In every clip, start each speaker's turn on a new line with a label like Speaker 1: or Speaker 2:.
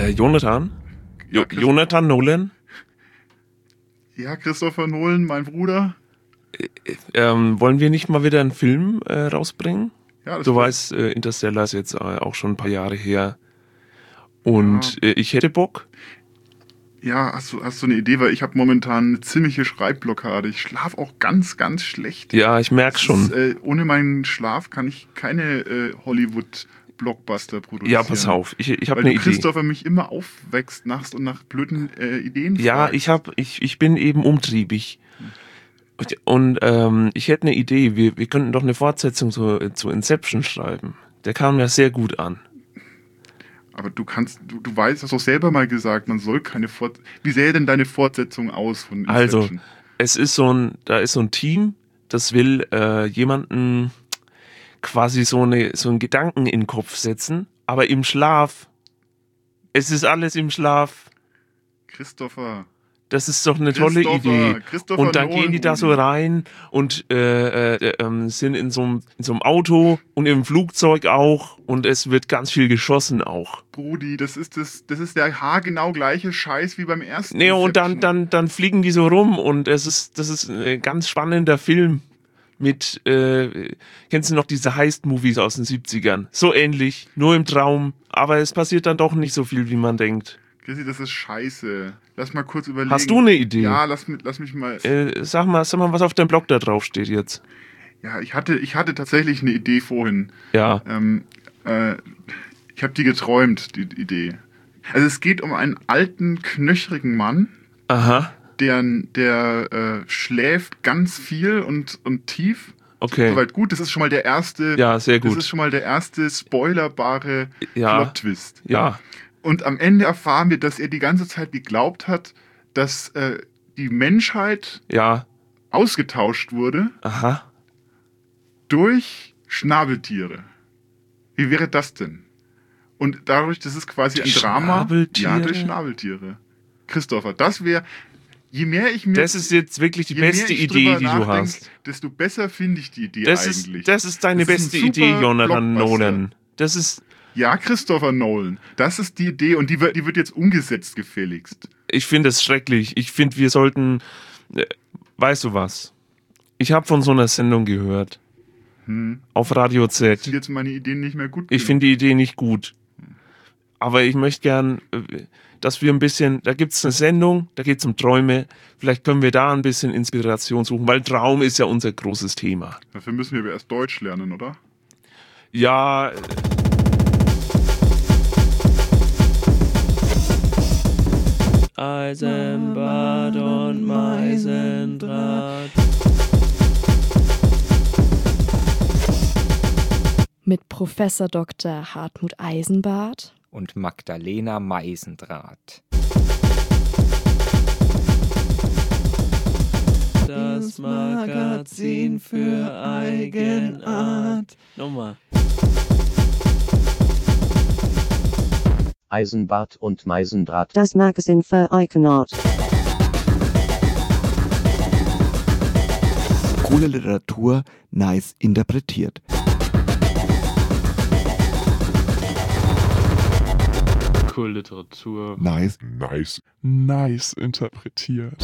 Speaker 1: Jonathan?
Speaker 2: Ja,
Speaker 1: Jonathan Nolan?
Speaker 2: Ja, Christopher Nolan, mein Bruder.
Speaker 1: Wollen wir nicht mal wieder einen Film rausbringen?
Speaker 2: Ja,
Speaker 1: Du weißt, Interstellar ist jetzt auch schon ein paar Jahre her. Und ich hätte Bock.
Speaker 2: Ja, hast du eine Idee? Weil ich habe momentan eine ziemliche Schreibblockade. Ich schlafe auch ganz, ganz schlecht.
Speaker 1: Ja, ich merke schon.
Speaker 2: Ohne meinen Schlaf kann ich keine Hollywood-Blockbuster produzieren.
Speaker 1: Ja, pass auf, ich habe eine Idee.
Speaker 2: Weil Christopher mich immer aufwächst nachts und nach blöden Ideen
Speaker 1: Ja,
Speaker 2: fragst.
Speaker 1: ich bin eben umtriebig. Und ich hätte eine Idee. Wir könnten doch eine Fortsetzung zu Inception schreiben. Der kam ja sehr gut an.
Speaker 2: Aber du weißt, hast doch selber mal gesagt, man soll keine Wie sähe denn deine Fortsetzung aus von Inception?
Speaker 1: Also, da ist so ein Team, das will jemanden quasi so einen Gedanken in den Kopf setzen, aber im Schlaf. Es ist alles im Schlaf.
Speaker 2: Christopher.
Speaker 1: Das ist doch eine tolle Idee. Und dann gehen die da so rein und sind in so einem Auto und im Flugzeug auch und es wird ganz viel geschossen auch.
Speaker 2: Brudi, das ist der haargenau gleiche Scheiß wie beim ersten.
Speaker 1: Nee, und dann fliegen die so rum und das ist ein ganz spannender Film mit, kennst du noch diese Heist-Movies aus den 70ern? So ähnlich, nur im Traum, aber es passiert dann doch nicht so viel, wie man denkt.
Speaker 2: Chrissy, das ist scheiße. Lass mal kurz überlegen.
Speaker 1: Hast du eine Idee?
Speaker 2: Ja, lass mich mal.
Speaker 1: Sag mal, was auf deinem Blog da drauf steht jetzt.
Speaker 2: Ja, ich hatte tatsächlich eine Idee vorhin.
Speaker 1: Ja.
Speaker 2: Ich habe die geträumt, die Idee. Also es geht um einen alten, knöchrigen Mann.
Speaker 1: Aha.
Speaker 2: Der schläft ganz viel und tief.
Speaker 1: Okay.
Speaker 2: Soweit gut, das ist schon mal der erste.
Speaker 1: Ja, sehr gut.
Speaker 2: Das ist schon mal der erste spoilerbare Plot-Twist.
Speaker 1: Ja.
Speaker 2: Und am Ende erfahren wir, dass er die ganze Zeit geglaubt hat, dass die Menschheit ausgetauscht wurde durch Schnabeltiere. Wie wäre das denn? Und dadurch, das ist quasi ein Drama. Ja, durch Schnabeltiere. Christopher, das wäre, je mehr ich mir...
Speaker 1: Das ist jetzt wirklich die beste Idee, die du hast.
Speaker 2: Desto besser finde ich die Idee eigentlich.
Speaker 1: Das ist deine beste Idee, Jonathan Nolan. Das ist...
Speaker 2: Ja, Christopher Nolan. Das ist die Idee und die wird jetzt umgesetzt, gefälligst.
Speaker 1: Ich finde es schrecklich. Ich finde, wir sollten... Weißt du was? Ich habe von so einer Sendung gehört. Auf Radio Z.
Speaker 2: Sind jetzt meine Ideen nicht mehr gut?
Speaker 1: Ich finde die Idee nicht gut. Aber ich möchte gern, dass wir ein bisschen... Da gibt es eine Sendung, da geht es um Träume. Vielleicht können wir da ein bisschen Inspiration suchen, weil Traum ist ja unser großes Thema.
Speaker 2: Dafür müssen wir aber erst Deutsch lernen, oder?
Speaker 1: Ja...
Speaker 3: Eisenbad und Meisendraht.
Speaker 4: Mit Professor Dr. Hartmut Eisenbart
Speaker 5: und Magdalena Meisendraht.
Speaker 3: Das Magazin für Eigenart. Nochmal.
Speaker 6: Eisenbart und Meisendraht.
Speaker 7: Das Magazin für Eigenart.
Speaker 8: Coole Literatur, nice interpretiert.
Speaker 9: Coole Literatur.
Speaker 10: Nice interpretiert.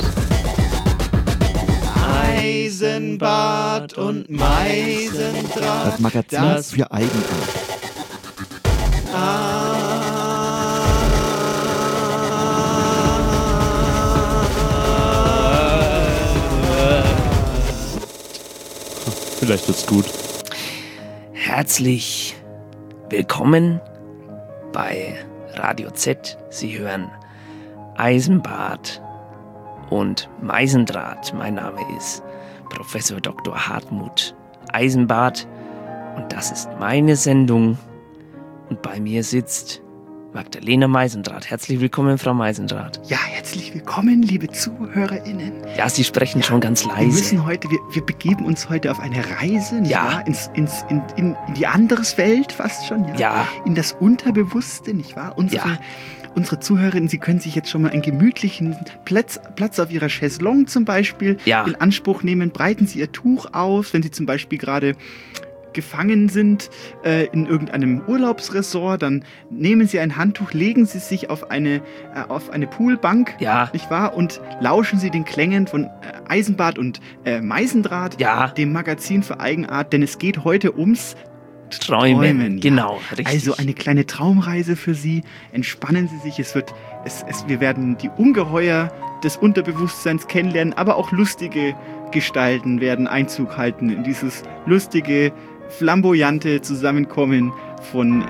Speaker 3: Eisenbart und Meisendraht.
Speaker 8: Das Magazin für Eigenart.
Speaker 9: Vielleicht wird's gut.
Speaker 3: Herzlich willkommen bei Radio Z. Sie hören Eisenbart und Meisendraht. Mein Name ist Professor Dr. Hartmut Eisenbart und das ist meine Sendung. Und bei mir sitzt Magdalena Meisendraht. Herzlich willkommen, Frau Meisendraht.
Speaker 11: Ja, herzlich willkommen, liebe ZuhörerInnen.
Speaker 3: Ja, Sie sprechen schon ganz leise.
Speaker 11: Wir begeben uns heute auf eine Reise, nicht wahr? In die andere Welt fast schon,
Speaker 3: ja.
Speaker 11: In das Unterbewusste, nicht wahr? Unsere ZuhörerInnen, Sie können sich jetzt schon mal einen gemütlichen Platz auf Ihrer Chaiselongue zum Beispiel in Anspruch nehmen. Breiten Sie Ihr Tuch aus, wenn Sie zum Beispiel gerade gefangen sind in irgendeinem Urlaubsresort, dann nehmen sie ein Handtuch, legen sie sich auf eine Poolbank, nicht wahr? Und lauschen sie den Klängen von Eisenbart und Meisendraht, dem Magazin für Eigenart, denn es geht heute ums Träumen.
Speaker 3: Genau, richtig.
Speaker 11: Also eine kleine Traumreise für Sie. Entspannen Sie sich. Wir werden die Ungeheuer des Unterbewusstseins kennenlernen, aber auch lustige Gestalten werden Einzug halten in dieses lustige, flamboyante Zusammenkommen von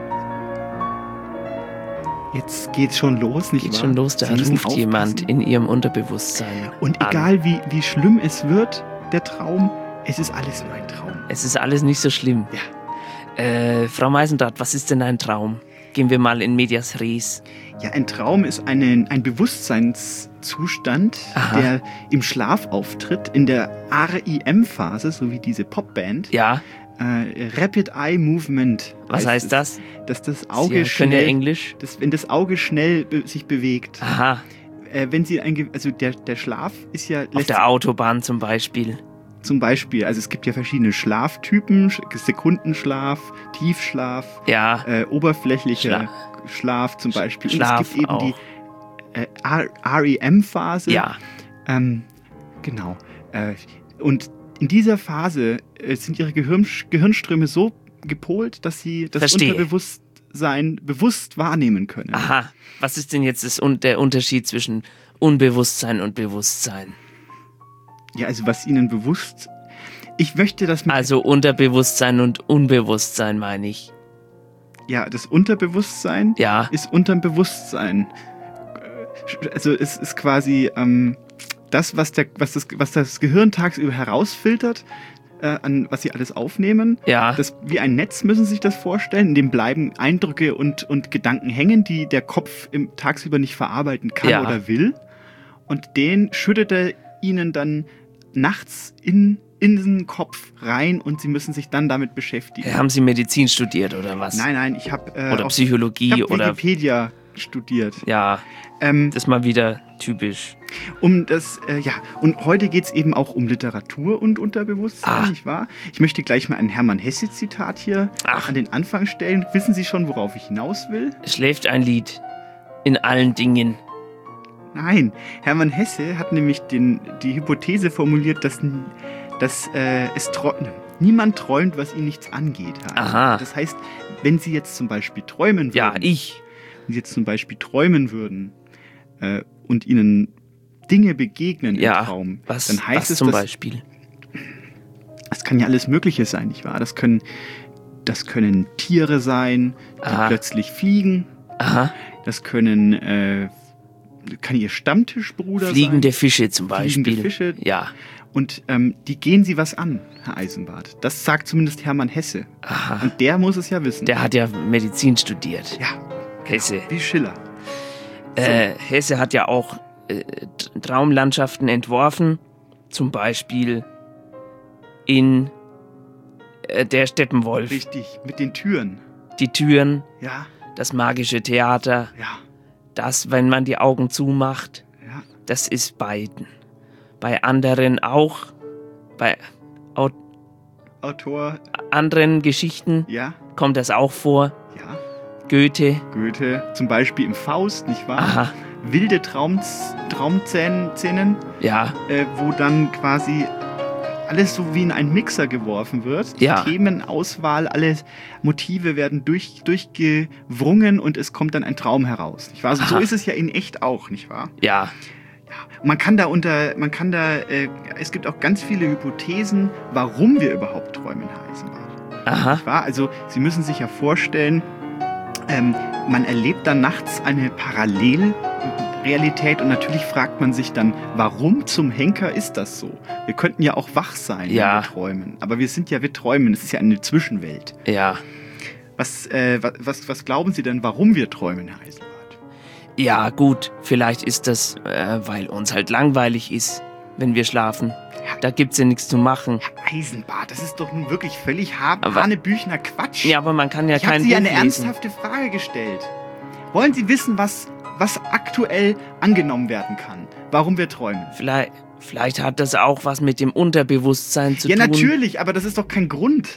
Speaker 11: jetzt geht's schon los, nicht wahr?
Speaker 3: Geht schon los, da ruft jemand in Ihrem Unterbewusstsein
Speaker 11: Und
Speaker 3: an.
Speaker 11: Egal wie schlimm es wird, der Traum, es ist alles nur ein Traum.
Speaker 3: Es ist alles nicht so schlimm.
Speaker 11: Ja.
Speaker 3: Frau Meisendrath, was ist denn ein Traum? Gehen wir mal in medias res.
Speaker 11: Ja, ein Traum ist ein Bewusstseinszustand, der im Schlaf auftritt, in der REM-Phase, so wie diese Popband.
Speaker 3: Ja.
Speaker 11: Rapid Eye Movement.
Speaker 3: Was heißt das?
Speaker 11: Dass das Auge
Speaker 3: Sie können ja Englisch.
Speaker 11: Wenn das Auge schnell sich bewegt.
Speaker 3: Aha.
Speaker 11: Wenn Sie der Schlaf ist ja...
Speaker 3: Auf der Autobahn zum Beispiel.
Speaker 11: Zum Beispiel, also es gibt ja verschiedene Schlaftypen, Sekundenschlaf, Tiefschlaf, oberflächlicher Schlaf zum Beispiel.
Speaker 3: Schlaf
Speaker 11: und es gibt eben
Speaker 3: auch.
Speaker 11: Die REM-Phase.
Speaker 3: Ja.
Speaker 11: Genau. Und in dieser Phase sind ihre Gehirnströme so gepolt, dass sie das Unterbewusstsein bewusst wahrnehmen können.
Speaker 3: Aha. Was ist denn jetzt der Unterschied zwischen Unbewusstsein und Bewusstsein?
Speaker 11: Ja, also was ihnen bewusst... Ich möchte das...
Speaker 3: Also Unterbewusstsein und Unbewusstsein meine ich.
Speaker 11: Ja, das Unterbewusstsein ist unterm Bewusstsein. Also es ist quasi das, was das Gehirn tagsüber herausfiltert, an was sie alles aufnehmen.
Speaker 3: Ja.
Speaker 11: Das, wie ein Netz müssen Sie sich das vorstellen, in dem bleiben Eindrücke und Gedanken hängen, die der Kopf tagsüber nicht verarbeiten kann oder will. Und den schüttet er ihnen dann nachts in den Kopf rein und sie müssen sich dann damit beschäftigen.
Speaker 3: Haben Sie Medizin studiert oder was?
Speaker 11: Nein, ich habe...
Speaker 3: oder Psychologie oder...
Speaker 11: Wikipedia studiert.
Speaker 3: Ja, das ist mal wieder typisch.
Speaker 11: Und heute geht es eben auch um Literatur und Unterbewusstsein, nicht wahr? Ich möchte gleich mal ein Hermann Hesse-Zitat hier an den Anfang stellen. Wissen Sie schon, worauf ich hinaus will?
Speaker 3: Schläft ein Lied in allen Dingen.
Speaker 11: Nein, Hermann Hesse hat nämlich die Hypothese formuliert, dass niemand träumt, was ihn nichts angeht.
Speaker 3: Aha.
Speaker 11: Das heißt, wenn Sie jetzt zum Beispiel träumen würden...
Speaker 3: Ja,
Speaker 11: Wenn Sie jetzt zum Beispiel träumen würden und Ihnen Dinge begegnen im Traum, dann heißt es...
Speaker 3: zum Beispiel?
Speaker 11: Das kann ja alles Mögliche sein, nicht wahr? Das können Tiere sein, die plötzlich fliegen.
Speaker 3: Aha.
Speaker 11: Das kann Ihr Stammtischbruder sein.
Speaker 3: Fliegende Fische zum Beispiel.
Speaker 11: Fliegende Fische.
Speaker 3: Ja.
Speaker 11: Und die gehen Sie was an, Herr Eisenbart. Das sagt zumindest Hermann Hesse.
Speaker 3: Aha.
Speaker 11: Und der muss es ja wissen.
Speaker 3: Der hat ja Medizin studiert.
Speaker 11: Ja.
Speaker 3: Hesse.
Speaker 11: Wie Schiller.
Speaker 3: Hesse hat ja auch Traumlandschaften entworfen. Zum Beispiel in der Steppenwolf.
Speaker 11: Richtig, mit den Türen.
Speaker 3: Die Türen.
Speaker 11: Ja.
Speaker 3: Das magische Theater.
Speaker 11: Ja.
Speaker 3: Das, wenn man die Augen zumacht.
Speaker 11: Ja.
Speaker 3: Das ist beiden. Bei anderen auch. Bei anderen Geschichten kommt das auch vor.
Speaker 11: Ja.
Speaker 3: Goethe,
Speaker 11: zum Beispiel im Faust, nicht wahr?
Speaker 3: Aha.
Speaker 11: Wilde Traumszenen, wo dann quasi alles so wie in einen Mixer geworfen wird. Die Themenauswahl, alle Motive werden durchgewrungen und es kommt dann ein Traum heraus. Nicht wahr? Also so ist es ja in echt auch, nicht wahr?
Speaker 3: Ja.
Speaker 11: Es gibt auch ganz viele Hypothesen, warum wir überhaupt träumen, Herr Eisenbart.
Speaker 3: Aha.
Speaker 11: Nicht wahr? Also Sie müssen sich ja vorstellen, man erlebt dann nachts eine Parallelrealität und natürlich fragt man sich dann, warum zum Henker ist das so? Wir könnten ja auch wach sein, wenn wir träumen. Aber wir träumen, es ist ja eine Zwischenwelt.
Speaker 3: Ja.
Speaker 11: Was glauben Sie denn, warum wir träumen, Herr Eisenbart?
Speaker 3: Ja, gut, vielleicht ist das, weil uns halt langweilig ist, wenn wir schlafen. Da gibt's ja nichts zu machen.
Speaker 11: Herr Eisenbart, das ist doch nun wirklich völlig hanebüchner Quatsch.
Speaker 3: Ja, aber man kann ja kein Buch lesen.
Speaker 11: Ich habe Sie eine ernsthafte Frage gestellt. Wollen Sie wissen, was aktuell angenommen werden kann, warum wir träumen?
Speaker 3: Vielleicht hat das auch was mit dem Unterbewusstsein zu tun.
Speaker 11: Ja, natürlich, aber das ist doch kein Grund.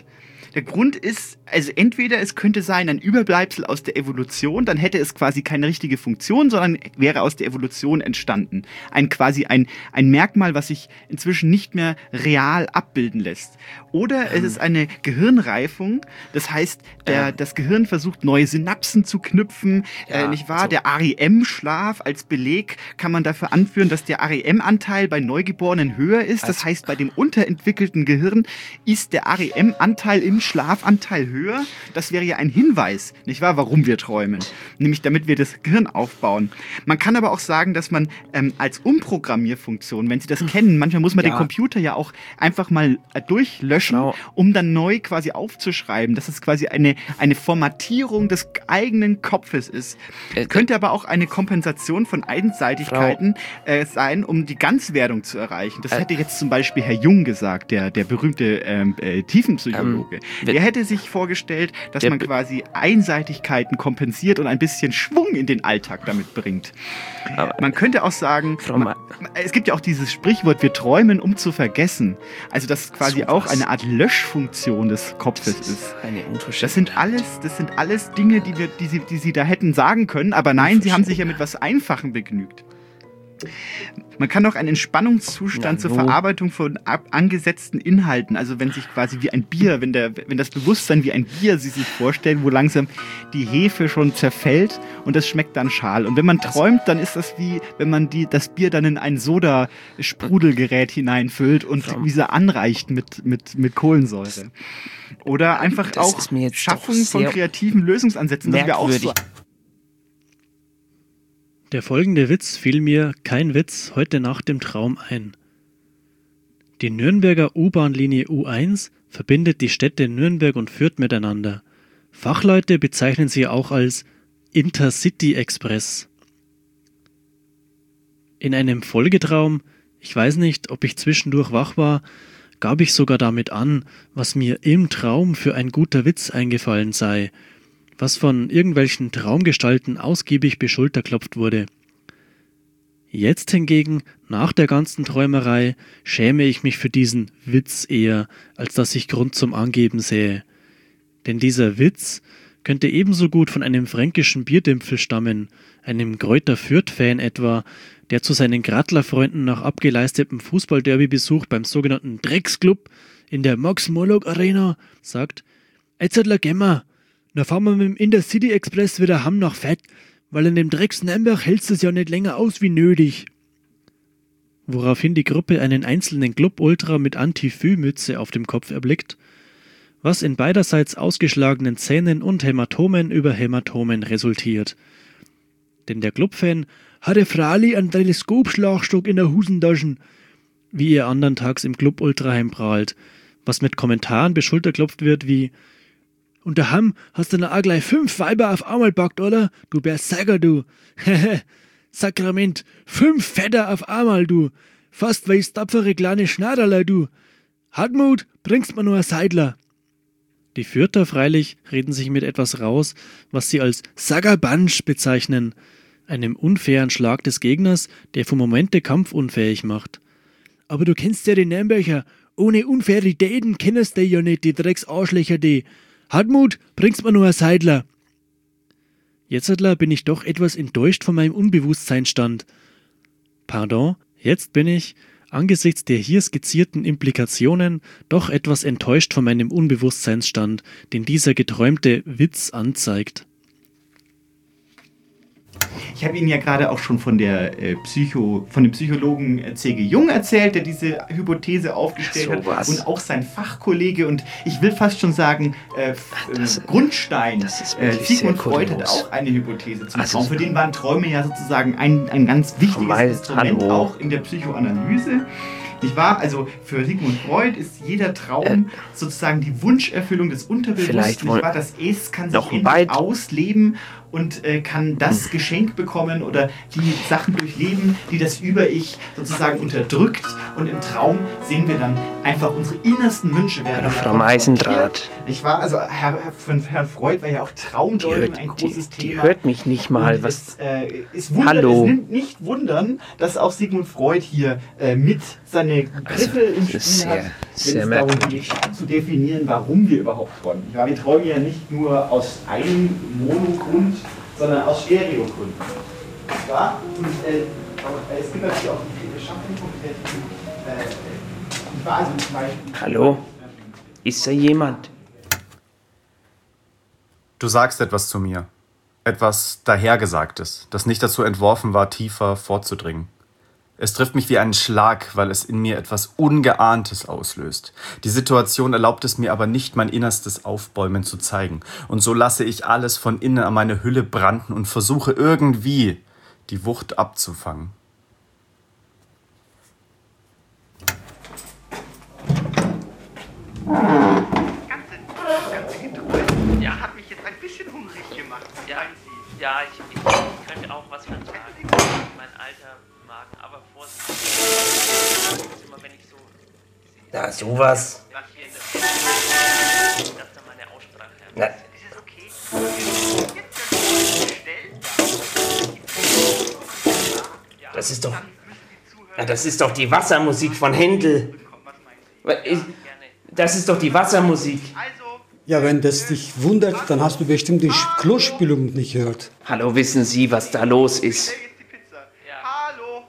Speaker 11: Der Grund ist, also entweder es könnte sein ein Überbleibsel aus der Evolution, dann hätte es quasi keine richtige Funktion, sondern wäre aus der Evolution entstanden. Quasi ein Merkmal, was sich inzwischen nicht mehr real abbilden lässt. Oder es ist eine Gehirnreifung, das heißt, das Gehirn versucht neue Synapsen zu knüpfen, nicht wahr? So. Der REM-Schlaf als Beleg kann man dafür anführen, dass der REM-Anteil bei Neugeborenen höher ist. Das heißt, bei dem unterentwickelten Gehirn ist der REM-Anteil im Schlafanteil höher. Das wäre ja ein Hinweis, nicht wahr, warum wir träumen. Nämlich damit wir das Gehirn aufbauen. Man kann aber auch sagen, dass man als Umprogrammierfunktion, wenn Sie das kennen, manchmal muss man den Computer ja auch einfach mal durchlöschen, um dann neu quasi aufzuschreiben. Das ist quasi eine Formatierung des eigenen Kopfes ist. Könnte aber auch eine Kompensation von Einseitigkeiten sein, um die Ganzwerdung zu erreichen. Das hätte jetzt zum Beispiel Herr Jung gesagt, der berühmte Tiefenpsychologe. Der hätte sich vorgestellt, dass man quasi Einseitigkeiten kompensiert und ein bisschen Schwung in den Alltag damit bringt. Man könnte auch sagen, es gibt ja auch dieses Sprichwort, wir träumen, um zu vergessen. Also dass es quasi auch eine Art Löschfunktion des Kopfes ist. Das sind alles Dinge, die Sie da hätten sagen können, aber nein, Sie haben sich ja mit was Einfachem begnügt. Man kann auch einen Entspannungszustand zur Verarbeitung von angesetzten Inhalten, also wenn sich quasi wie ein Bier, wenn das Bewusstsein wie ein Bier Sie sich vorstellen, wo langsam die Hefe schon zerfällt und das schmeckt dann schal. Und wenn man träumt, dann ist das wie, wenn man das Bier dann in ein Soda-Sprudelgerät hineinfüllt und diese anreicht mit Kohlensäure. Oder einfach auch Schaffung von kreativen Lösungsansätzen. Das wäre auch so.
Speaker 10: Der folgende Witz fiel mir, kein Witz, heute Nacht im Traum ein. Die Nürnberger U-Bahn-Linie U1 verbindet die Städte Nürnberg und Fürth miteinander. Fachleute bezeichnen sie auch als Intercity Express. In einem Folgetraum, ich weiß nicht, ob ich zwischendurch wach war, gab ich sogar damit an, was mir im Traum für ein guter Witz eingefallen sei, was von irgendwelchen Traumgestalten ausgiebig beschulterklopft wurde. Jetzt hingegen, nach der ganzen Träumerei, schäme ich mich für diesen Witz eher, als dass ich Grund zum Angeben sähe. Denn dieser Witz könnte ebenso gut von einem fränkischen Bierdimpfel stammen, einem Greuther Fürth-Fan etwa, der zu seinen Grattler-Freunden nach abgeleistetem Fußballderby-Besuch beim sogenannten Drecksclub in der Max-Morlock-Arena sagt, »Jetzt gehen wir. Da fahren wir mit dem Intercity Express wieder heim nach Fett, weil in dem Drecks Nürnberg hältst es ja nicht länger aus wie nötig.« Woraufhin die Gruppe einen einzelnen Club-Ultra mit Anti-Fü-Mütze auf dem Kopf erblickt, was in beiderseits ausgeschlagenen Zähnen und Hämatomen über Hämatomen resultiert. Denn der Clubfan hatte freilich einen Teleskopschlagstock in der Husentasche, wie er andern Tags im Club-Ultraheim prahlt, was mit Kommentaren beschulterklopft wird wie »Und daheim hast du dann auch gleich 5 Weiber auf einmal packt, oder? Du Berserker, du. Sakrament, 5 Vetter auf einmal, du. Fast wie tapfere kleine Schnaderler, du. Hartmut, bringst mir nur ein Seidler.« Die Fürther freilich reden sich mit etwas raus, was sie als Saggerbansch bezeichnen, einem unfairen Schlag des Gegners, der für Momente kampfunfähig macht. Aber du kennst ja die Nürnberger. Ohne Unfairetäten kennst du ja nicht, die Drecksarschlöcher, die. Hartmut, bringst mir nur ein Seidler. Jetzt bin ich doch etwas enttäuscht von meinem Unbewusstseinsstand. Pardon, jetzt bin ich, angesichts der hier skizzierten Implikationen, doch etwas enttäuscht von meinem Unbewusstseinsstand, den dieser geträumte Witz anzeigt.
Speaker 11: Ich habe Ihnen ja gerade auch schon von dem Psychologen C.G. Jung erzählt, der diese Hypothese aufgestellt hat und auch sein Fachkollege und ich will fast schon sagen Grundstein. Sigmund Freud hat auch eine Hypothese zum Traum. Für den waren Träume ja sozusagen ein ganz wichtiges Instrument auch in der Psychoanalyse. Nicht wahr? Also für Sigmund Freud ist jeder Traum sozusagen die Wunscherfüllung des Unterbewusstseins. Nicht wahr? Das Es kann sich endlich ausleben und kann das Geschenk bekommen oder die Sachen durchleben, die das Über-Ich sozusagen unterdrückt. Und im Traum sehen wir dann einfach unsere innersten Wünsche werden.
Speaker 3: Frau Meisendrath.
Speaker 11: Ich war, also Herrn Freud war ja auch Traumdeutung ein großes Thema.
Speaker 3: Die hört mich nicht mal.
Speaker 11: Und was? Hallo. Es nimmt nicht wundern, dass auch Sigmund Freud hier mit seine Griffe im Spiel hat.
Speaker 3: Sehr merkwürdig.
Speaker 11: Darum geht, zu definieren, warum wir überhaupt träumen. Ja, wir träumen ja nicht nur aus einem Monogrund, sondern aus Stereogründen. Ja? Und es gibt natürlich auch die Schaffung also zum Beispiel.
Speaker 3: Hallo? Ist da jemand?
Speaker 12: Du sagst etwas zu mir. Etwas Dahergesagtes, das nicht dazu entworfen war, tiefer vorzudringen. Es trifft mich wie einen Schlag, weil es in mir etwas Ungeahntes auslöst. Die Situation erlaubt es mir aber nicht, mein Innerstes aufbäumen zu zeigen. Und so lasse ich alles von innen an meine Hülle branden und versuche irgendwie, die Wucht abzufangen.
Speaker 11: Ja, hat mich jetzt ein bisschen hungrig gemacht.
Speaker 3: Ja, ich könnte auch was vertragen. Mein alter Magen, aber Vorsicht. Immer wenn ich so...
Speaker 13: Na, sowas.
Speaker 3: Das ist dann meine Aussprache.
Speaker 13: Na.
Speaker 11: Ist es okay?
Speaker 13: Das ist doch die Wassermusik von Händel. Das ist doch die Wassermusik.
Speaker 14: Ja, wenn das dich wundert, dann hast du bestimmt die Klospülung nicht gehört.
Speaker 3: Hallo, wissen Sie, was da los ist?
Speaker 11: Hallo,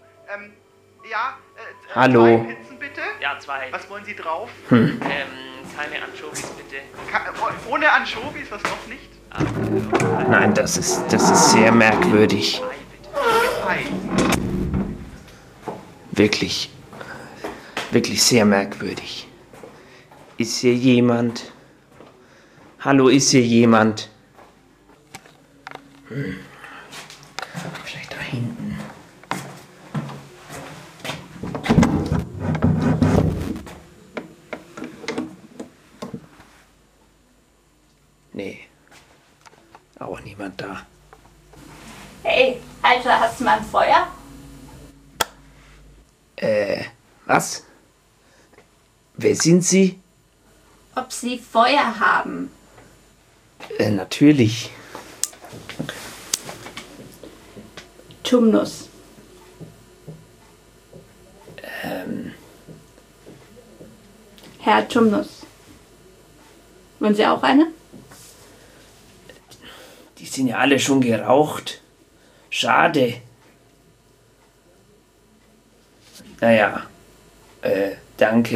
Speaker 3: Hallo.
Speaker 11: 2 Pizzen bitte?
Speaker 3: Ja, 2.
Speaker 11: Was wollen Sie drauf?
Speaker 3: Keine Anchovies bitte.
Speaker 11: Ohne Anchovies, was noch nicht?
Speaker 3: Nein, das ist sehr merkwürdig. Wirklich sehr merkwürdig. Ist hier jemand? Hallo, ist hier jemand? Vielleicht da hinten. Nee. Auch niemand da.
Speaker 15: Hey, Alter, hast du mal ein Feuer?
Speaker 3: Was? Wer sind Sie?
Speaker 15: Ob sie Feuer haben?
Speaker 3: Natürlich. Okay.
Speaker 15: Tumnus. Herr Tumnus. Wollen Sie auch eine?
Speaker 3: Die sind ja alle schon geraucht. Schade. Naja, danke.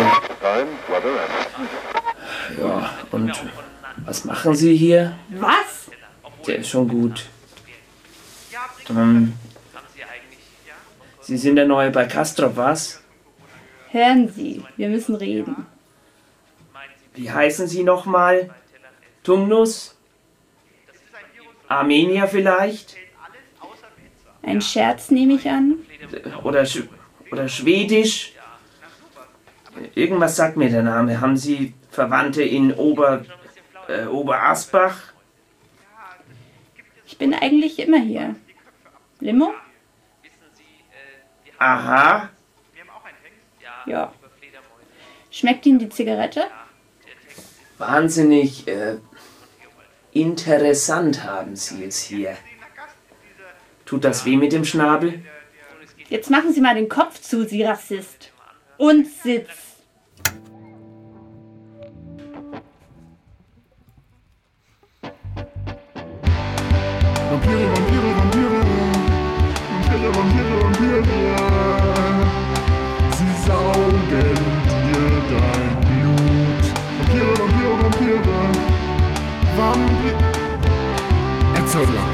Speaker 3: Ja, und was machen Sie hier?
Speaker 15: Was?
Speaker 3: Der ist schon gut. Sie sind der Neue bei Castrop, was?
Speaker 15: Hören Sie, wir müssen reden.
Speaker 3: Wie heißen Sie nochmal? Tumnus? Armenier vielleicht?
Speaker 15: Ein Scherz nehme ich an.
Speaker 3: Oder Schwedisch? Irgendwas sagt mir der Name. Haben Sie Verwandte in Oberasbach?
Speaker 15: Ich bin eigentlich immer hier. Limo?
Speaker 3: Aha.
Speaker 15: Ja. Schmeckt Ihnen die Zigarette?
Speaker 3: Wahnsinnig interessant haben Sie es hier. Tut das weh mit dem Schnabel?
Speaker 15: Jetzt machen Sie mal den Kopf zu, Sie Rassist. Und Sitz.
Speaker 2: Vampire, Vampire, Vampire. Vampire, Vampire, Vampire. Sie saugen dir dein Blut. Vampire, Vampire, Vampire. Vampire. Erzähler.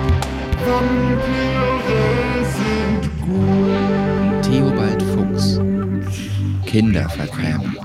Speaker 2: Vampire sind gut.
Speaker 5: Theobald Fuchs. Kindervertreiber.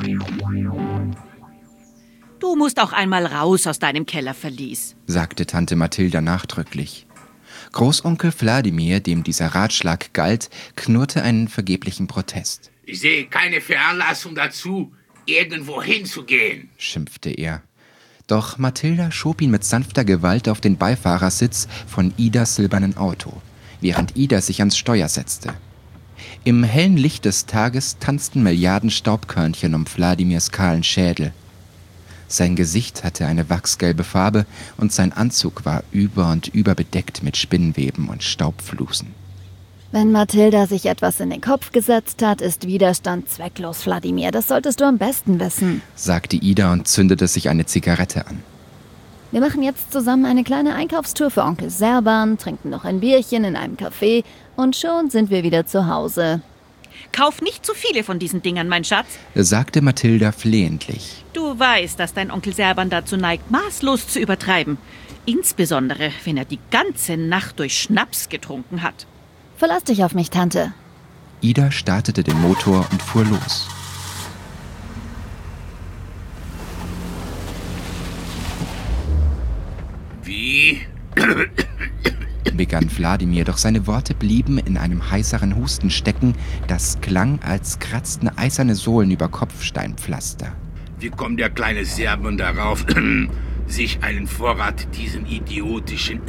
Speaker 16: Du musst auch einmal raus aus deinem Kellerverlies,
Speaker 5: sagte Tante Mathilda nachdrücklich. Großonkel Wladimir, dem dieser Ratschlag galt, knurrte einen vergeblichen Protest.
Speaker 17: Ich sehe keine Veranlassung dazu, irgendwo hinzugehen,
Speaker 5: schimpfte er. Doch Mathilda schob ihn mit sanfter Gewalt auf den Beifahrersitz von Idas silbernen Auto, während Ida sich ans Steuer setzte. Im hellen Licht des Tages tanzten Milliarden Staubkörnchen um Wladimirs kahlen Schädel. Sein Gesicht hatte eine wachsgelbe Farbe und sein Anzug war über und über bedeckt mit Spinnweben und Staubflusen.
Speaker 18: Wenn Mathilda sich etwas in den Kopf gesetzt hat, ist Widerstand zwecklos, Wladimir. Das solltest du am besten wissen,
Speaker 5: sagte Ida und zündete sich eine Zigarette an.
Speaker 18: Wir machen jetzt zusammen eine kleine Einkaufstour für Onkel Serban, trinken noch ein Bierchen in einem Café und schon sind wir wieder zu Hause.
Speaker 16: Kauf nicht zu viele von diesen Dingern, mein Schatz,
Speaker 5: sagte Mathilda flehentlich.
Speaker 16: Du weißt, dass dein Onkel Serban dazu neigt, maßlos zu übertreiben. Insbesondere, wenn er die ganze Nacht durch Schnaps getrunken hat.
Speaker 18: Verlass dich auf mich, Tante.
Speaker 5: Ida startete den Motor und fuhr los.
Speaker 17: Wie?
Speaker 5: Begann Wladimir, doch seine Worte blieben in einem heiseren Husten stecken, das klang, als kratzten eiserne Sohlen über Kopfsteinpflaster.
Speaker 17: Wie kommt der kleine Serban darauf, sich einen Vorrat diesen idiotischen...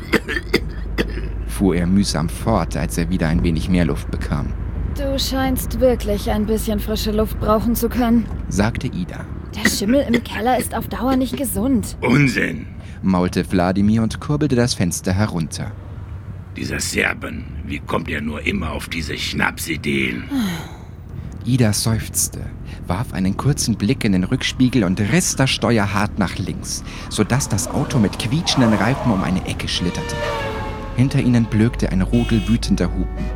Speaker 5: fuhr er mühsam fort, als er wieder ein wenig mehr Luft bekam.
Speaker 18: Du scheinst wirklich ein bisschen frische Luft brauchen zu können,
Speaker 5: sagte Ida.
Speaker 18: Der Schimmel im Keller ist auf Dauer nicht gesund.
Speaker 17: Unsinn,
Speaker 5: maulte Wladimir und kurbelte das Fenster herunter.
Speaker 17: Dieser Serban, wie kommt er nur immer auf diese Schnapsideen?
Speaker 5: Ida seufzte, warf einen kurzen Blick in den Rückspiegel und riss das Steuer hart nach links, sodass das Auto mit quietschenden Reifen um eine Ecke schlitterte. Hinter ihnen blökte ein Rudel wütender Hupen.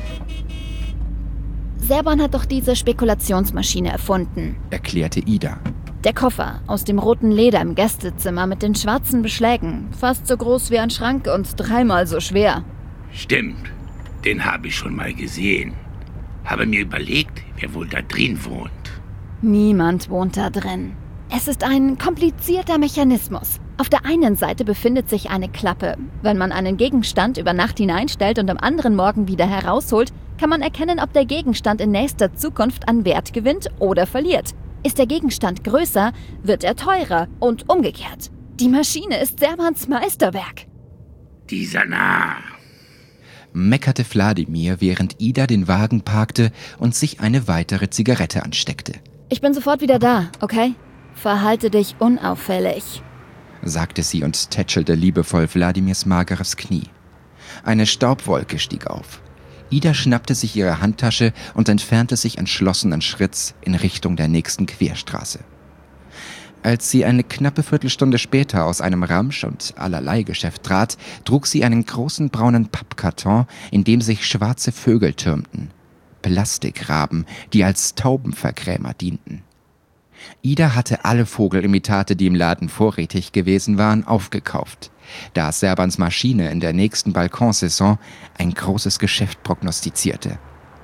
Speaker 18: Serban hat doch diese Spekulationsmaschine erfunden,
Speaker 5: erklärte Ida.
Speaker 18: Der Koffer aus dem roten Leder im Gästezimmer mit den schwarzen Beschlägen, fast so groß wie ein Schrank und 3-mal so schwer.
Speaker 17: Stimmt, den habe ich schon mal gesehen. Habe mir überlegt, wer wohl da drin wohnt.
Speaker 18: Niemand wohnt da drin. Es ist ein komplizierter Mechanismus. Auf der einen Seite befindet sich eine Klappe. Wenn man einen Gegenstand über Nacht hineinstellt und am anderen Morgen wieder herausholt, kann man erkennen, ob der Gegenstand in nächster Zukunft an Wert gewinnt oder verliert. Ist der Gegenstand größer, wird er teurer und umgekehrt. Die Maschine ist Serbans Meisterwerk.
Speaker 17: Dieser Narr,
Speaker 5: meckerte Wladimir, während Ida den Wagen parkte und sich eine weitere Zigarette ansteckte.
Speaker 18: Ich bin sofort wieder da, okay? Verhalte dich unauffällig,
Speaker 5: sagte sie und tätschelte liebevoll Wladimirs mageres Knie. Eine Staubwolke stieg auf. Ida schnappte sich ihre Handtasche und entfernte sich entschlossenen Schritts in Richtung der nächsten Querstraße. Als sie eine knappe Viertelstunde später aus einem Ramsch- und Allerlei-Geschäft trat, trug sie einen großen braunen Pappkarton, in dem sich schwarze Vögel türmten. Plastikraben, die als Taubenverkrämer dienten. Ida hatte alle Vogelimitate, die im Laden vorrätig gewesen waren, aufgekauft, da Serbans Maschine in der nächsten Balkonsaison ein großes Geschäft prognostizierte.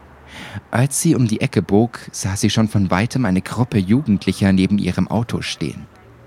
Speaker 5: Als sie um die Ecke bog, sah sie schon von weitem eine Gruppe Jugendlicher neben ihrem Auto stehen.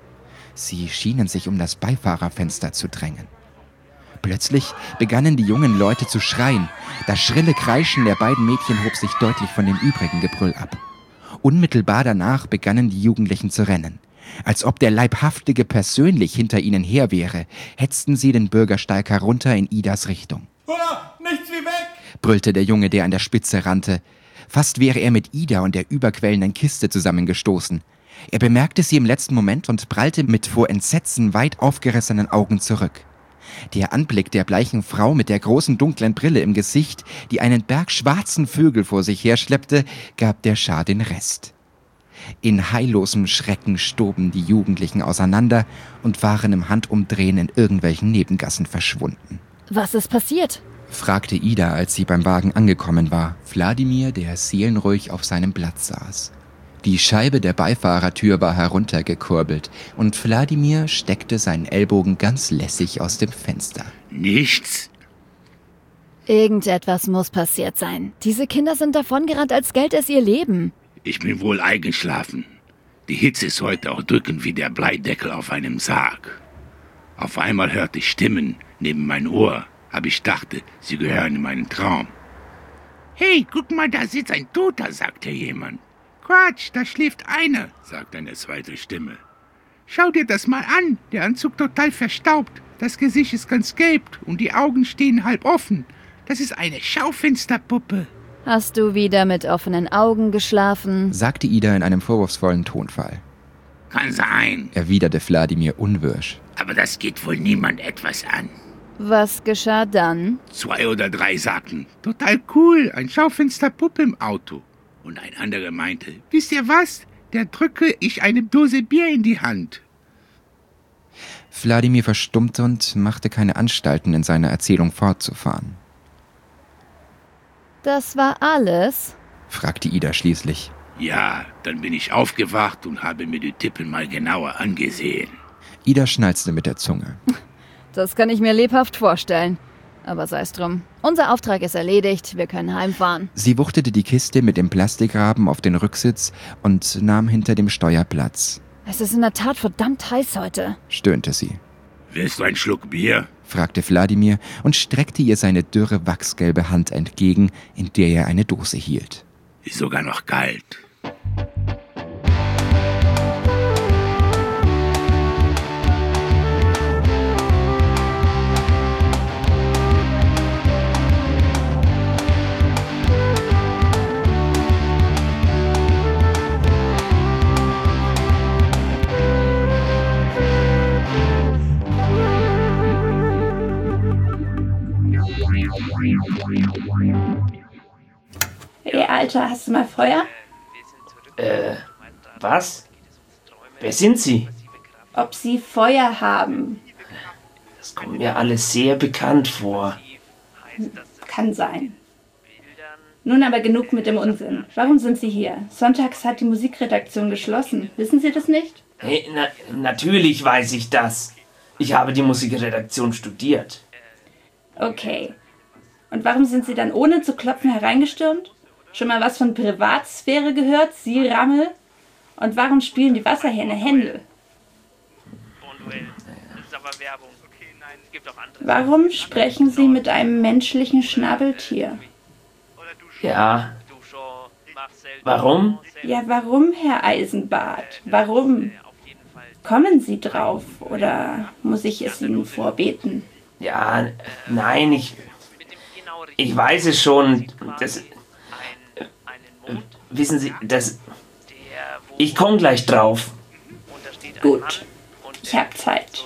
Speaker 5: Sie schienen sich um das Beifahrerfenster zu drängen. Plötzlich begannen die jungen Leute zu schreien. Das schrille Kreischen der beiden Mädchen hob sich deutlich von dem übrigen Gebrüll ab. Unmittelbar danach begannen die Jugendlichen zu rennen. Als ob der Leibhaftige persönlich hinter ihnen her wäre, hetzten sie den Bürgersteig herunter in Idas Richtung.
Speaker 19: Nichts wie weg!
Speaker 5: Brüllte der Junge, der an der Spitze rannte. Fast wäre er mit Ida und der überquellenden Kiste zusammengestoßen. Er bemerkte sie im letzten Moment und prallte mit vor Entsetzen weit aufgerissenen Augen zurück. Der Anblick der bleichen Frau mit der großen dunklen Brille im Gesicht, die einen Berg schwarzen Vögel vor sich herschleppte, gab der Schar den Rest. In heillosem Schrecken stoben die Jugendlichen auseinander und waren im Handumdrehen in irgendwelchen Nebengassen verschwunden.
Speaker 18: Was ist passiert?
Speaker 5: Fragte Ida, als sie beim Wagen angekommen war. Wladimir, der seelenruhig auf seinem Platz saß. Die Scheibe der Beifahrertür war heruntergekurbelt und Wladimir steckte seinen Ellbogen ganz lässig aus dem Fenster.
Speaker 17: Nichts.
Speaker 18: Irgendetwas muss passiert sein. Diese Kinder sind davongerannt, als gälte es ihr Leben.
Speaker 17: Ich bin wohl eingeschlafen. Die Hitze ist heute auch drückend wie der Bleideckel auf einem Sarg. Auf einmal hörte ich Stimmen neben mein Ohr, aber ich dachte, sie gehören in meinen Traum. Hey, guck mal, da sitzt ein Toter, sagte jemand. Quatsch, da schläft einer, sagte eine zweite Stimme. Schau dir das mal an, der Anzug total verstaubt, das Gesicht ist ganz gelb und die Augen stehen halb offen. Das ist eine Schaufensterpuppe.
Speaker 18: Hast du wieder mit offenen Augen geschlafen?
Speaker 5: Sagte Ida in einem vorwurfsvollen Tonfall.
Speaker 17: Kann sein,
Speaker 5: erwiderte Wladimir unwirsch.
Speaker 17: Aber das geht wohl niemand etwas an.
Speaker 18: Was geschah dann?
Speaker 17: 2 oder 3 sagten, total cool, ein Schaufensterpuppe im Auto. Und ein anderer meinte, wisst ihr was? Der drücke ich eine Dose Bier in die Hand.
Speaker 5: Wladimir verstummte und machte keine Anstalten, in seiner Erzählung fortzufahren.
Speaker 18: Das war alles?
Speaker 5: Fragte Ida schließlich.
Speaker 17: Ja, dann bin ich aufgewacht und habe mir die Tippen mal genauer angesehen.
Speaker 5: Ida schnalzte mit der Zunge.
Speaker 18: Das kann ich mir lebhaft vorstellen. Aber sei's drum. Unser Auftrag ist erledigt, wir können heimfahren.
Speaker 5: Sie wuchtete die Kiste mit dem Plastikrahmen auf den Rücksitz und nahm hinter dem Steuer Platz.
Speaker 18: Es ist in der Tat verdammt heiß heute,
Speaker 5: stöhnte sie.
Speaker 17: Willst du einen Schluck Bier?
Speaker 5: Fragte Wladimir und streckte ihr seine dürre, wachsgelbe Hand entgegen, in der er eine Dose hielt.
Speaker 17: Ist sogar noch kalt.
Speaker 15: Hey, Alter, hast du mal Feuer?
Speaker 13: Was? Wer sind Sie?
Speaker 15: Ob Sie Feuer haben?
Speaker 13: Das kommt mir alles sehr bekannt vor.
Speaker 15: Kann sein. Nun aber genug mit dem Unsinn. Warum sind Sie hier? Sonntags hat die Musikredaktion geschlossen. Wissen Sie das nicht?
Speaker 13: Hey, natürlich weiß ich das. Ich habe die Musikredaktion studiert.
Speaker 15: Okay. Und warum sind Sie dann ohne zu klopfen hereingestürmt? Schon mal was von Privatsphäre gehört, Sie Rammel? Und warum spielen die Wasserhähne Händel? Warum sprechen Sie mit einem menschlichen Schnabeltier?
Speaker 13: Ja. Warum?
Speaker 15: Ja, warum, Herr Eisenbart? Warum? Kommen Sie drauf oder muss ich es Ihnen vorbeten?
Speaker 13: Ja, nein, ich weiß es schon. Das, wissen Sie, ich komme gleich drauf.
Speaker 15: Gut, ich habe Zeit.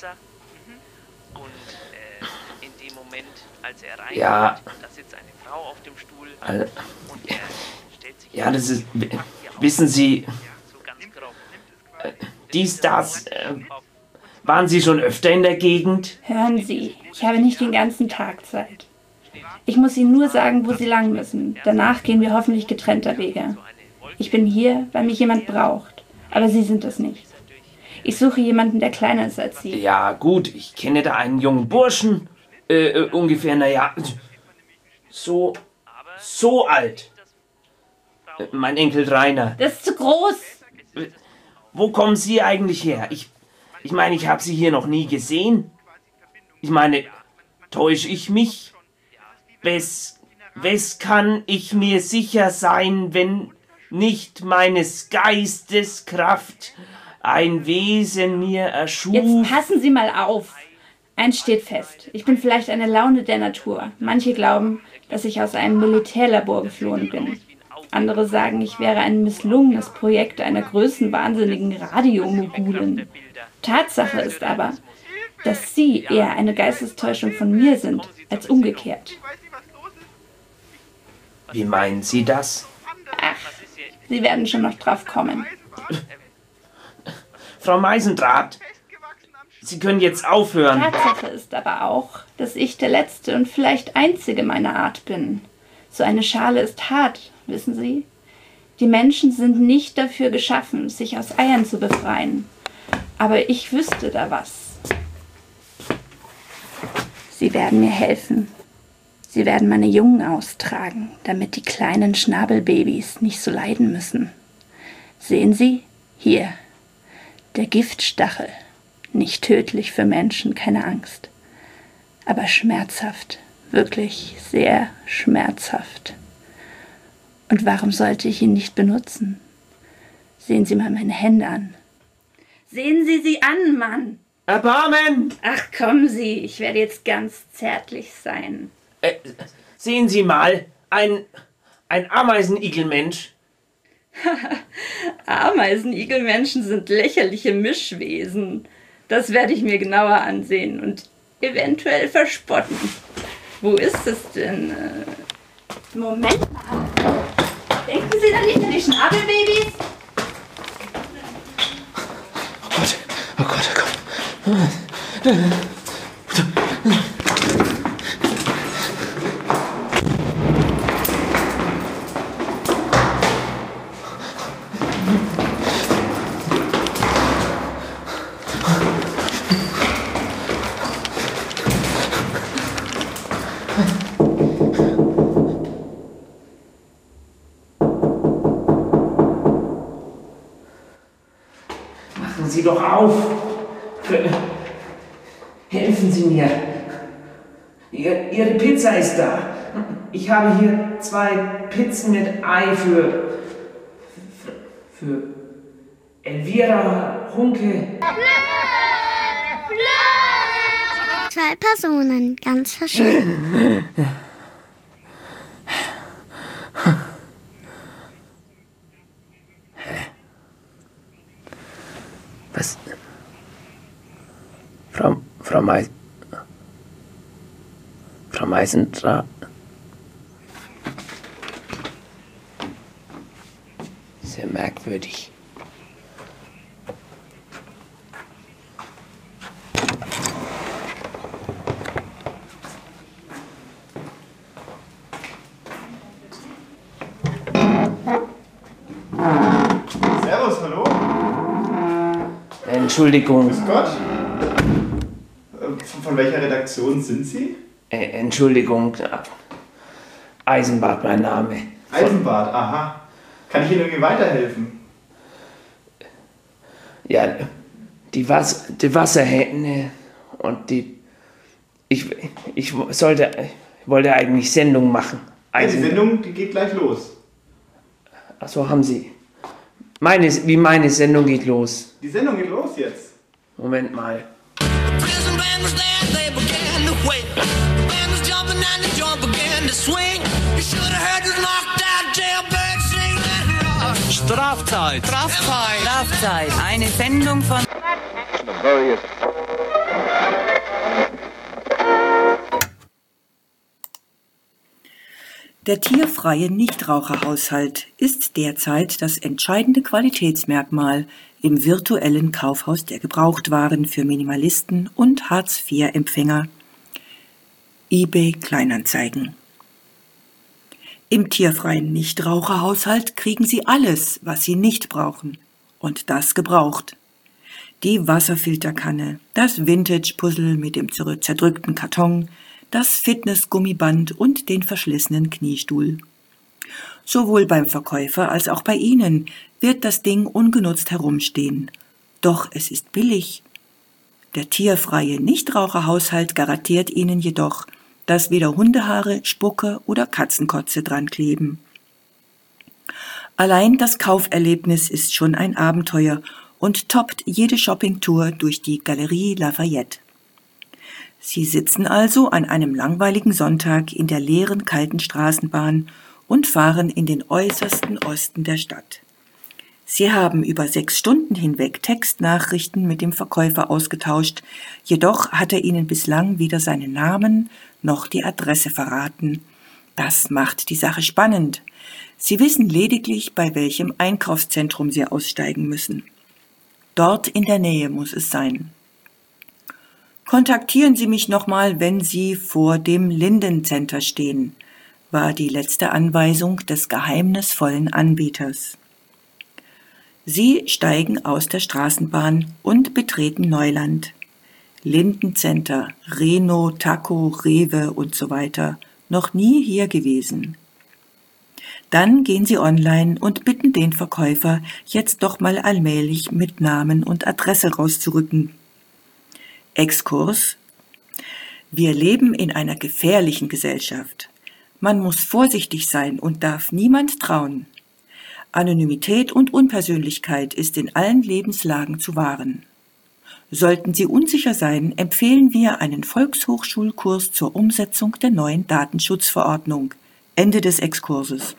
Speaker 13: Ja. Ja, das ist. Wissen Sie. Das. Waren Sie schon öfter in der Gegend?
Speaker 15: Hören Sie, ich habe nicht den ganzen Tag Zeit. Ich muss Ihnen nur sagen, wo Sie lang müssen. Danach gehen wir hoffentlich getrennter Wege. Ich bin hier, weil mich jemand braucht. Aber Sie sind es nicht. Ich suche jemanden, der kleiner ist als Sie.
Speaker 13: Ja, gut, ich kenne da einen jungen Burschen. Ungefähr, naja, so alt. Mein Enkel Rainer.
Speaker 15: Das ist zu groß.
Speaker 13: Wo kommen Sie eigentlich her? Ich meine, ich habe Sie hier noch nie gesehen. Ich meine, täusche ich mich? Wes kann ich mir sicher sein, wenn nicht meines Geistes Kraft ein Wesen mir erschuf?
Speaker 15: Jetzt passen Sie mal auf. Eins steht fest. Ich bin vielleicht eine Laune der Natur. Manche glauben, dass ich aus einem Militärlabor geflohen bin. Andere sagen, ich wäre ein misslungenes Projekt einer größenwahnsinnigen Radiomogulin. Tatsache ist aber, dass Sie eher eine Geistestäuschung von mir sind, als umgekehrt.
Speaker 13: Wie meinen Sie das?
Speaker 15: Ach, Sie werden schon noch drauf kommen.
Speaker 13: Frau Meisendrath, Sie können jetzt aufhören.
Speaker 15: Tatsache ist aber auch, dass ich der letzte und vielleicht einzige meiner Art bin. So eine Schale ist hart, wissen Sie? Die Menschen sind nicht dafür geschaffen, sich aus Eiern zu befreien. Aber ich wüsste da was. Sie werden mir helfen. Sie werden meine Jungen austragen, damit die kleinen Schnabelbabys nicht so leiden müssen. Sehen Sie? Hier. Der Giftstachel. Nicht tödlich für Menschen, keine Angst. Aber schmerzhaft. Wirklich sehr schmerzhaft. Und warum sollte ich ihn nicht benutzen? Sehen Sie mal meine Hände an. Sehen Sie sie an, Mann!
Speaker 13: Erbarmen!
Speaker 15: Ach, kommen Sie, ich werde jetzt ganz zärtlich sein.
Speaker 13: Sehen Sie mal, ein Ameisenigelmensch.
Speaker 15: Ameisenigelmenschen sind lächerliche Mischwesen. Das werde ich mir genauer ansehen. Und eventuell verspotten. Wo ist es denn? Moment mal. Denken Sie da nicht an die Schnabelbabys?
Speaker 3: Oh Gott.
Speaker 13: Machen Sie doch auf! Helfen Sie mir! Ihre Pizza ist da! Ich habe hier 2 Pizzen mit Ei für Elvira Hunke.
Speaker 19: 2 Personen, ganz verschieden.
Speaker 3: Was? Frau Meisendrath? Sehr merkwürdig.
Speaker 2: Servus, hallo?
Speaker 13: Entschuldigung.
Speaker 2: Grüß Gott. Von welcher Redaktion sind Sie?
Speaker 13: Entschuldigung. Eisenbart, mein Name.
Speaker 2: Eisenbart, aha. Kann ich Ihnen irgendwie weiterhelfen?
Speaker 13: Ja, die Wasserhähne und ich wollte eigentlich Sendung machen.
Speaker 2: Ja, die Sendung, die geht gleich los.
Speaker 13: Achso, haben Sie. Meine Sendung geht los.
Speaker 2: Die Sendung geht los jetzt.
Speaker 13: Moment mal.
Speaker 20: Strafzeit. Eine Sendung von...
Speaker 21: Der tierfreie Nichtraucherhaushalt ist derzeit das entscheidende Qualitätsmerkmal im virtuellen Kaufhaus der Gebrauchtwaren für Minimalisten und Hartz-IV-Empfänger. eBay Kleinanzeigen. Im tierfreien Nichtraucherhaushalt kriegen Sie alles, was Sie nicht brauchen. Und das gebraucht. Die Wasserfilterkanne, das Vintage-Puzzle mit dem zerdrückten Karton, das Fitnessgummiband und den verschlissenen Kniestuhl. Sowohl beim Verkäufer als auch bei Ihnen wird das Ding ungenutzt herumstehen. Doch es ist billig. Der tierfreie Nichtraucherhaushalt garantiert Ihnen jedoch, dass weder Hundehaare, Spucke oder Katzenkotze dran kleben. Allein das Kauferlebnis ist schon ein Abenteuer und toppt jede Shoppingtour durch die Galerie Lafayette. Sie sitzen also an einem langweiligen Sonntag in der leeren, kalten Straßenbahn und fahren in den äußersten Osten der Stadt. Sie haben über 6 Stunden hinweg Textnachrichten mit dem Verkäufer ausgetauscht, jedoch hat er Ihnen bislang weder seinen Namen noch die Adresse verraten. Das macht die Sache spannend. Sie wissen lediglich, bei welchem Einkaufszentrum Sie aussteigen müssen. Dort in der Nähe muss es sein. Kontaktieren Sie mich nochmal, wenn Sie vor dem Linden Center stehen, war die letzte Anweisung des geheimnisvollen Anbieters. Sie steigen aus der Straßenbahn und betreten Neuland. Linden Center, Reno, Taco, Rewe und so weiter. Noch nie hier gewesen. Dann gehen Sie online und bitten den Verkäufer, jetzt doch mal allmählich mit Namen und Adresse rauszurücken. Exkurs. Wir leben in einer gefährlichen Gesellschaft. Man muss vorsichtig sein und darf niemand trauen. Anonymität und Unpersönlichkeit ist in allen Lebenslagen zu wahren. Sollten Sie unsicher sein, empfehlen wir einen Volkshochschulkurs zur Umsetzung der neuen Datenschutzverordnung. Ende des Exkurses.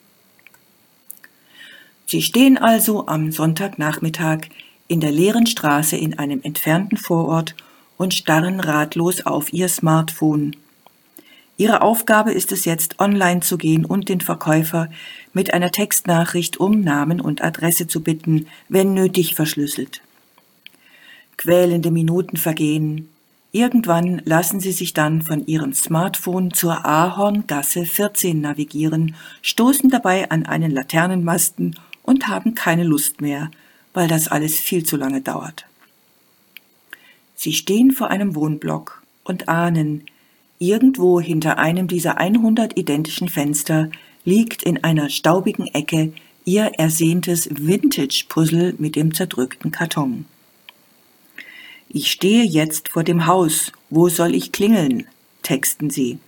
Speaker 21: Sie stehen also am Sonntagnachmittag in der leeren Straße in einem entfernten Vorort und starren ratlos auf ihr Smartphone. Ihre Aufgabe ist es jetzt, online zu gehen und den Verkäufer mit einer Textnachricht um Namen und Adresse zu bitten, wenn nötig verschlüsselt. Quälende Minuten vergehen. Irgendwann lassen sie sich dann von ihrem Smartphone zur Ahorngasse 14 navigieren, stoßen dabei an einen Laternenmasten und haben keine Lust mehr, weil das alles viel zu lange dauert. Sie stehen vor einem Wohnblock und ahnen, irgendwo hinter einem dieser 100 identischen Fenster liegt in einer staubigen Ecke ihr ersehntes Vintage-Puzzle mit dem zerdrückten Karton. Ich stehe jetzt vor dem Haus. Wo soll ich klingeln? Texten sie.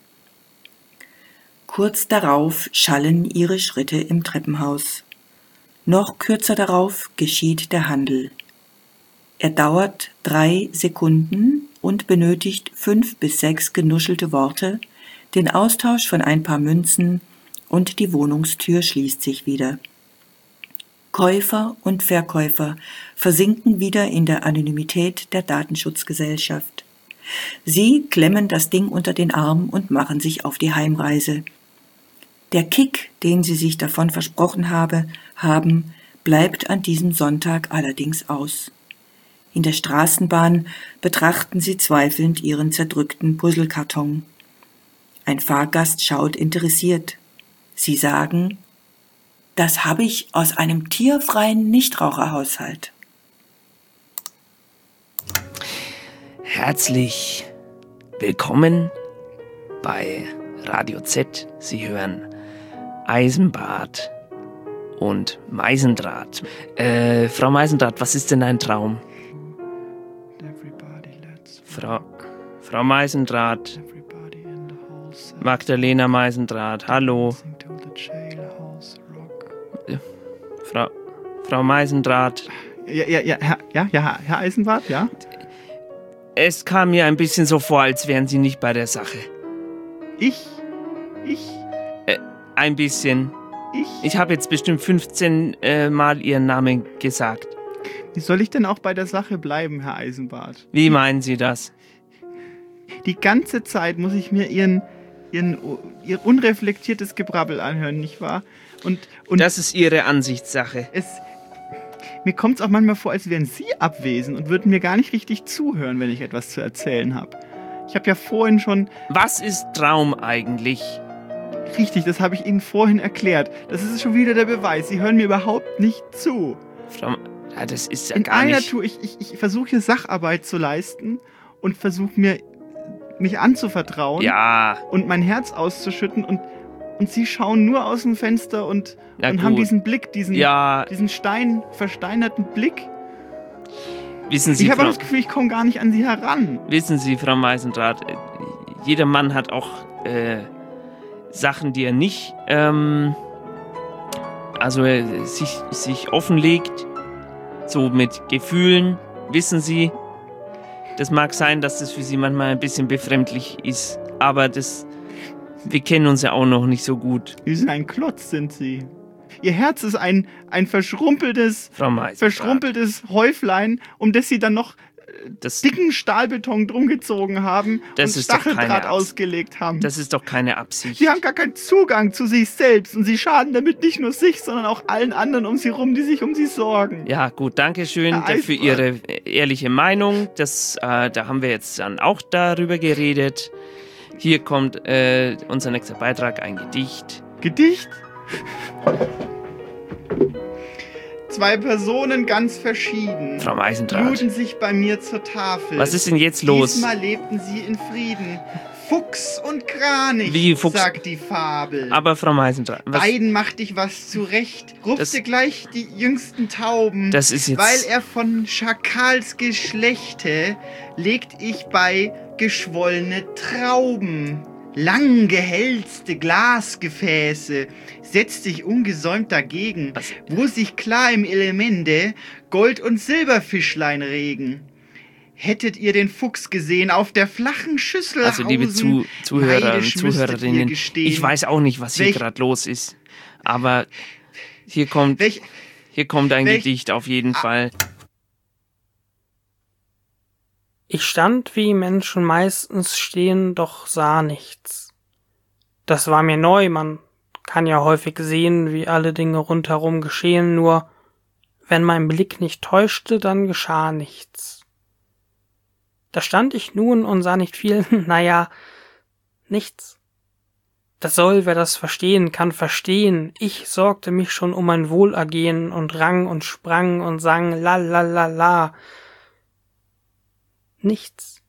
Speaker 21: Kurz darauf schallen ihre Schritte im Treppenhaus. Noch kürzer darauf geschieht der Handel. Er dauert 3 Sekunden und benötigt 5 bis 6 genuschelte Worte, den Austausch von ein paar Münzen und die Wohnungstür schließt sich wieder. Käufer und Verkäufer versinken wieder in der Anonymität der Datenschutzgesellschaft. Sie klemmen das Ding unter den Arm und machen sich auf die Heimreise. Der Kick, den sie sich davon versprochen haben, bleibt an diesem Sonntag allerdings aus. In der Straßenbahn betrachten sie zweifelnd ihren zerdrückten Puzzlekarton. Ein Fahrgast schaut interessiert. Sie sagen: Das habe ich aus einem tierfreien Nichtraucherhaushalt.
Speaker 3: Herzlich willkommen bei Radio Z. Sie hören Eisenbart und Meisendraht. Frau Meisendraht, was ist denn ein Traum? Frau Meisendraht. Magdalena Meisendraht, hallo. Frau Meisendraht.
Speaker 11: Herr Eisenbart, ja?
Speaker 3: Es kam mir ein bisschen so vor, als wären Sie nicht bei der Sache.
Speaker 11: Ich?
Speaker 3: Ein bisschen. Ich habe jetzt bestimmt 15 Mal Ihren Namen gesagt.
Speaker 11: Wie soll ich denn auch bei der Sache bleiben, Herr Eisenbart?
Speaker 3: Wie meinen Sie das?
Speaker 11: Die ganze Zeit muss ich mir Ihr unreflektiertes Gebrabbel anhören, nicht wahr? Und
Speaker 3: das ist Ihre Ansichtssache.
Speaker 11: Mir kommt es auch manchmal vor, als wären Sie abwesend und würden mir gar nicht richtig zuhören, wenn ich etwas zu erzählen habe. Ich habe ja vorhin schon...
Speaker 3: Was ist Traum eigentlich?
Speaker 11: Richtig, das habe ich Ihnen vorhin erklärt. Das ist schon wieder der Beweis. Sie hören mir überhaupt nicht zu.
Speaker 3: Ja, das ist ja gar nicht...
Speaker 11: Ich versuche hier Sacharbeit zu leisten und versuche mich anzuvertrauen und mein Herz auszuschütten und Sie schauen nur aus dem Fenster und haben diesen Blick, diesen versteinerten Blick.
Speaker 3: Wissen Sie,
Speaker 11: ich habe das Gefühl, ich komme gar nicht an Sie heran.
Speaker 3: Wissen Sie, Frau Meisendraht, jeder Mann hat auch Sachen, die er nicht sich offenlegt, so mit Gefühlen, wissen Sie. Das mag sein, dass das für Sie manchmal ein bisschen befremdlich ist, aber wir kennen uns ja auch noch nicht so gut.
Speaker 11: Wie so ein Klotz sind Sie. Ihr Herz ist ein verschrumpeltes Häuflein, um das Sie dann noch dicken Stahlbeton drum gezogen haben und Stacheldraht ausgelegt haben.
Speaker 3: Das ist doch keine Absicht.
Speaker 11: Sie haben gar keinen Zugang zu sich selbst und Sie schaden damit nicht nur sich, sondern auch allen anderen um Sie rum, die sich um Sie sorgen.
Speaker 3: Ja, gut, danke schön für Ihre ehrliche Meinung. Da haben wir jetzt dann auch darüber geredet. Hier kommt unser nächster Beitrag, ein Gedicht.
Speaker 11: Gedicht? 2 Personen ganz verschieden.
Speaker 3: Frau Meisendraht.
Speaker 11: Luden sich bei mir zur Tafel.
Speaker 3: Was ist denn jetzt los?
Speaker 11: Diesmal lebten sie in Frieden. Fuchs und Kranich, sagt die Fabel.
Speaker 3: Aber Frau Meisendraht...
Speaker 11: Beiden machte ich was zurecht, rupfte gleich die jüngsten Tauben.
Speaker 3: Das ist jetzt...
Speaker 11: Weil er von Schakals Geschlechte legt ich bei geschwollene Trauben. Lang gehälzte Glasgefäße setzt sich ungesäumt dagegen, wo sich klar im Elemente Gold- und Silberfischlein regen. Hättet ihr den Fuchs gesehen auf der flachen Schüssel
Speaker 3: Also liebe Zuhörer und Zuhörerinnen, ich weiß auch nicht, was hier gerade los ist, aber hier kommt ein Gedicht auf jeden Fall.
Speaker 1: Ich stand, wie Menschen meistens stehen, doch sah nichts. Das war mir neu, man kann ja häufig sehen, wie alle Dinge rundherum geschehen, nur wenn mein Blick nicht täuschte, dann geschah nichts. Da stand ich nun und sah nicht viel, naja, nichts. Das soll, wer das verstehen kann, verstehen. Ich sorgte mich schon um mein Wohlergehen und rang und sprang und sang la la la la. Nichts.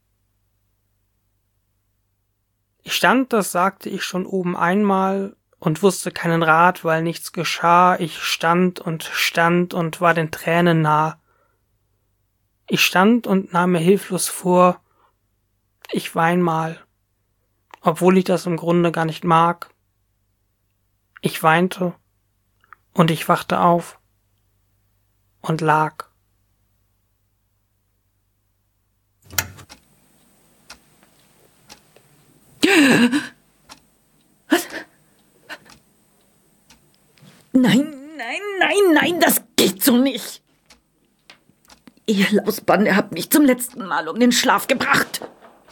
Speaker 1: Ich stand, das sagte ich schon oben einmal, und wusste keinen Rat, weil nichts geschah. Ich stand und war den Tränen nah. Ich stand und nahm mir hilflos vor, ich wein mal, obwohl ich das im Grunde gar nicht mag. Ich weinte und ich wachte auf und lag.
Speaker 16: Was? Nein, das geht so nicht. Ihr Lausbande habt mich zum letzten Mal um den Schlaf gebracht.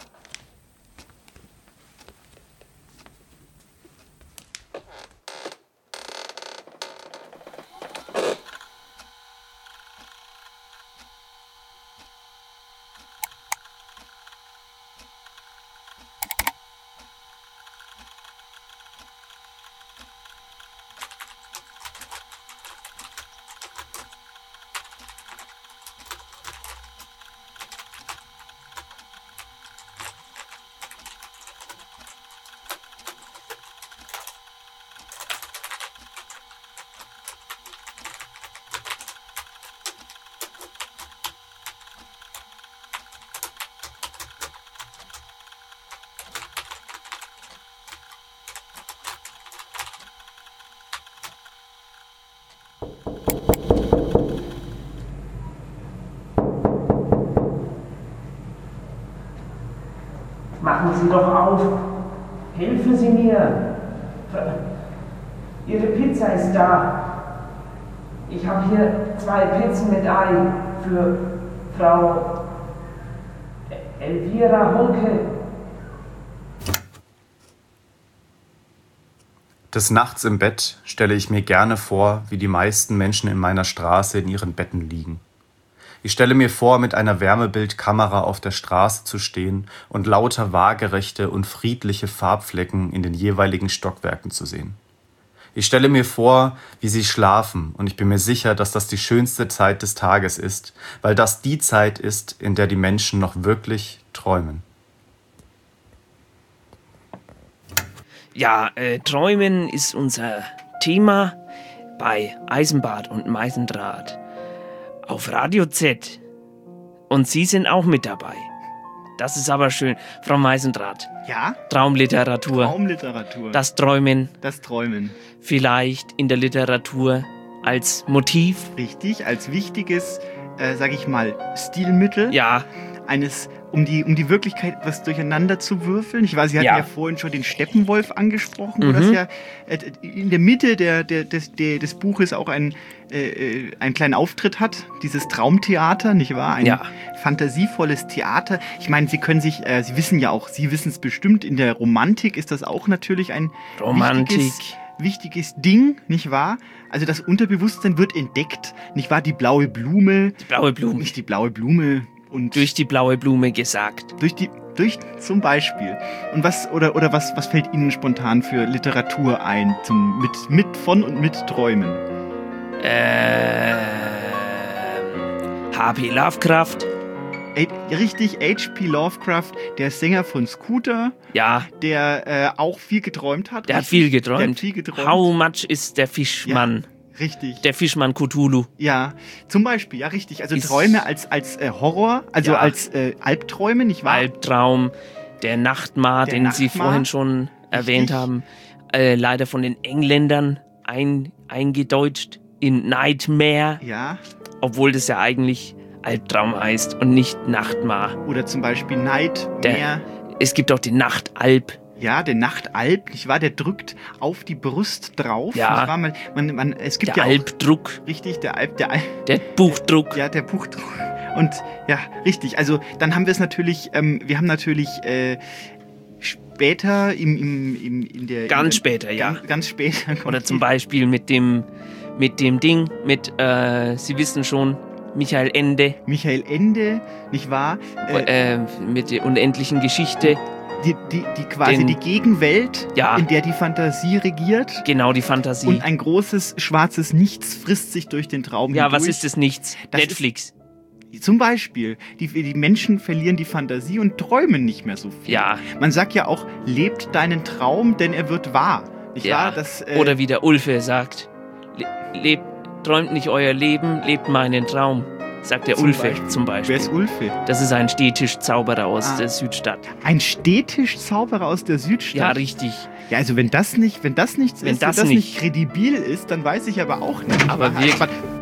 Speaker 13: Machen Sie doch auf. Helfen Sie mir. Ihre Pizza ist da. Ich habe hier 2 Pizzen mit Ei für Frau Elvira Hunke.
Speaker 12: Des Nachts im Bett stelle ich mir gerne vor, wie die meisten Menschen in meiner Straße in ihren Betten liegen. Ich stelle mir vor, mit einer Wärmebildkamera auf der Straße zu stehen und lauter waagerechte und friedliche Farbflecken in den jeweiligen Stockwerken zu sehen. Ich stelle mir vor, wie sie schlafen, und ich bin mir sicher, dass das die schönste Zeit des Tages ist, weil das die Zeit ist, in der die Menschen noch wirklich träumen.
Speaker 3: Ja, Träumen ist unser Thema bei Eisenbart und Meisendraht auf Radio Z. Und Sie sind auch mit dabei. Das ist aber schön. Frau Meisendraht.
Speaker 11: Ja?
Speaker 3: Traumliteratur.
Speaker 11: Traumliteratur.
Speaker 3: Das Träumen.
Speaker 11: Das Träumen.
Speaker 3: Vielleicht in der Literatur als Motiv.
Speaker 11: Richtig, als wichtiges, sag ich mal, Stilmittel.
Speaker 3: Ja.
Speaker 11: Um die Wirklichkeit etwas durcheinander zu würfeln. Ich weiß, Sie hatten ja vorhin schon den Steppenwolf angesprochen, wo das ja in der Mitte des Buches auch einen kleinen Auftritt hat. Dieses Traumtheater, nicht wahr? Ein fantasievolles Theater. Ich meine, Sie wissen es bestimmt, in der Romantik ist das auch natürlich ein wichtiges Ding, nicht wahr? Also das Unterbewusstsein wird entdeckt, nicht wahr? Die blaue Blume. Nicht die blaue Blume. Und
Speaker 3: durch die blaue Blume gesagt.
Speaker 11: Durch zum Beispiel. Und was fällt Ihnen spontan für Literatur ein von und mit Träumen?
Speaker 3: H.P. Lovecraft.
Speaker 11: Richtig, H.P. Lovecraft, der Sänger von Scooter.
Speaker 3: Ja.
Speaker 11: Der auch viel geträumt hat.
Speaker 3: Der hat viel geträumt. How much is der Fischmann?
Speaker 11: Ja. Richtig.
Speaker 3: Der Fischmann Cthulhu.
Speaker 11: Ja, zum Beispiel, ja, richtig. Also Träume als Horror, also als Albträume, nicht wahr?
Speaker 3: Albtraum, der Nachtmar, den Sie vorhin schon erwähnt haben, leider von den Engländern eingedeutscht in Nightmare.
Speaker 11: Ja.
Speaker 3: Obwohl das ja eigentlich Albtraum heißt und nicht Nachtmar.
Speaker 11: Oder zum Beispiel Nightmare.
Speaker 3: Es gibt auch den Nachtalb.
Speaker 11: Ja, der Nachtalb, nicht wahr? Der drückt auf die Brust drauf.
Speaker 3: Ja.
Speaker 11: Nicht wahr? Es gibt
Speaker 3: der
Speaker 11: ja auch,
Speaker 3: Albdruck.
Speaker 11: Richtig, der
Speaker 3: Buchdruck.
Speaker 11: Ja, der Buchdruck. Und ja, richtig. Also dann haben wir es natürlich, wir haben natürlich später in der...
Speaker 3: Ganz später, ja.
Speaker 11: Ganz später.
Speaker 3: Oder zum Beispiel mit dem Ding, Sie wissen schon, Michael Ende.
Speaker 11: Michael Ende, nicht wahr?
Speaker 3: Mit der unendlichen Geschichte.
Speaker 11: Die Gegenwelt, in der die Fantasie regiert.
Speaker 3: Genau, die Fantasie.
Speaker 11: Und ein großes schwarzes Nichts frisst sich durch den Traum
Speaker 3: hindurch.
Speaker 11: Ja,
Speaker 3: was ist das Nichts? Das Netflix.
Speaker 11: Zum Beispiel, die Menschen verlieren die Fantasie und träumen nicht mehr so viel.
Speaker 3: Ja.
Speaker 11: Man sagt ja auch, lebt deinen Traum, denn er wird wahr. Nicht wahr?
Speaker 3: Oder wie der Ulfe sagt, träumt nicht euer Leben, lebt meinen Traum. Sagt der Ulfe zum Beispiel.
Speaker 11: Wer ist Ulfe?
Speaker 3: Das ist ein Stehtischzauberer aus der Südstadt.
Speaker 11: Ein Stehtischzauberer aus der Südstadt?
Speaker 3: Ja, richtig.
Speaker 11: Ja, also wenn das nicht kredibil ist, dann weiß ich aber auch nicht.
Speaker 3: Aber wirklich.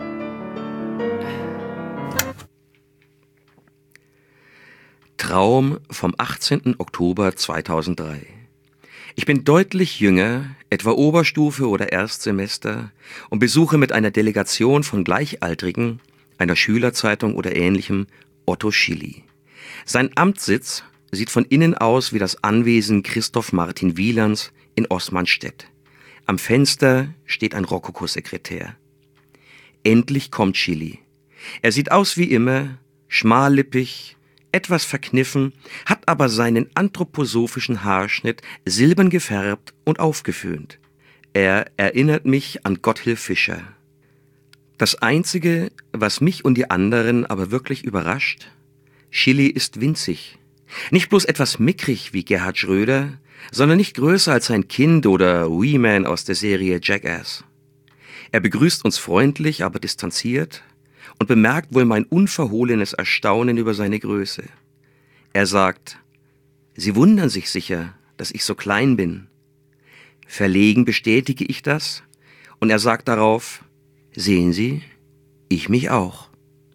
Speaker 4: Traum vom 18. Oktober 2003. Ich bin deutlich jünger, etwa Oberstufe oder Erstsemester, und besuche mit einer Delegation von Gleichaltrigen, einer Schülerzeitung oder Ähnlichem, Otto Schily. Sein Amtssitz sieht von innen aus wie das Anwesen Christoph Martin Wielands in Osmanstedt. Am Fenster steht ein Rokokosekretär. Endlich kommt Schily. Er sieht aus wie immer, schmallippig, etwas verkniffen, hat aber seinen anthroposophischen Haarschnitt silbern gefärbt und aufgeföhnt. Er erinnert mich an Gotthilf Fischer. Das Einzige, was mich und die anderen aber wirklich überrascht, Schily ist winzig. Nicht bloß etwas mickrig wie Gerhard Schröder, sondern nicht größer als ein Kind oder Wee Man aus der Serie Jackass. Er begrüßt uns freundlich, aber distanziert und bemerkt wohl mein unverhohlenes Erstaunen über seine Größe. Er sagt, Sie wundern sich sicher, dass ich so klein bin. Verlegen bestätige ich das und er sagt darauf, sehen Sie, ich mich auch.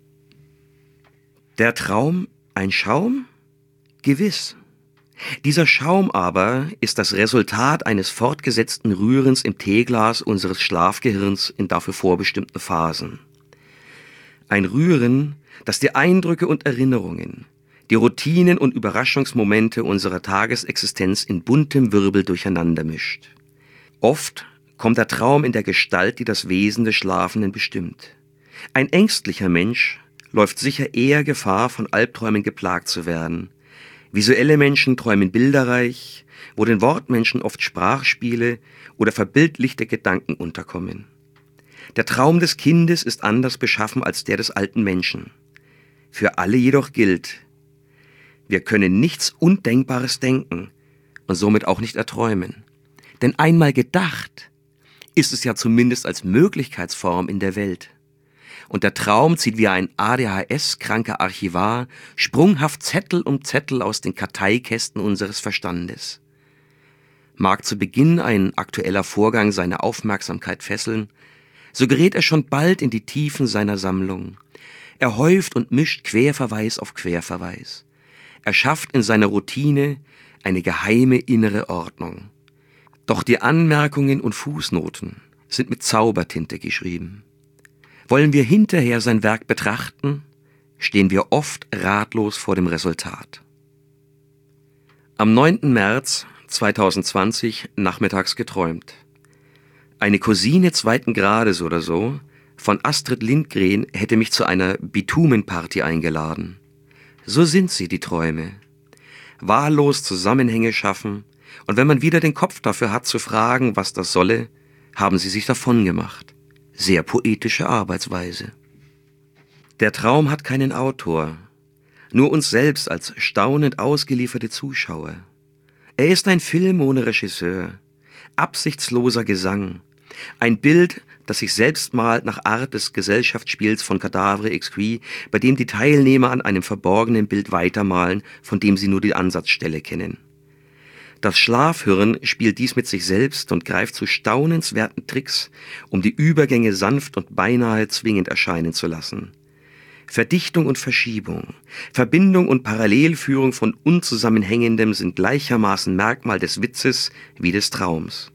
Speaker 4: Der Traum ein Schaum? Gewiss. Dieser Schaum aber ist das Resultat eines fortgesetzten Rührens im Teeglas unseres Schlafgehirns in dafür vorbestimmten Phasen. Ein Rühren, das die Eindrücke und Erinnerungen, die Routinen und Überraschungsmomente unserer Tagesexistenz in buntem Wirbel durcheinander mischt. Oft kommt der Traum in der Gestalt, die das Wesen des Schlafenden bestimmt. Ein ängstlicher Mensch läuft sicher eher Gefahr, von Albträumen geplagt zu werden. Visuelle Menschen träumen bilderreich, wo den Wortmenschen oft Sprachspiele oder verbildlichte Gedanken unterkommen. Der Traum des Kindes ist anders beschaffen als der des alten Menschen. Für alle jedoch gilt, wir können nichts Undenkbares denken und somit auch nicht erträumen. Denn einmal gedacht ist es ja zumindest als Möglichkeitsform in der Welt. Und der Traum zieht wie ein ADHS-kranker Archivar sprunghaft Zettel um Zettel aus den Karteikästen unseres Verstandes. Mag zu Beginn ein aktueller Vorgang seine Aufmerksamkeit fesseln, so gerät er schon bald in die Tiefen seiner Sammlung. Er häuft und mischt Querverweis auf Querverweis. Er schafft in seiner Routine eine geheime innere Ordnung. Doch die Anmerkungen und Fußnoten sind mit Zaubertinte geschrieben. Wollen wir hinterher sein Werk betrachten, stehen wir oft ratlos vor dem Resultat. Am 9. März 2020 nachmittags geträumt. Eine Cousine 2. Grades oder so von Astrid Lindgren hätte mich zu einer Bitumenparty eingeladen. So sind sie, die Träume. Wahllos Zusammenhänge schaffen, und wenn man wieder den Kopf dafür hat zu fragen, was das solle, haben sie sich davongemacht. Sehr poetische Arbeitsweise. Der Traum hat keinen Autor, nur uns selbst als staunend ausgelieferte Zuschauer. Er ist ein Film ohne Regisseur, absichtsloser Gesang, ein Bild, das sich selbst malt nach Art des Gesellschaftsspiels von Cadavre Exquis, bei dem die Teilnehmer an einem verborgenen Bild weitermalen, von dem sie nur die Ansatzstelle kennen. Das Schlafhirn spielt dies mit sich selbst und greift zu staunenswerten Tricks, um die Übergänge sanft und beinahe zwingend erscheinen zu lassen. Verdichtung und Verschiebung, Verbindung und Parallelführung von Unzusammenhängendem sind gleichermaßen Merkmal des Witzes wie des Traums.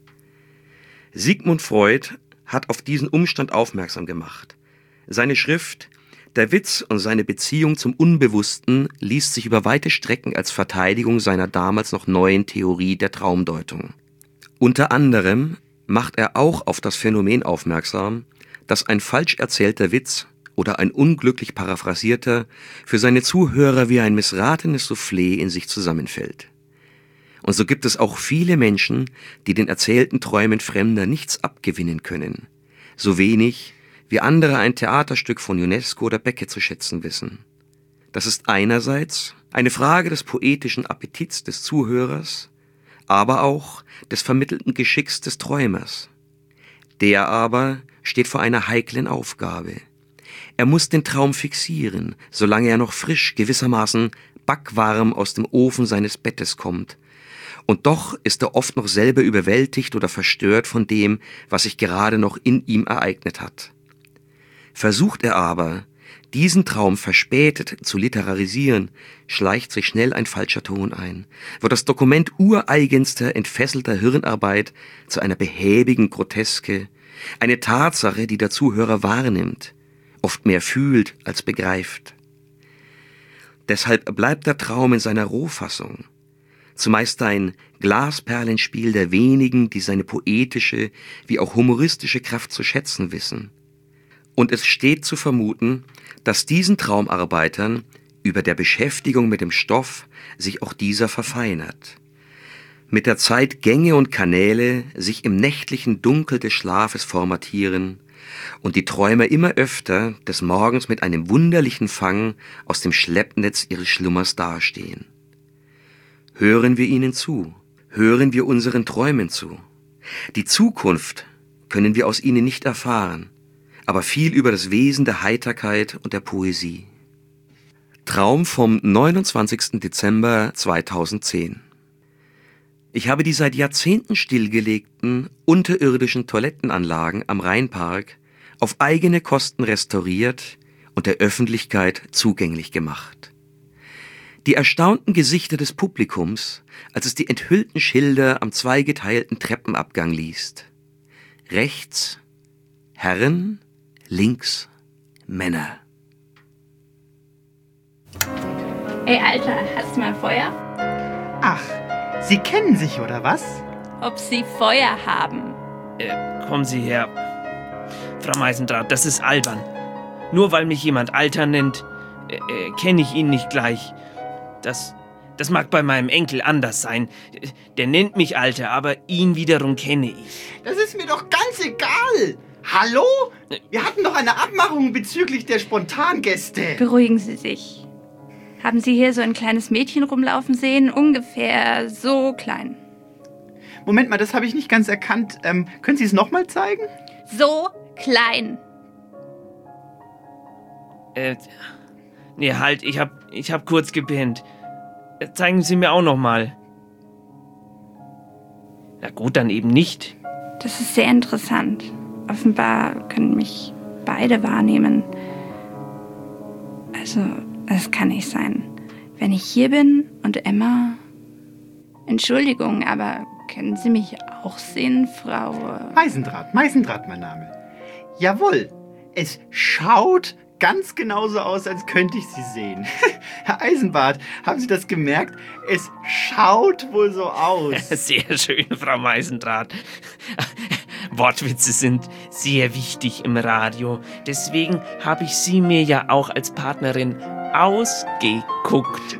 Speaker 4: Sigmund Freud hat auf diesen Umstand aufmerksam gemacht. Seine Schrift Der Witz und seine Beziehung zum Unbewussten liest sich über weite Strecken als Verteidigung seiner damals noch neuen Theorie der Traumdeutung. Unter anderem macht er auch auf das Phänomen aufmerksam, dass ein falsch erzählter Witz oder ein unglücklich paraphrasierter für seine Zuhörer wie ein missratenes Soufflé in sich zusammenfällt. Und so gibt es auch viele Menschen, die den erzählten Träumen Fremder nichts abgewinnen können, so wenig wie andere ein Theaterstück von Ionesco oder Beckett zu schätzen wissen. Das ist einerseits eine Frage des poetischen Appetits des Zuhörers, aber auch des vermittelten Geschicks des Träumers. Der aber steht vor einer heiklen Aufgabe. Er muss den Traum fixieren, solange er noch frisch, gewissermaßen backwarm aus dem Ofen seines Bettes kommt. Und doch ist er oft noch selber überwältigt oder verstört von dem, was sich gerade noch in ihm ereignet hat. Versucht er aber, diesen Traum verspätet zu literarisieren, schleicht sich schnell ein falscher Ton ein, wird das Dokument ureigenster, entfesselter Hirnarbeit zu einer behäbigen Groteske, eine Tatsache, die der Zuhörer wahrnimmt, oft mehr fühlt als begreift. Deshalb bleibt der Traum in seiner Rohfassung, zumeist ein Glasperlenspiel der wenigen, die seine poetische wie auch humoristische Kraft zu schätzen wissen. Und es steht zu vermuten, dass diesen Traumarbeitern über der Beschäftigung mit dem Stoff sich auch dieser verfeinert. Mit der Zeit Gänge und Kanäle sich im nächtlichen Dunkel des Schlafes formatieren und die Träumer immer öfter des Morgens mit einem wunderlichen Fang aus dem Schleppnetz ihres Schlummers dastehen. Hören wir ihnen zu, hören wir unseren Träumen zu. Die Zukunft können wir aus ihnen nicht erfahren, aber viel über das Wesen der Heiterkeit und der Poesie. Traum vom 29. Dezember 2010. Ich habe die seit Jahrzehnten stillgelegten, unterirdischen Toilettenanlagen am Rheinpark auf eigene Kosten restauriert und der Öffentlichkeit zugänglich gemacht. Die erstaunten Gesichter des Publikums, als es die enthüllten Schilder am zweigeteilten Treppenabgang liest. Rechts Herren, links Männer.
Speaker 15: Ey, Alter, hast du mal Feuer?
Speaker 11: Ach, Sie kennen sich, oder was?
Speaker 15: Ob Sie Feuer haben?
Speaker 13: Kommen Sie her. Frau Meisendrath, das ist albern. Nur weil mich jemand Alter nennt, kenne ich ihn nicht gleich. Das mag bei meinem Enkel anders sein. Der nennt mich Alter, aber ihn wiederum kenne ich.
Speaker 11: Das ist mir doch ganz egal. Hallo? Wir hatten doch eine Abmachung bezüglich der Spontangäste.
Speaker 15: Beruhigen Sie sich. Haben Sie hier so ein kleines Mädchen rumlaufen sehen? Ungefähr so klein.
Speaker 11: Moment mal, das habe ich nicht ganz erkannt. Können Sie es nochmal zeigen?
Speaker 15: So klein.
Speaker 13: Nee, halt, ich hab kurz gepennt. Zeigen Sie mir auch nochmal. Na gut, dann eben nicht.
Speaker 15: Das ist sehr interessant. Offenbar können mich beide wahrnehmen. Also, es kann nicht sein. Wenn ich hier bin und Emma... Entschuldigung, aber können Sie mich auch sehen, Frau...
Speaker 11: Meisendrath, mein Name. Jawohl, es schaut ganz genauso aus, als könnte ich Sie sehen. Herr Eisenbart, haben Sie das gemerkt? Es schaut wohl so aus.
Speaker 13: Sehr schön, Frau Meisendrath. Wortwitze sind sehr wichtig im Radio. Deswegen habe ich Sie mir ja auch als Partnerin ausgeguckt.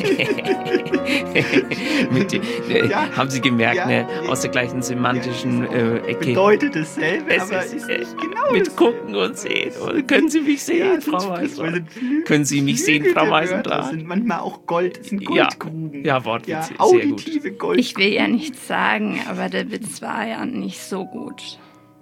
Speaker 13: Haben Sie gemerkt, ne? Aus der gleichen semantischen Ecke.
Speaker 11: Bedeutet dasselbe, aber ist nicht genau
Speaker 13: mit Gucken und Sehen. Oder können Sie mich sehen, Frau Meisendrath? Können Sie mich sehen, Frau Meisendrath?
Speaker 11: Das sind manchmal auch Gold, das sind Goldgruben.
Speaker 13: Ja, Wortwitze, sehr
Speaker 11: auditive
Speaker 13: gut.
Speaker 11: Goldgruben.
Speaker 15: Ich will ja nichts sagen, aber der Witz war ja nicht so gut.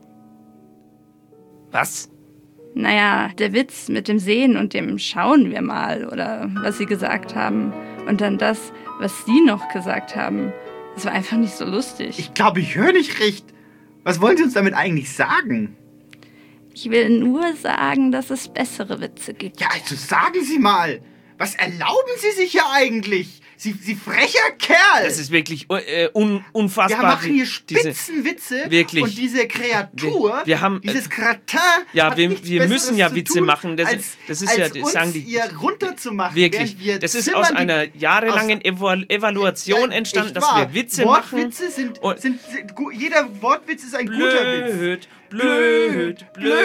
Speaker 13: Was?
Speaker 15: Naja, der Witz mit dem Sehen und dem Schauen wir mal oder was Sie gesagt haben und dann das, was Sie noch gesagt haben, das war einfach nicht so lustig.
Speaker 11: Ich glaube, ich höre nicht recht. Was wollen Sie uns damit eigentlich sagen?
Speaker 15: Ich will nur sagen, dass es bessere Witze gibt.
Speaker 11: Ja, also sagen Sie mal. Was erlauben Sie sich hier eigentlich? Sie frecher Kerl!
Speaker 13: Das ist wirklich unfassbar.
Speaker 11: Wir machen hier Spitzenwitze
Speaker 13: wirklich.
Speaker 11: Und diese Kreatur,
Speaker 13: wir haben,
Speaker 11: dieses Kratin,
Speaker 13: ja, wir müssen ja Witze machen. Das ist ja,
Speaker 11: uns
Speaker 13: sagen die
Speaker 11: hier runterzumachen.
Speaker 13: Wirklich. Das ist aus einer jahrelangen Evaluation entstanden, dass wir Witze machen.
Speaker 11: Jeder Wortwitz ist ein guter Witz.
Speaker 13: Blöd.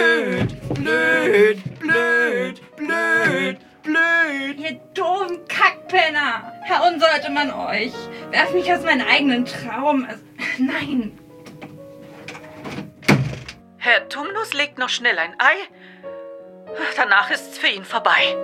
Speaker 15: Ihr doofen Kackpenner! Hauen sollte man euch. Werf mich aus meinem eigenen Traum. Nein.
Speaker 16: Herr Tumnus legt noch schnell ein Ei. Danach ist's für ihn vorbei.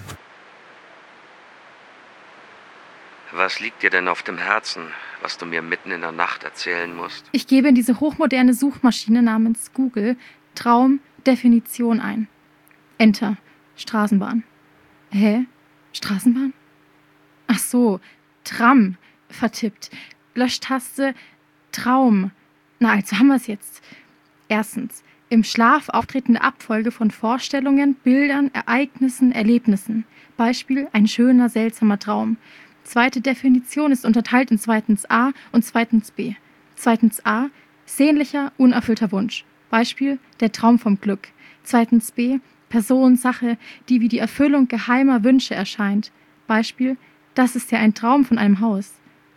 Speaker 4: Was liegt dir denn auf dem Herzen, was du mir mitten in der Nacht erzählen musst?
Speaker 6: Ich gebe in diese hochmoderne Suchmaschine namens Google Traum Definition ein. Enter. Straßenbahn. Hä? Straßenbahn? Ach so, Tram. Vertippt. Löschtaste Traum. Na, also haben wir es jetzt. Erstens. Im Schlaf auftretende Abfolge von Vorstellungen, Bildern, Ereignissen, Erlebnissen. Beispiel: ein schöner, seltsamer Traum. Zweite Definition ist unterteilt in zweitens A und zweitens B. Zweitens A. Sehnlicher, unerfüllter Wunsch. Beispiel: der Traum vom Glück. Zweitens B. Person, Sache, die wie die Erfüllung geheimer Wünsche erscheint. Beispiel: das ist ja ein Traum von einem Haus.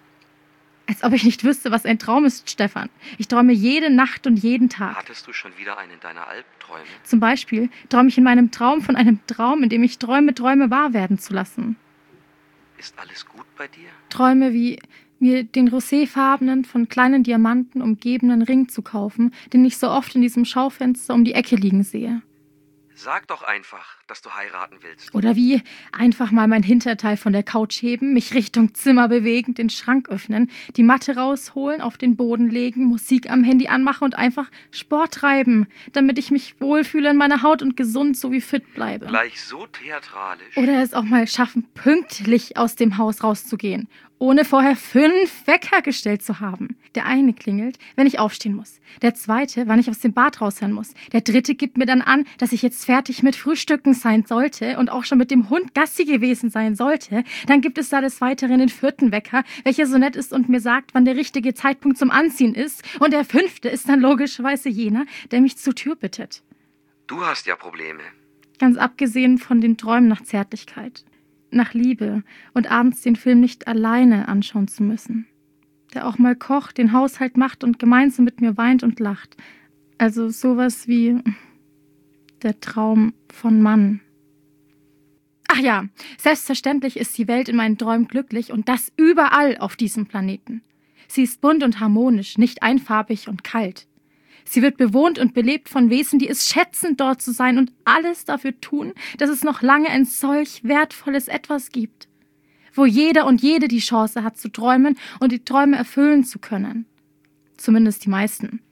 Speaker 6: Als ob ich nicht wüsste, was ein Traum ist, Stefan. Ich träume jede Nacht und jeden Tag.
Speaker 4: Hattest du schon wieder einen deiner Albträume?
Speaker 6: Zum Beispiel träume ich in meinem Traum von einem Traum, in dem ich träume, Träume wahr werden zu lassen.
Speaker 4: Ist alles gut bei dir?
Speaker 6: Träume wie mir den roséfarbenen, von kleinen Diamanten umgebenen Ring zu kaufen, den ich so oft in diesem Schaufenster um die Ecke liegen sehe.
Speaker 4: Sag doch einfach, dass du heiraten willst.
Speaker 6: Oder wie einfach mal mein Hinterteil von der Couch heben, mich Richtung Zimmer bewegen, den Schrank öffnen, die Matte rausholen, auf den Boden legen, Musik am Handy anmachen und einfach Sport treiben, damit ich mich wohlfühle in meiner Haut und gesund sowie fit bleibe.
Speaker 4: Gleich so theatralisch.
Speaker 6: Oder es auch mal schaffen, pünktlich aus dem Haus rauszugehen, ohne vorher 5 Wecker gestellt zu haben. Der eine klingelt, wenn ich aufstehen muss. Der zweite, wann ich aus dem Bad raus sein muss. Der dritte gibt mir dann an, dass ich jetzt fertig mit Frühstücken sein sollte und auch schon mit dem Hund Gassi gewesen sein sollte. Dann gibt es da des Weiteren den 4. Wecker, welcher so nett ist und mir sagt, wann der richtige Zeitpunkt zum Anziehen ist. Und der 5. ist dann logischerweise jener, der mich zur Tür bittet.
Speaker 4: Du hast ja Probleme.
Speaker 6: Ganz abgesehen von den Träumen nach Zärtlichkeit. Nach Liebe und abends den Film nicht alleine anschauen zu müssen. Der auch mal kocht, den Haushalt macht und gemeinsam mit mir weint und lacht. Also sowas wie der Traum von Mann. Ach ja, selbstverständlich ist die Welt in meinen Träumen glücklich und das überall auf diesem Planeten. Sie ist bunt und harmonisch, nicht einfarbig und kalt. Sie wird bewohnt und belebt von Wesen, die es schätzen, dort zu sein und alles dafür tun, dass es noch lange ein solch wertvolles Etwas gibt. Wo jeder und jede die Chance hat zu träumen und die Träume erfüllen zu können. Zumindest die meisten.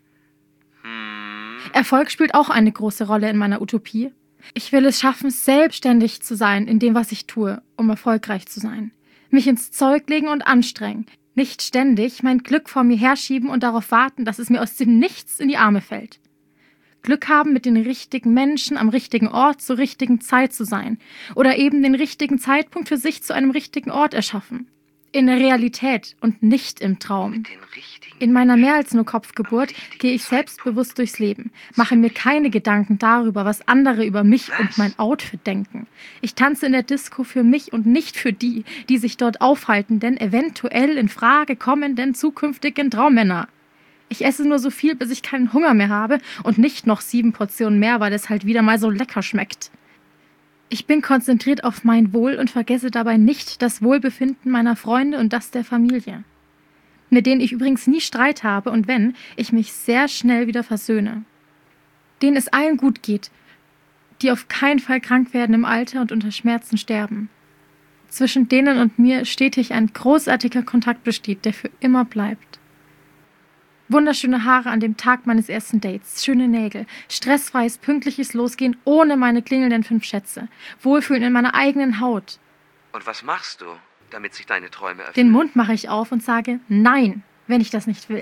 Speaker 6: Erfolg spielt auch eine große Rolle in meiner Utopie. Ich will es schaffen, selbstständig zu sein in dem, was ich tue, um erfolgreich zu sein. Mich ins Zeug legen und anstrengen. Nicht ständig mein Glück vor mir herschieben und darauf warten, dass es mir aus dem Nichts in die Arme fällt. Glück haben, mit den richtigen Menschen am richtigen Ort zur richtigen Zeit zu sein. Oder eben den richtigen Zeitpunkt für sich zu einem richtigen Ort erschaffen. In der Realität und nicht im Traum. In meiner mehr als nur Kopfgeburt gehe ich selbstbewusst durchs Leben, mache mir keine Gedanken darüber, was andere über mich und mein Outfit denken. Ich tanze in der Disco für mich und nicht für die, die sich dort aufhalten, denn eventuell in Frage kommenden zukünftigen Traummänner. Ich esse nur so viel, bis ich keinen Hunger mehr habe und nicht noch 7 Portionen mehr, weil es halt wieder mal so lecker schmeckt. Ich bin konzentriert auf mein Wohl und vergesse dabei nicht das Wohlbefinden meiner Freunde und das der Familie. Mit denen ich übrigens nie Streit habe und wenn, ich mich sehr schnell wieder versöhne. Denen es allen gut geht, die auf keinen Fall krank werden im Alter und unter Schmerzen sterben. Zwischen denen und mir stetig ein großartiger Kontakt besteht, der für immer bleibt. Wunderschöne Haare an dem Tag meines ersten Dates, schöne Nägel, stressfreies, pünktliches Losgehen ohne meine klingelnden 5 Schätze, Wohlfühlen in meiner eigenen Haut.
Speaker 4: Und was machst du, damit sich deine Träume erfüllen?
Speaker 6: Den Mund mache ich auf und sage Nein, wenn ich das nicht will.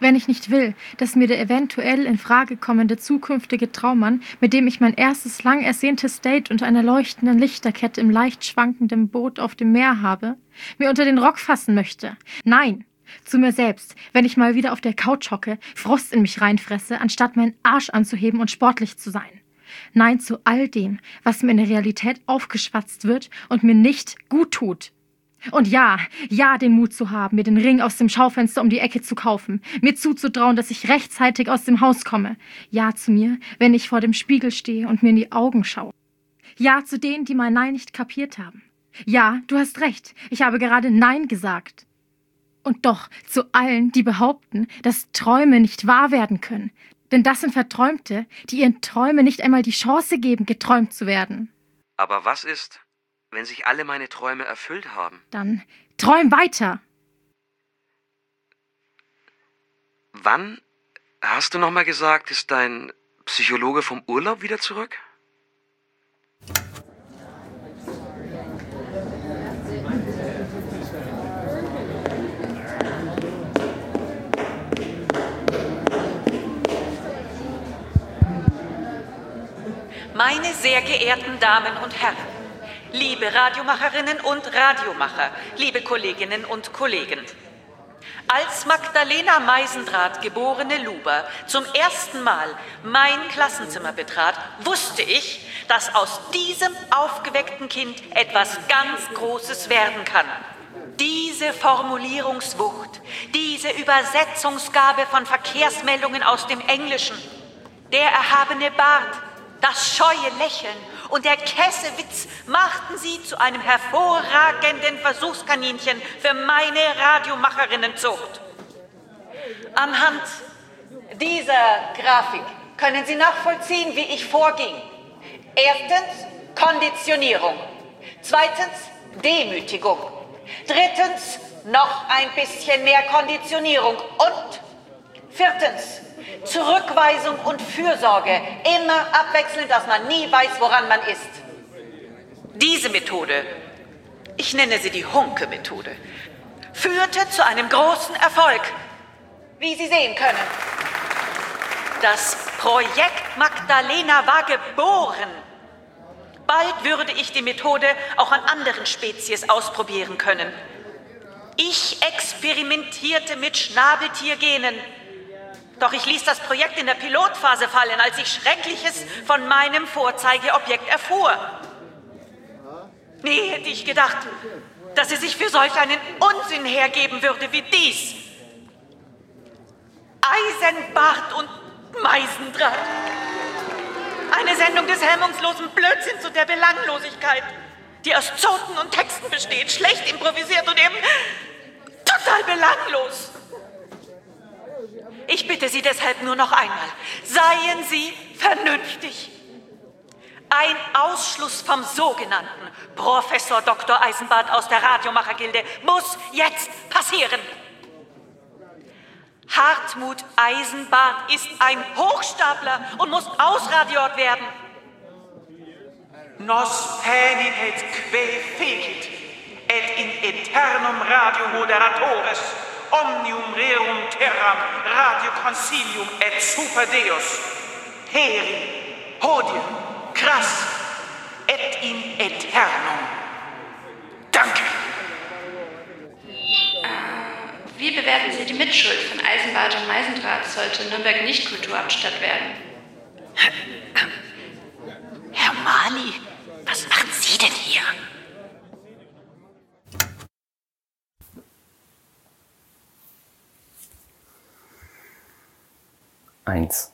Speaker 6: Wenn ich nicht will, dass mir der eventuell in Frage kommende zukünftige Traummann, mit dem ich mein erstes lang ersehntes Date unter einer leuchtenden Lichterkette im leicht schwankenden Boot auf dem Meer habe, mir unter den Rock fassen möchte. Nein, zu mir selbst, wenn ich mal wieder auf der Couch hocke, Frost in mich reinfresse, anstatt meinen Arsch anzuheben und sportlich zu sein. Nein zu all dem, was mir in der Realität aufgeschwatzt wird und mir nicht gut tut. Und ja, den Mut zu haben, mir den Ring aus dem Schaufenster um die Ecke zu kaufen, mir zuzutrauen, dass ich rechtzeitig aus dem Haus komme. Ja zu mir, wenn ich vor dem Spiegel stehe und mir in die Augen schaue. Ja zu denen, die mein Nein nicht kapiert haben. Ja, du hast recht, ich habe gerade Nein gesagt. Und doch zu allen, die behaupten, dass Träume nicht wahr werden können. Denn das sind Verträumte, die ihren Träumen nicht einmal die Chance geben, geträumt zu werden.
Speaker 4: Aber was ist, wenn sich alle meine Träume erfüllt haben?
Speaker 6: Dann träum weiter.
Speaker 4: Wann, hast du nochmal gesagt, ist dein Psychologe vom Urlaub wieder zurück?
Speaker 16: Meine sehr geehrten Damen und Herren, liebe Radiomacherinnen und Radiomacher, liebe Kolleginnen und Kollegen. Als Magdalena Meisendrath, geborene Luber, zum ersten Mal mein Klassenzimmer betrat, wusste ich, dass aus diesem aufgeweckten Kind etwas ganz Großes werden kann. Diese Formulierungswucht, diese Übersetzungsgabe von Verkehrsmeldungen aus dem Englischen, der erhabene Bart, das scheue Lächeln und der Käsewitz machten sie zu einem hervorragenden Versuchskaninchen für meine Radiomacherinnenzucht. Anhand dieser Grafik können Sie nachvollziehen, wie ich vorging. Erstens Konditionierung, zweitens Demütigung, drittens noch ein bisschen mehr Konditionierung und viertens Zurückweisung und Fürsorge, immer abwechselnd, dass man nie weiß, woran man ist. Diese Methode, ich nenne sie die Hunke-Methode, führte zu einem großen Erfolg, wie Sie sehen können. Das Projekt Magdalena war geboren. Bald würde ich die Methode auch an anderen Spezies ausprobieren können. Ich experimentierte mit Schnabeltiergenen. Doch ich ließ das Projekt in der Pilotphase fallen, als ich Schreckliches von meinem Vorzeigeobjekt erfuhr. Nie hätte ich gedacht, dass sie sich für solch einen Unsinn hergeben würde wie dies. Eisenbart und Meisendraht. Eine Sendung des hemmungslosen Blödsinns und der Belanglosigkeit, die aus Zoten und Texten besteht, schlecht improvisiert und eben total belanglos. Ich bitte Sie deshalb nur noch einmal, seien Sie vernünftig. Ein Ausschluss vom sogenannten Professor Dr. Eisenbart aus der Radiomachergilde muss jetzt passieren. Hartmut Eisenbart ist ein Hochstapler und muss ausradiort werden. Nos penit et que fecit, et in eternum radio moderatores, omnium rerum terram radio consilium et super deus, heri, hodie, cras, et in eternum. Danke.
Speaker 15: Wie bewerten Sie die Mitschuld von Eisenbart und Meisendrath, sollte Nürnberg nicht Kulturhauptstadt werden?
Speaker 16: Herr Mali, was machen Sie denn hier?
Speaker 3: Eins.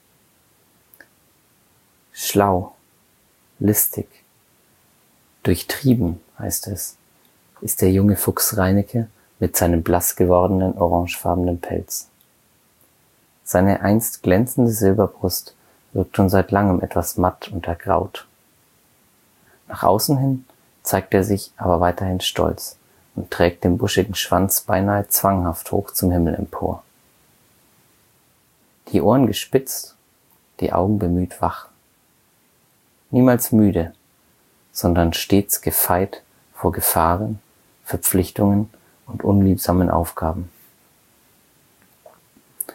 Speaker 3: Schlau, listig, durchtrieben, heißt es, ist der junge Fuchs Reinecke mit seinem blass gewordenen orangefarbenen Pelz. Seine einst glänzende Silberbrust wirkt schon seit langem etwas matt und ergraut. Nach außen hin zeigt er sich aber weiterhin stolz und trägt den buschigen Schwanz beinahe zwanghaft hoch zum Himmel empor. Die Ohren gespitzt, die Augen bemüht wach. Niemals müde, sondern stets gefeit vor Gefahren, Verpflichtungen und unliebsamen Aufgaben.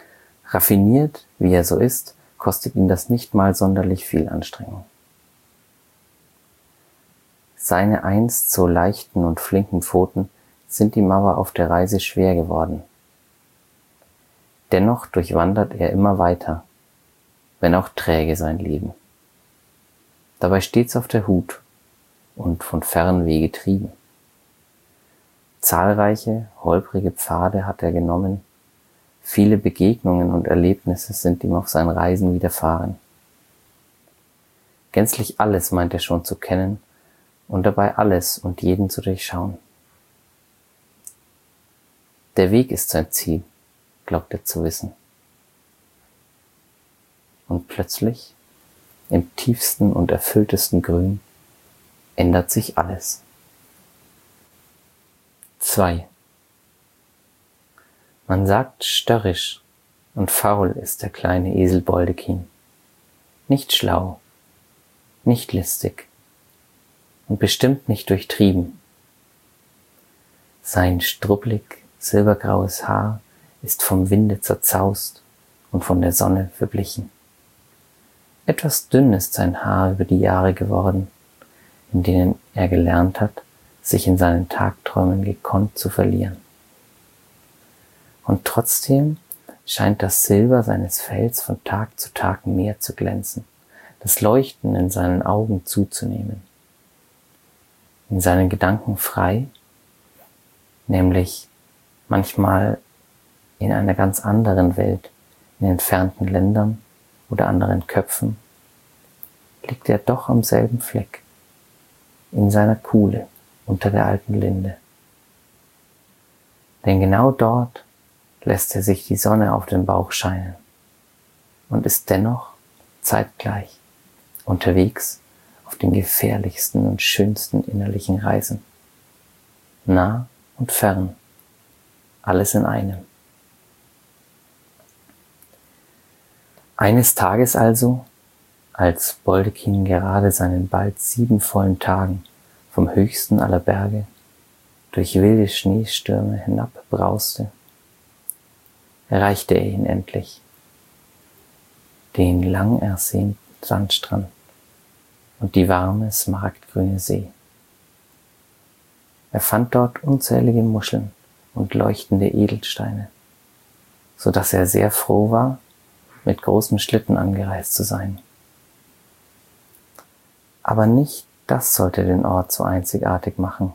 Speaker 7: Raffiniert, wie er so ist, kostet ihn das nicht mal sonderlich viel Anstrengung. Seine einst so leichten und flinken Pfoten sind ihm aber auf der Reise schwer geworden. Dennoch durchwandert er immer weiter, wenn auch träge sein Leben. Dabei stets auf der Hut und von fernen Wege getrieben. Zahlreiche, holprige Pfade hat er genommen, viele Begegnungen und Erlebnisse sind ihm auf seinen Reisen widerfahren. Gänzlich alles meint er schon zu kennen und dabei alles und jeden zu durchschauen. Der Weg ist sein Ziel, glaubt er zu wissen. Und plötzlich, im tiefsten und erfülltesten Grün, ändert sich alles. 2. Man sagt, störrisch und faul ist der kleine Esel Boldekin. Nicht schlau, nicht listig und bestimmt nicht durchtrieben. Sein struppelig silbergraues Haar ist vom Winde zerzaust und von der Sonne verblichen. Etwas dünn ist sein Haar über die Jahre geworden, in denen er gelernt hat, sich in seinen Tagträumen gekonnt zu verlieren. Und trotzdem scheint das Silber seines Fells von Tag zu Tag mehr zu glänzen, das Leuchten in seinen Augen zuzunehmen. In seinen Gedanken frei, nämlich manchmal in einer ganz anderen Welt, in entfernten Ländern oder anderen Köpfen, liegt er doch am selben Fleck, in seiner Kuhle unter der alten Linde. Denn genau dort lässt er sich die Sonne auf den Bauch scheinen und ist dennoch zeitgleich unterwegs auf den gefährlichsten und schönsten innerlichen Reisen. Nah und fern, alles in einem. Eines Tages also, als Boldekin gerade seinen bald 7 vollen Tagen vom höchsten aller Berge durch wilde Schneestürme hinabbrauste, erreichte er ihn endlich, den lang ersehnten Sandstrand und die warme, smaragdgrüne See. Er fand dort unzählige Muscheln und leuchtende Edelsteine, so dass er sehr froh war, mit großem Schlitten angereist zu sein. Aber nicht das sollte den Ort so einzigartig machen,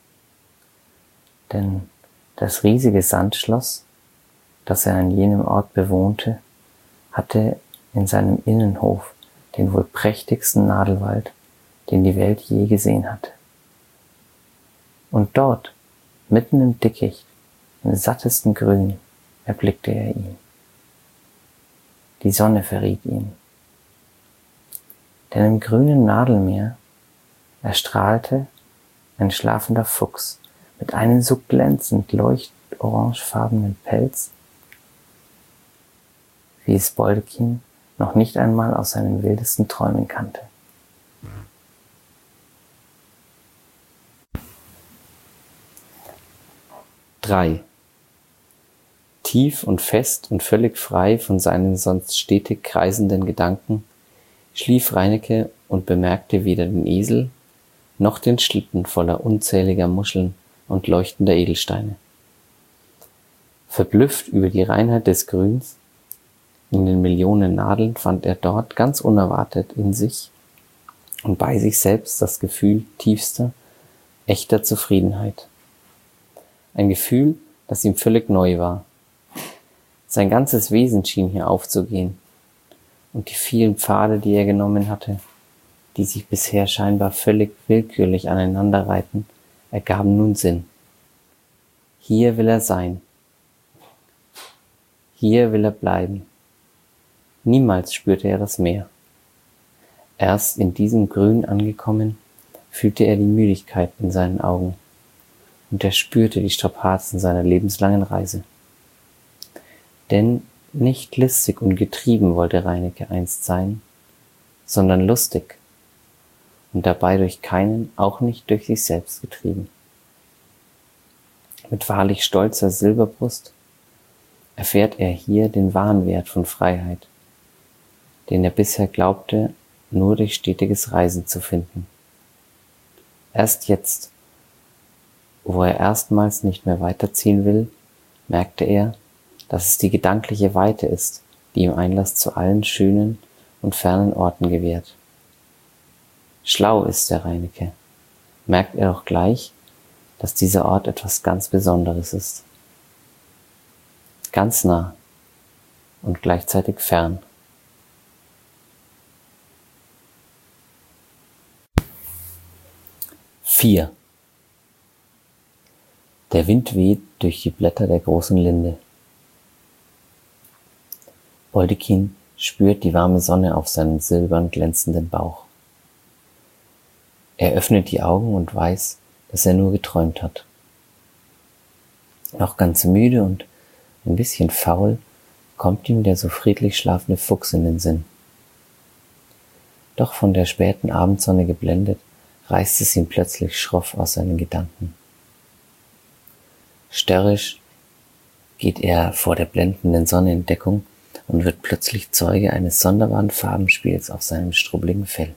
Speaker 7: denn das riesige Sandschloss, das er an jenem Ort bewohnte, hatte in seinem Innenhof den wohl prächtigsten Nadelwald, den die Welt je gesehen hatte. Und dort, mitten im Dickicht, im sattesten Grün, erblickte er ihn. Die Sonne verriet ihn. Denn im grünen Nadelmeer erstrahlte ein schlafender Fuchs mit einem so glänzend leuchtorangefarbenen Pelz, wie es Boldekin noch nicht einmal aus seinen wildesten Träumen kannte. Drei. Tief und fest und völlig frei von seinen sonst stetig kreisenden Gedanken schlief Reineke und bemerkte weder den Esel noch den Schlitten voller unzähliger Muscheln und leuchtender Edelsteine. Verblüfft über die Reinheit des Grüns in den Millionen Nadeln fand er dort ganz unerwartet in sich und bei sich selbst das Gefühl tiefster, echter Zufriedenheit. Ein Gefühl, das ihm völlig neu war. Sein ganzes Wesen schien hier aufzugehen, und die vielen Pfade, die er genommen hatte, die sich bisher scheinbar völlig willkürlich aneinanderreihten, ergaben nun Sinn. Hier will er sein. Hier will er bleiben. Niemals spürte er das Meer. Erst in diesem Grün angekommen, fühlte er die Müdigkeit in seinen Augen, und er spürte die Strapazen seiner lebenslangen Reise. Denn nicht listig und getrieben wollte Reineke einst sein, sondern lustig und dabei durch keinen, auch nicht durch sich selbst getrieben. Mit wahrlich stolzer Silberbrust erfährt er hier den wahren Wert von Freiheit, den er bisher glaubte, nur durch stetiges Reisen zu finden. Erst jetzt, wo er erstmals nicht mehr weiterziehen will, merkte er, dass es die gedankliche Weite ist, die ihm Einlass zu allen schönen und fernen Orten gewährt. Schlau ist der Reineke, merkt er doch gleich, dass dieser Ort etwas ganz Besonderes ist. Ganz nah und gleichzeitig fern. »4. Der Wind weht durch die Blätter der großen Linde. Boldekin spürt die warme Sonne auf seinem silbern glänzenden Bauch. Er öffnet die Augen und weiß, dass er nur geträumt hat. Noch ganz müde und ein bisschen faul kommt ihm der so friedlich schlafende Fuchs in den Sinn. Doch von der späten Abendsonne geblendet, reißt es ihn plötzlich schroff aus seinen Gedanken. Störrisch geht er vor der blendenden Sonne in Deckung und wird plötzlich Zeuge eines sonderbaren Farbenspiels auf seinem strubbligen Fell.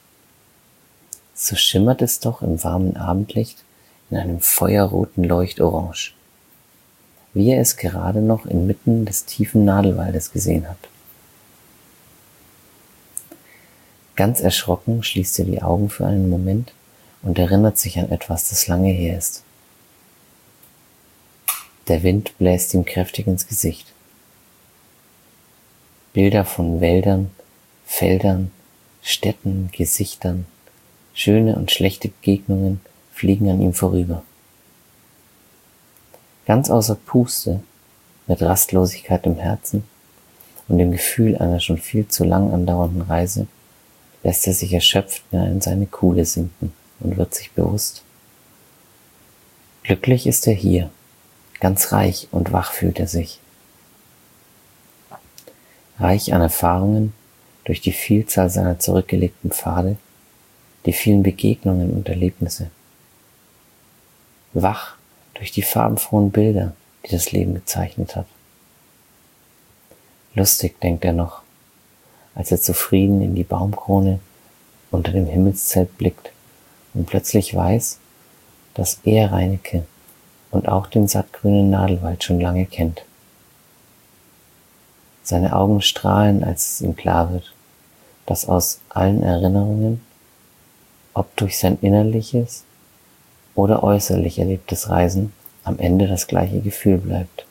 Speaker 7: So schimmert es doch im warmen Abendlicht in einem feuerroten Leuchtorange, wie er es gerade noch inmitten des tiefen Nadelwaldes gesehen hat. Ganz erschrocken schließt er die Augen für einen Moment und erinnert sich an etwas, das lange her ist. Der Wind bläst ihm kräftig ins Gesicht. Bilder von Wäldern, Feldern, Städten, Gesichtern, schöne und schlechte Begegnungen fliegen an ihm vorüber. Ganz außer Puste, mit Rastlosigkeit im Herzen und dem Gefühl einer schon viel zu lang andauernden Reise, lässt er sich erschöpft in seine Kuhle sinken und wird sich bewusst: Glücklich ist er hier, ganz reich und wach fühlt er sich. Reich an Erfahrungen durch die Vielzahl seiner zurückgelegten Pfade, die vielen Begegnungen und Erlebnisse. Wach durch die farbenfrohen Bilder, die das Leben gezeichnet hat. Lustig, denkt er noch, als er zufrieden in die Baumkrone unter dem Himmelszelt blickt und plötzlich weiß, dass er Reineke und auch den sattgrünen Nadelwald schon lange kennt. Seine Augen strahlen, als es ihm klar wird, dass aus allen Erinnerungen, ob durch sein innerliches oder äußerlich erlebtes Reisen, am Ende das gleiche Gefühl bleibt.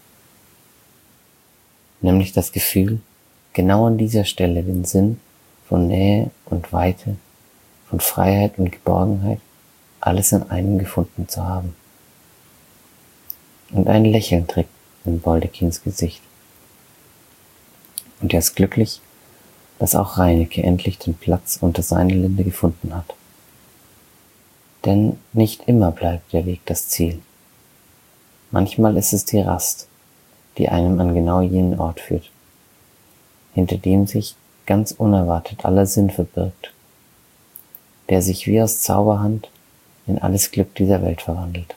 Speaker 7: Nämlich das Gefühl, genau an dieser Stelle den Sinn von Nähe und Weite, von Freiheit und Geborgenheit, alles in einem gefunden zu haben. Und ein Lächeln trägt in Boldekins Gesicht. Und er ist glücklich, dass auch Reineke endlich den Platz unter seiner Linde gefunden hat. Denn nicht immer bleibt der Weg das Ziel. Manchmal ist es die Rast, die einem an genau jenen Ort führt, hinter dem sich ganz unerwartet aller Sinn verbirgt, der sich wie aus Zauberhand in alles Glück dieser Welt verwandelt.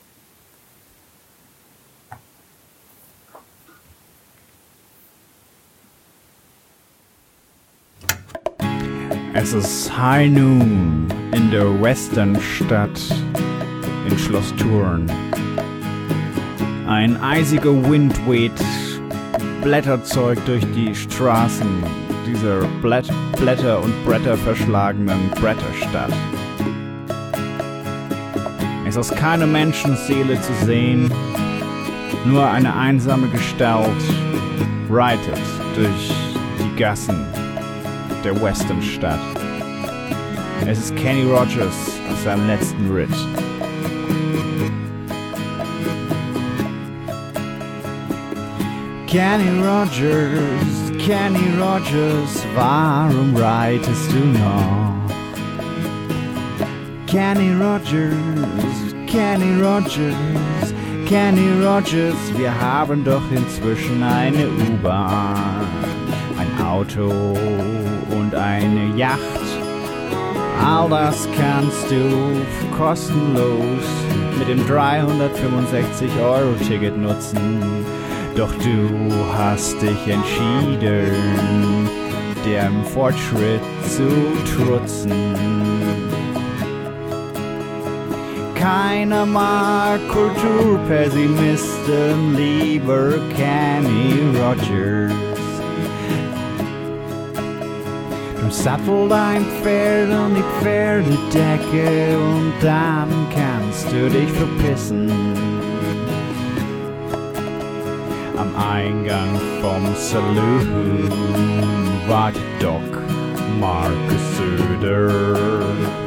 Speaker 8: Es ist High Noon in der Westernstadt in Schloss Thurn. Ein eisiger Wind weht Blätterzeug durch die Straßen dieser Blätter und Bretter verschlagenen Bretterstadt. Es ist keine Menschenseele zu sehen, nur eine einsame Gestalt reitet durch die Gassen der Westernstadt. Es ist Kenny Rogers auf seinem letzten Ritt. Kenny Rogers, warum reitest du noch? Kenny Rogers, wir haben doch inzwischen eine U-Bahn, ein Auto und eine Yacht. All das kannst du kostenlos mit dem 365-Euro-Ticket nutzen. Doch du hast dich entschieden, dem Fortschritt zu trutzen. Keiner mag Kulturpessimisten, lieber Kenny Rogers. Du sattel dein Pferd an die Pferdedecke und dann kannst du dich verpissen. Am Eingang vom Saloon wartet Doc Markus Söder.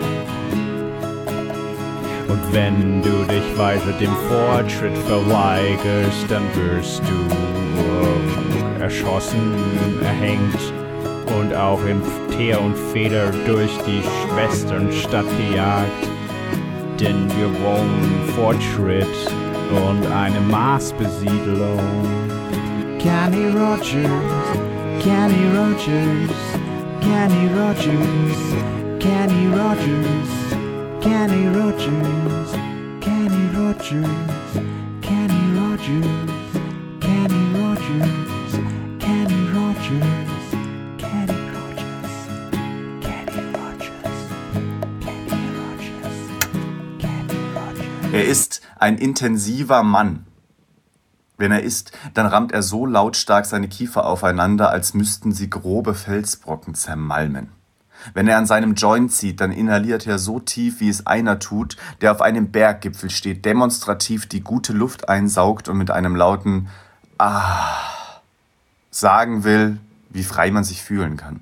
Speaker 8: Und wenn du dich weiter dem Fortschritt verweigerst, dann wirst du erschossen, erhängt und auch in Teer und Feder durch die Schwesternstadt gejagt. Denn wir wollen Fortschritt und eine Marsbesiedlung. Kenny Rogers, Kenny Rogers, Kenny Rogers, Kenny Rogers, Kenny Rogers, Kenny Rogers, Kenny Rogers, Kenny Rogers, Kenny Rogers, Kenny Rogers, Kenny Rogers, Kenny Rogers, Kenny Rogers.
Speaker 12: Er ist ein intensiver Mann. Wenn er isst, dann rammt er so lautstark seine Kiefer aufeinander, als müssten sie grobe Felsbrocken zermalmen. Wenn er an seinem Joint zieht, dann inhaliert er so tief, wie es einer tut, der auf einem Berggipfel steht, demonstrativ die gute Luft einsaugt und mit einem lauten Ah sagen will, wie frei man sich fühlen kann.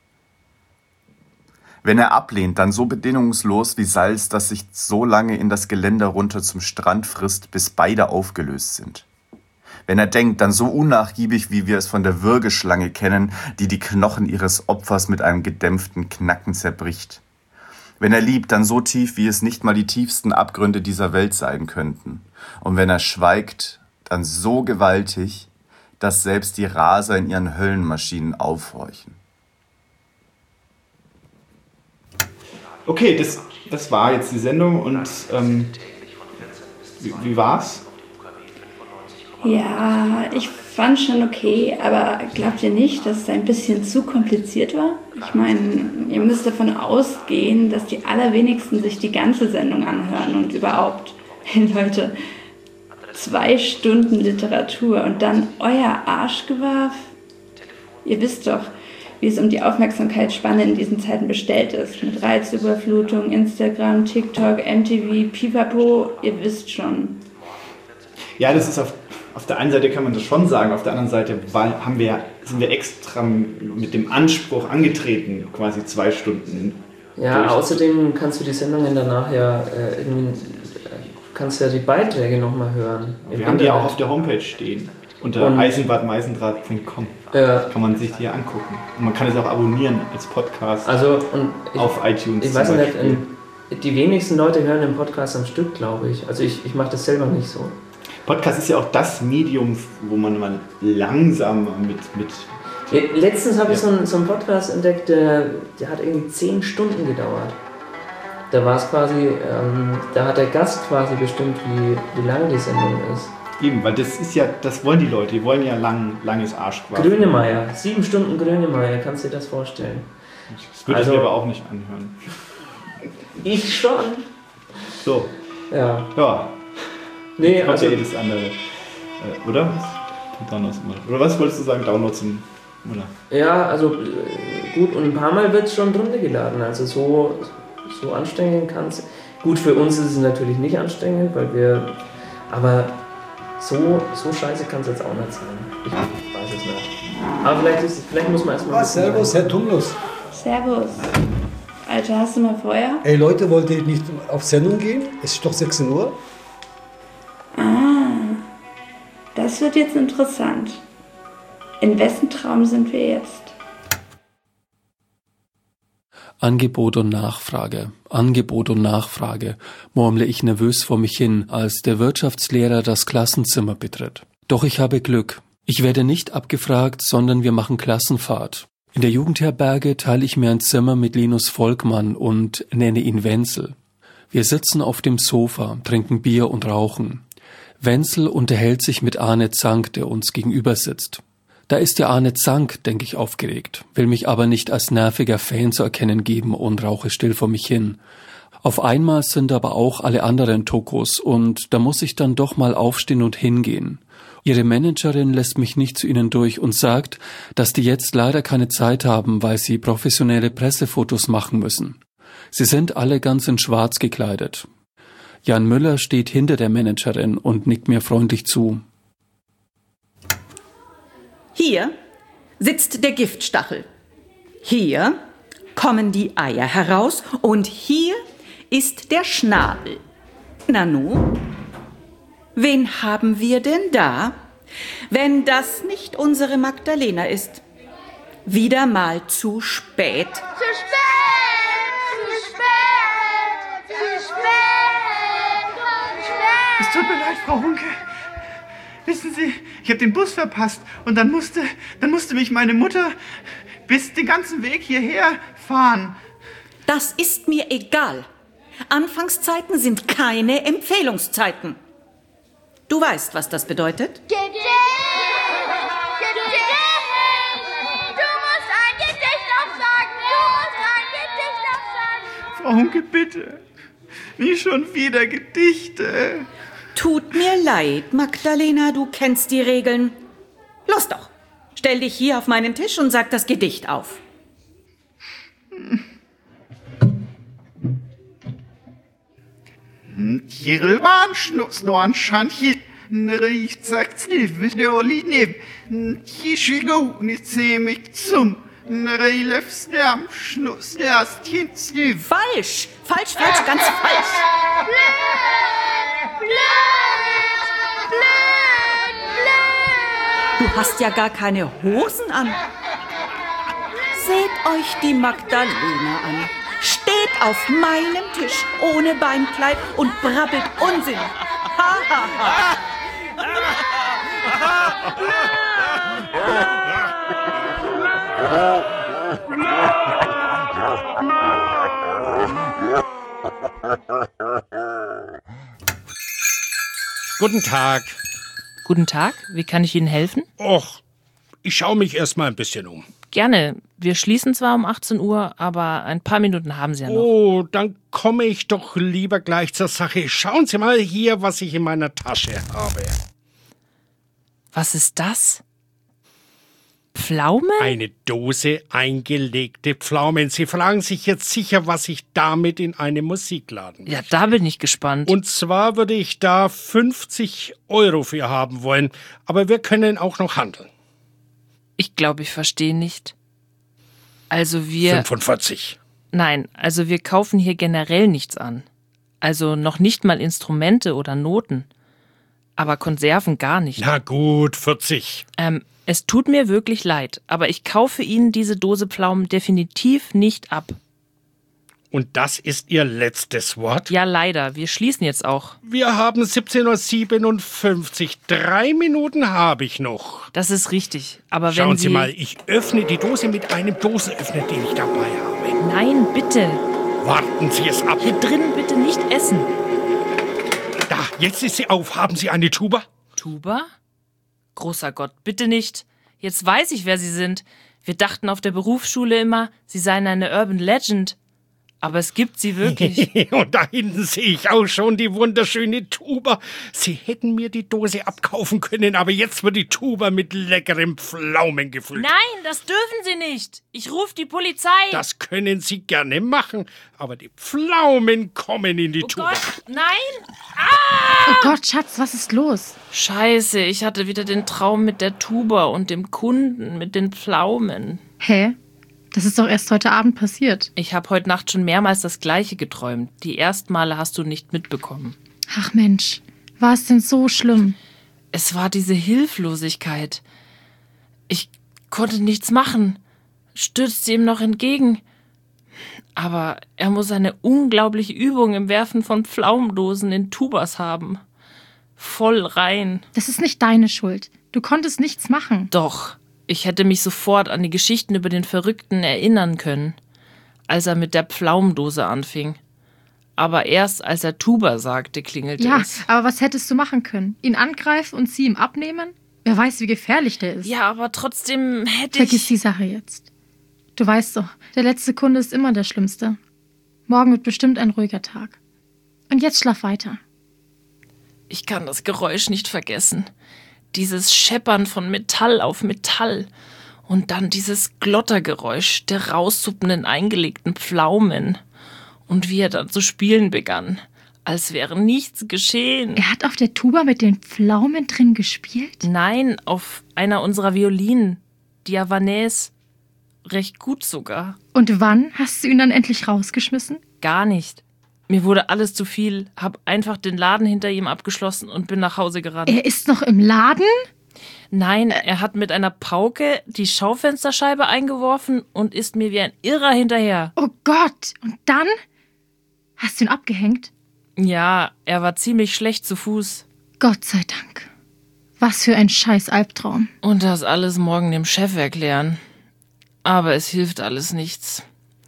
Speaker 12: Wenn er ablehnt, dann so bedingungslos wie Salz, das sich so lange in das Geländer runter zum Strand frisst, bis beide aufgelöst sind. Wenn er denkt, dann so unnachgiebig, wie wir es von der Würgeschlange kennen, die die Knochen ihres Opfers mit einem gedämpften Knacken zerbricht. Wenn er liebt, dann so tief, wie es nicht mal die tiefsten Abgründe dieser Welt sein könnten. Und wenn er schweigt, dann so gewaltig, dass selbst die Raser in ihren Höllenmaschinen aufhorchen.
Speaker 11: Okay, das war jetzt die Sendung und wie war's?
Speaker 15: Ja, ich fand schon okay, aber glaubt ihr nicht, dass es ein bisschen zu kompliziert war? Ich meine, ihr müsst davon ausgehen, dass die allerwenigsten sich die ganze Sendung anhören und überhaupt. Hey Leute, 2 Stunden Literatur und dann euer Arschgewerf? Ihr wisst doch, wie es um die Aufmerksamkeitsspanne in diesen Zeiten bestellt ist. Mit Reizüberflutung, Instagram, TikTok, MTV, Pipapo, ihr wisst schon.
Speaker 11: Ja, das ist auf der einen Seite kann man das schon sagen, auf der anderen Seite sind wir extra mit dem Anspruch angetreten, quasi 2 Stunden.
Speaker 3: Ja, außerdem kannst du die Sendungen danach ja kannst ja die Beiträge nochmal hören.
Speaker 11: Wir haben die auch auf der Homepage stehen, unter eisenbadmeisendraht.com. Kann man sich die angucken. Und man kann es auch abonnieren als Podcast auf iTunes.
Speaker 3: Ich weiß nicht, die wenigsten Leute hören den Podcast am Stück, glaube ich. Also ich mache das selber nicht so.
Speaker 11: Podcast ist ja auch das Medium, wo man mal langsam mit
Speaker 3: letztens habe ich so einen Podcast entdeckt, der hat irgendwie 10 Stunden gedauert. Da war es quasi, da hat der Gast quasi bestimmt, wie lang die Sendung ist.
Speaker 11: Eben, weil das wollen die Leute, die wollen ja langes Arschquark.
Speaker 3: Grönemeyer, 7 Stunden Grönemeyer, kannst du dir das vorstellen?
Speaker 11: Das würde ich mir aber auch nicht anhören.
Speaker 3: Ich schon.
Speaker 11: So.
Speaker 3: Ja.
Speaker 11: Nee, also das andere. Oder? Downloads immer. Oder was wolltest du sagen? Downloads oder?
Speaker 3: Ja, also gut, und ein paar Mal wird es schon drunter geladen. Also so anstrengend kann es. Gut, für uns ist es natürlich nicht anstrengend, aber so scheiße kann es jetzt auch nicht sein. Ich weiß es nicht. Aber vielleicht muss man erstmal.
Speaker 14: Servus, Herr Tumnus.
Speaker 15: Servus. Alter, hast du mal Feuer?
Speaker 14: Ey Leute, wollt ihr nicht auf Sendung gehen? Es ist doch 16 Uhr.
Speaker 15: Das wird jetzt interessant. In wessen Traum sind wir jetzt?
Speaker 9: Angebot und Nachfrage, murmle ich nervös vor mich hin, als der Wirtschaftslehrer das Klassenzimmer betritt. Doch ich habe Glück. Ich werde nicht abgefragt, sondern wir machen Klassenfahrt. In der Jugendherberge teile ich mir ein Zimmer mit Linus Volkmann und nenne ihn Wenzel. Wir sitzen auf dem Sofa, trinken Bier und rauchen. Wenzel unterhält sich mit Arne Zank, der uns gegenüber sitzt. Da ist ja Arne Zank, denke ich, aufgeregt, will mich aber nicht als nerviger Fan zu erkennen geben und rauche still vor mich hin. Auf einmal sind aber auch alle anderen Tokos und da muss ich dann doch mal aufstehen und hingehen. Ihre Managerin lässt mich nicht zu ihnen durch und sagt, dass die jetzt leider keine Zeit haben, weil sie professionelle Pressefotos machen müssen. Sie sind alle ganz in Schwarz gekleidet. Jan Müller steht hinter der Managerin und nickt mir freundlich zu.
Speaker 16: Hier sitzt der Giftstachel. Hier kommen die Eier heraus und hier ist der Schnabel. Nanu, wen haben wir denn da? Wenn das nicht unsere Magdalena ist. Wieder mal zu spät.
Speaker 19: Zu spät!
Speaker 11: Es tut mir leid, Frau Hunke. Wissen Sie, ich habe den Bus verpasst und dann musste mich meine Mutter bis den ganzen Weg hierher fahren.
Speaker 16: Das ist mir egal. Anfangszeiten sind keine Empfehlungszeiten. Du weißt, was das bedeutet?
Speaker 19: Gedicht! Du musst ein Gedicht aufsagen!
Speaker 11: Frau Hunke, bitte. Nicht schon wieder Gedichte.
Speaker 16: Tut mir leid, Magdalena, du kennst die Regeln. Los doch, stell dich hier auf meinen Tisch und sag das Gedicht auf.
Speaker 11: Kirlwan schnups no an Schanchi, riecht sagt mit der Olive, Kischigo nicht mich zum, Reilefs der am Schnuss der Astien.
Speaker 16: Falsch, ganz falsch. Du hast ja gar keine Hosen an. Seht euch die Magdalena an. Steht auf meinem Tisch ohne Beinkleid und brabbelt Unsinn. Ha, ha, ha.
Speaker 10: Guten Tag.
Speaker 22: Guten Tag, wie kann ich Ihnen helfen?
Speaker 10: Och, ich schaue mich erst mal ein bisschen um.
Speaker 22: Gerne. Wir schließen zwar um 18 Uhr, aber ein paar Minuten haben Sie ja noch.
Speaker 10: Oh, dann komme ich doch lieber gleich zur Sache. Schauen Sie mal hier, was ich in meiner Tasche habe.
Speaker 22: Was ist das? Pflaumen?
Speaker 10: Eine Dose eingelegte Pflaumen. Sie fragen sich jetzt sicher, was ich damit in einem Musikladen möchte.
Speaker 22: Ja, da bin ich gespannt.
Speaker 10: Und zwar würde ich da 50 € für haben wollen. Aber wir können auch noch handeln.
Speaker 22: Ich glaube, ich verstehe nicht. Also wir...
Speaker 10: 45.
Speaker 22: Nein, also wir kaufen hier generell nichts an. Also noch nicht mal Instrumente oder Noten. Aber Konserven gar nicht.
Speaker 10: Na gut, 40.
Speaker 22: Es tut mir wirklich leid, aber ich kaufe Ihnen diese Dose Pflaumen definitiv nicht ab.
Speaker 10: Und das ist Ihr letztes Wort?
Speaker 22: Ja, leider. Wir schließen jetzt auch.
Speaker 10: Wir haben 17:57 Uhr. 3 Minuten habe ich noch.
Speaker 22: Das ist richtig. Aber
Speaker 10: Schauen
Speaker 22: wenn
Speaker 10: Sie mal, ich öffne die Dose mit einem Dosenöffner, den ich dabei habe.
Speaker 22: Nein, bitte.
Speaker 10: Warten Sie es ab.
Speaker 22: Hier drinnen bitte nicht essen.
Speaker 10: Da, jetzt ist sie auf. Haben Sie eine Tuba?
Speaker 22: Tuba? Großer Gott, bitte nicht. Jetzt weiß ich, wer Sie sind. Wir dachten auf der Berufsschule immer, Sie seien eine Urban Legend. Aber es gibt sie wirklich.
Speaker 10: Und da hinten sehe ich auch schon die wunderschöne Tuba. Sie hätten mir die Dose abkaufen können, aber jetzt wird die Tuba mit leckerem Pflaumen gefüllt.
Speaker 22: Nein, das dürfen Sie nicht. Ich rufe die Polizei.
Speaker 10: Das können Sie gerne machen, aber die Pflaumen kommen in die Tuba.
Speaker 22: Gott, nein! Ah!
Speaker 6: Oh Gott, Schatz, was ist los?
Speaker 22: Scheiße, ich hatte wieder den Traum mit der Tuba und dem Kunden mit den Pflaumen.
Speaker 6: Hä? Das ist doch erst heute Abend passiert.
Speaker 22: Ich habe heute Nacht schon mehrmals das Gleiche geträumt. Die ersten Male hast du nicht mitbekommen.
Speaker 6: Ach Mensch, war es denn so schlimm?
Speaker 22: Es war diese Hilflosigkeit. Ich konnte nichts machen, stürzte ihm noch entgegen. Aber er muss eine unglaubliche Übung im Werfen von Pflaumendosen in Tubas haben. Voll rein.
Speaker 6: Das ist nicht deine Schuld. Du konntest nichts machen.
Speaker 22: Doch. Ich hätte mich sofort an die Geschichten über den Verrückten erinnern können, als er mit der Pflaumendose anfing. Aber erst als er Tuba sagte, klingelte es.
Speaker 6: Ja, aber was hättest du machen können? Ihn angreifen und sie ihm abnehmen? Wer weiß, wie gefährlich der ist.
Speaker 22: Ja, aber trotzdem hätte
Speaker 6: Vergiss die Sache jetzt. Du weißt doch, der letzte Kunde ist immer der schlimmste. Morgen wird bestimmt ein ruhiger Tag. Und jetzt schlaf weiter.
Speaker 22: Ich kann das Geräusch nicht vergessen. Dieses Scheppern von Metall auf Metall. Und dann dieses Glottergeräusch der raussuppenden eingelegten Pflaumen. Und wie er dann zu spielen begann, als wäre nichts geschehen.
Speaker 6: Er hat auf der Tuba mit den Pflaumen drin gespielt?
Speaker 22: Nein, auf einer unserer Violinen, die Havanaise. Recht gut sogar.
Speaker 6: Und wann hast du ihn dann endlich rausgeschmissen?
Speaker 22: Gar nicht. Mir wurde alles zu viel, hab einfach den Laden hinter ihm abgeschlossen und bin nach Hause gerannt.
Speaker 6: Er ist noch im Laden?
Speaker 22: Nein, er hat mit einer Pauke die Schaufensterscheibe eingeworfen und ist mir wie ein Irrer hinterher.
Speaker 6: Oh Gott, und dann? Hast du ihn abgehängt?
Speaker 22: Ja, er war ziemlich schlecht zu Fuß.
Speaker 6: Gott sei Dank. Was für ein scheiß Albtraum.
Speaker 22: Und das alles morgen dem Chef erklären. Aber es hilft alles nichts.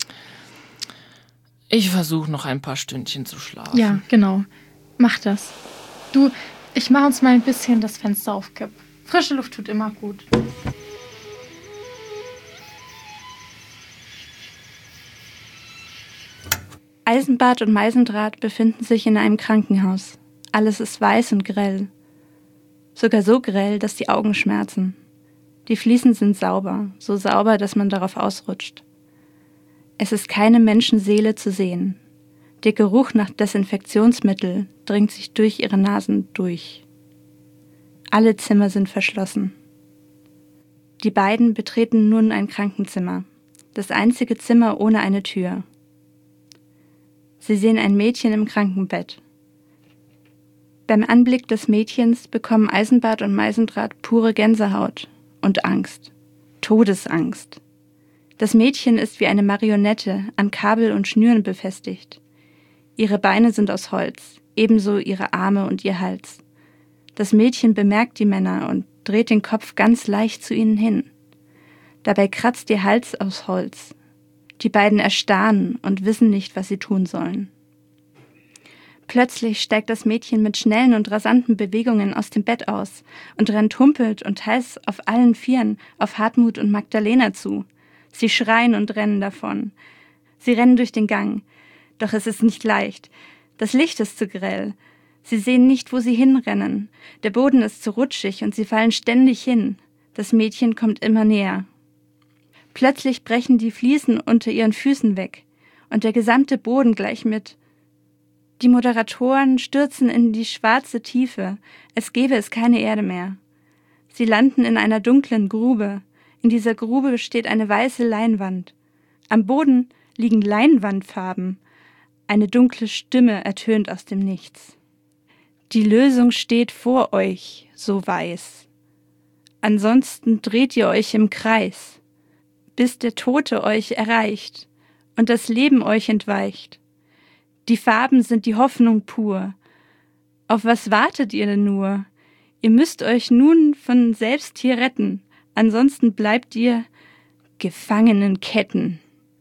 Speaker 22: Ich versuche noch ein paar Stündchen zu schlafen.
Speaker 6: Ja, genau. Mach das. Du, ich mache uns mal ein bisschen das Fenster auf Kipp. Frische Luft tut immer gut.
Speaker 15: Eisenbart und Meisendraht befinden sich in einem Krankenhaus. Alles ist weiß und grell. Sogar so grell, dass die Augen schmerzen. Die Fliesen sind sauber, so sauber, dass man darauf ausrutscht. Es ist keine Menschenseele zu sehen. Der Geruch nach Desinfektionsmittel dringt sich durch ihre Nasen durch. Alle Zimmer sind verschlossen. Die beiden betreten nun ein Krankenzimmer, das einzige Zimmer ohne eine Tür. Sie sehen ein Mädchen im Krankenbett. Beim Anblick des Mädchens bekommen Eisenbart und Meisendraht pure Gänsehaut und Angst, Todesangst. Das Mädchen ist wie eine Marionette an Kabel und Schnüren befestigt. Ihre Beine sind aus Holz, ebenso ihre Arme und ihr Hals. Das Mädchen bemerkt die Männer und dreht den Kopf ganz leicht zu ihnen hin. Dabei kratzt ihr Hals aus Holz. Die beiden erstarren und wissen nicht, was sie tun sollen. Plötzlich steigt das Mädchen mit schnellen und rasanten Bewegungen aus dem Bett aus und rennt humpelt und heiß auf allen Vieren auf Hartmut und Magdalena zu. Sie schreien und rennen davon. Sie rennen durch den Gang. Doch es ist nicht leicht. Das Licht ist zu grell. Sie sehen nicht, wo sie hinrennen. Der Boden ist zu rutschig und sie fallen ständig hin. Das Mädchen kommt immer näher. Plötzlich brechen die Fliesen unter ihren Füßen weg und der gesamte Boden gleich mit. Die Moderatoren stürzen in die schwarze Tiefe, als gäbe es keine Erde mehr. Sie landen in einer dunklen Grube. In dieser Grube steht eine weiße Leinwand. Am Boden liegen Leinwandfarben. Eine dunkle Stimme ertönt aus dem Nichts. Die Lösung steht vor euch, so weiß. Ansonsten dreht ihr euch im Kreis, bis der Tote euch erreicht und das Leben euch entweicht. Die Farben sind die Hoffnung pur. Auf was wartet ihr denn nur? Ihr müsst euch nun von selbst hier retten, ansonsten bleibt ihr gefangen in Ketten.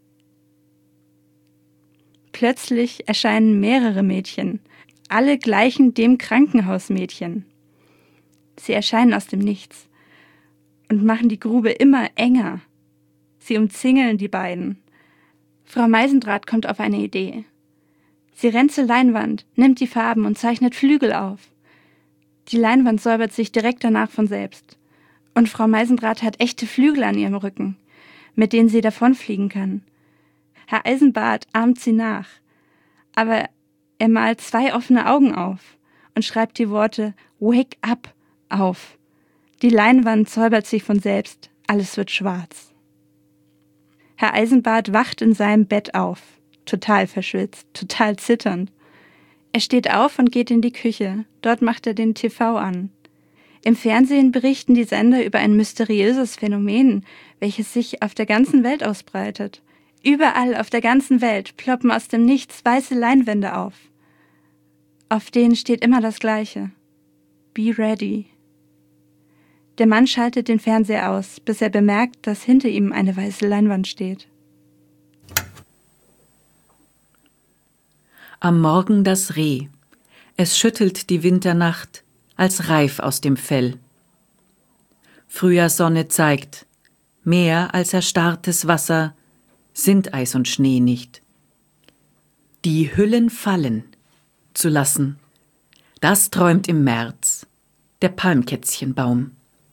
Speaker 15: Plötzlich erscheinen mehrere Mädchen, alle gleichen dem Krankenhausmädchen. Sie erscheinen aus dem Nichts und machen die Grube immer enger. Sie umzingeln die beiden. Frau Meisendraht kommt auf eine Idee. Sie rennt zur Leinwand, nimmt die Farben und zeichnet Flügel auf. Die Leinwand säubert sich direkt danach von selbst. Und Frau Meisendraht hat echte Flügel an ihrem Rücken, mit denen sie davonfliegen kann. Herr Eisenbart ahmt sie nach. Aber er malt 2 offene Augen auf und schreibt die Worte Wake up auf. Die Leinwand säubert sich von selbst, alles wird schwarz. Herr Eisenbart wacht in seinem Bett auf, total verschwitzt, total zitternd. Er steht auf und geht in die Küche, dort macht er den TV an. Im Fernsehen berichten die Sender über ein mysteriöses Phänomen, welches sich auf der ganzen Welt ausbreitet. Überall auf der ganzen Welt ploppen aus dem Nichts weiße Leinwände auf. Auf denen steht immer das Gleiche. Be ready. Der Mann schaltet den Fernseher aus, bis er bemerkt, dass hinter ihm eine weiße Leinwand steht.
Speaker 5: Am Morgen das Reh. Es schüttelt die Winternacht als reif aus dem Fell. Frühjahrssonne zeigt, mehr als erstarrtes Wasser sind Eis und Schnee nicht. Die Hüllen fallen zu lassen, das träumt im März der Palmkätzchenbaum.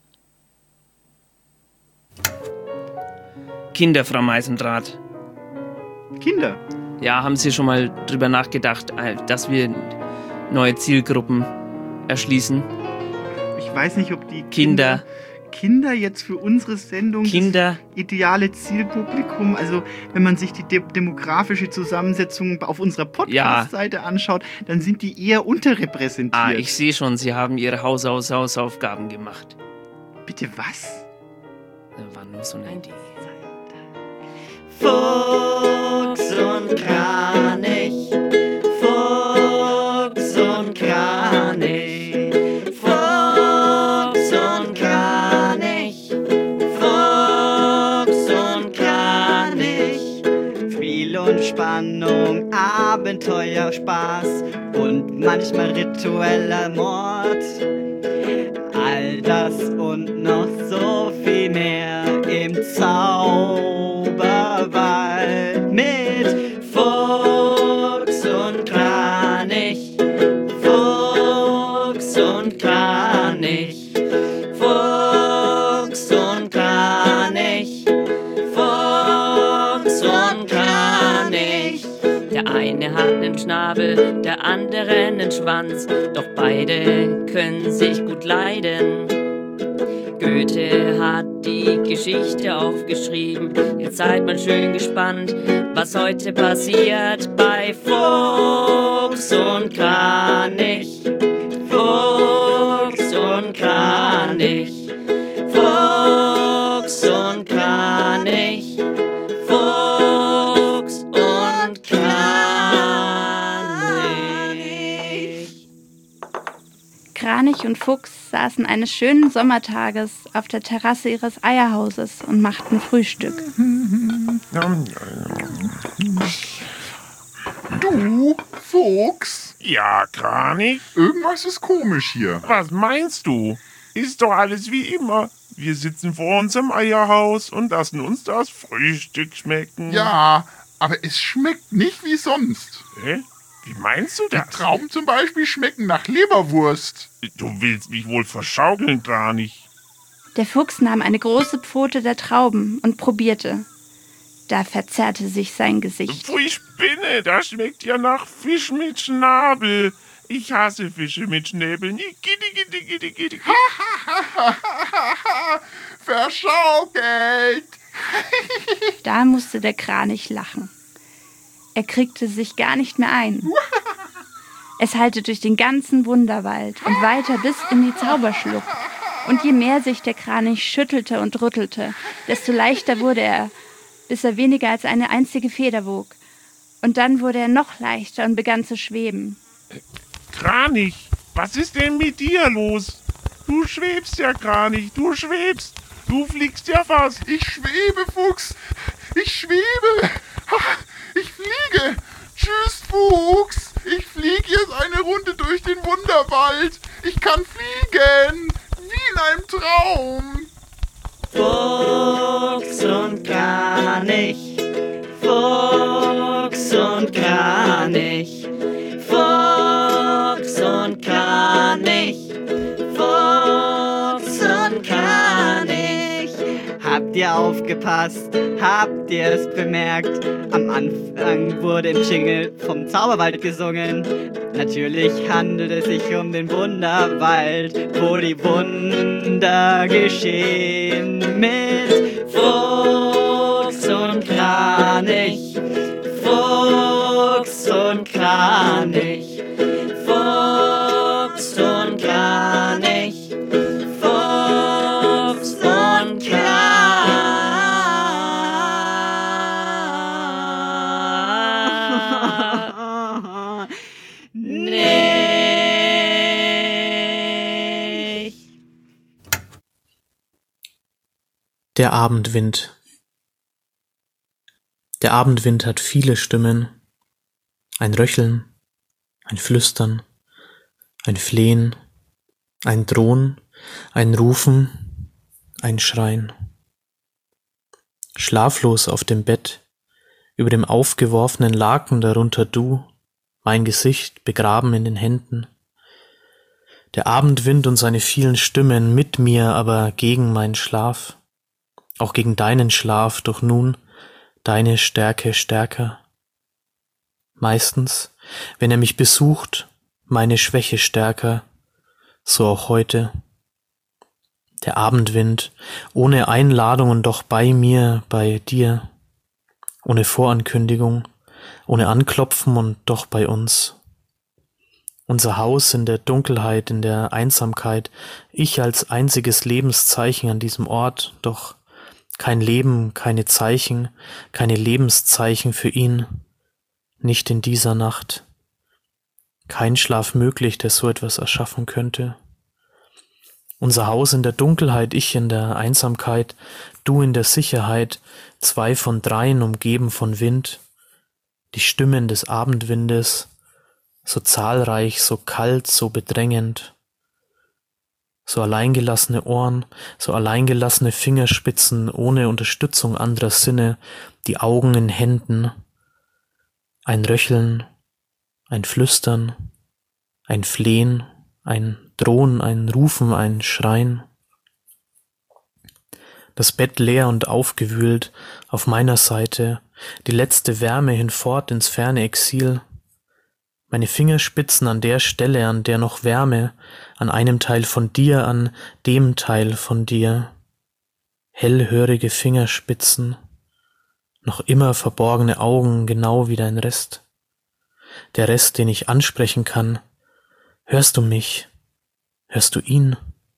Speaker 13: Kinder, Frau Meisendrath.
Speaker 11: Kinder?
Speaker 13: Ja, haben Sie schon mal drüber nachgedacht, dass wir neue Zielgruppen erschließen?
Speaker 11: Ich weiß nicht, ob die
Speaker 13: Kinder
Speaker 11: jetzt für unsere Sendung das ideale Zielpublikum, also wenn man sich die demografische Zusammensetzung auf unserer Podcast-Seite anschaut, dann sind die eher unterrepräsentiert.
Speaker 13: Ich sehe schon, Sie haben Ihre Hausaufgaben gemacht.
Speaker 11: Bitte was?
Speaker 13: Das war nur so eine Idee.
Speaker 20: Fuchs und Kranich, Fuchs und Kranich, Fuchs und Kranich, Fuchs und Kranich. Spiel und Spannung, Abenteuer, Spaß und manchmal ritueller Mord. All das und noch so viel mehr im Zauberwald mit Fuchs und Kranich, Fuchs und Kranich, Fuchs und Kranich, Fuchs und Kranich. Der eine hat einen Schnabel, der andere einen Schwanz, doch beide können sich gut leiden. Goethe hat die Geschichte aufgeschrieben, jetzt seid mal schön gespannt, was heute passiert bei Fuchs und Kranich, Fuchs und Kranich, Fuchs und Kranich, Fuchs und Kranich.
Speaker 15: Kranich und Fuchs saßen eines schönen Sommertages auf der Terrasse ihres Eierhauses und machten Frühstück.
Speaker 2: Du, Fuchs?
Speaker 18: Ja, Kranich?
Speaker 2: Irgendwas ist komisch hier.
Speaker 18: Was meinst du? Ist doch alles wie immer. Wir sitzen vor unserem Eierhaus und lassen uns das Frühstück schmecken.
Speaker 2: Ja, aber es schmeckt nicht wie sonst.
Speaker 18: Hä? Wie meinst du das?
Speaker 2: Die Trauben zum Beispiel schmecken nach Leberwurst.
Speaker 18: Du willst mich wohl verschaukeln, Kranich.
Speaker 15: Der Fuchs nahm eine große Pfote der Trauben und probierte. Da verzerrte sich sein Gesicht.
Speaker 18: Pfui, Spinne, das schmeckt ja nach Fisch mit Schnabel. Ich hasse Fische mit Schnäbeln.
Speaker 2: Verschaukelt.
Speaker 15: Da musste der Kranich lachen. Er kriegte sich gar nicht mehr ein. Es hallte durch den ganzen Wunderwald und weiter bis in die Zauberschlucht. Und je mehr sich der Kranich schüttelte und rüttelte, desto leichter wurde er, bis er weniger als eine einzige Feder wog. Und dann wurde er noch leichter und begann zu schweben.
Speaker 18: Kranich, was ist denn mit dir los? Du schwebst ja, Kranich, du schwebst. Du fliegst ja fast.
Speaker 2: Ich schwebe, Fuchs. Ich schwebe. Ich fliege. Tschüss, Fuchs. Ich fliege jetzt eine Runde durch den Wunderwald. Ich kann fliegen. Wie in einem Traum.
Speaker 20: Fuchs und Kranich, Fuchs und Kranich, Fuchs und Kranich, Fuchs und Kranich. Habt ihr aufgepasst? Habt ihr es bemerkt? Am Anfang wurde im Jingle vom Zauberwald gesungen. Natürlich handelt es sich um den Wunderwald, wo die Wunder geschehen. Mit Fuchs und Kranich, Fuchs und Kranich, Fuchs und Kranich, Fuchs und Kranich.
Speaker 23: Der Abendwind. Der Abendwind hat viele Stimmen. Ein Röcheln, ein Flüstern, ein Flehen, ein Drohen, ein Rufen, ein Schreien. Schlaflos auf dem Bett, über dem aufgeworfenen Laken darunter du, mein Gesicht begraben in den Händen. Der Abendwind und seine vielen Stimmen mit mir, aber gegen meinen Schlaf, auch gegen deinen Schlaf, doch nun deine Stärke stärker. Meistens, wenn er mich besucht, meine Schwäche stärker, so auch heute. Der Abendwind, ohne Einladung und doch bei mir, bei dir, ohne Vorankündigung, ohne Anklopfen und doch bei uns. Unser Haus in der Dunkelheit, in der Einsamkeit, ich als einziges Lebenszeichen an diesem Ort, doch kein Leben, keine Zeichen, keine Lebenszeichen für ihn, nicht in dieser Nacht. Kein Schlaf möglich, der so etwas erschaffen könnte. Unser Haus in der Dunkelheit, ich in der Einsamkeit, du in der Sicherheit, 2 von 3 umgeben von Wind, die Stimmen des Abendwindes, so zahlreich, so kalt, so bedrängend, so alleingelassene Ohren, so alleingelassene Fingerspitzen ohne Unterstützung anderer Sinne, die Augen in Händen, ein Röcheln, ein Flüstern, ein Flehen, ein Drohen, ein Rufen, ein Schreien. Das Bett leer und aufgewühlt, auf meiner Seite, die letzte Wärme hinfort ins ferne Exil, meine Fingerspitzen an der Stelle, an der noch Wärme, an einem Teil von dir, an dem Teil von dir, hellhörige Fingerspitzen, noch immer verborgene Augen, genau wie dein Rest, der Rest, den ich ansprechen kann. Hörst du mich? Hörst du ihn?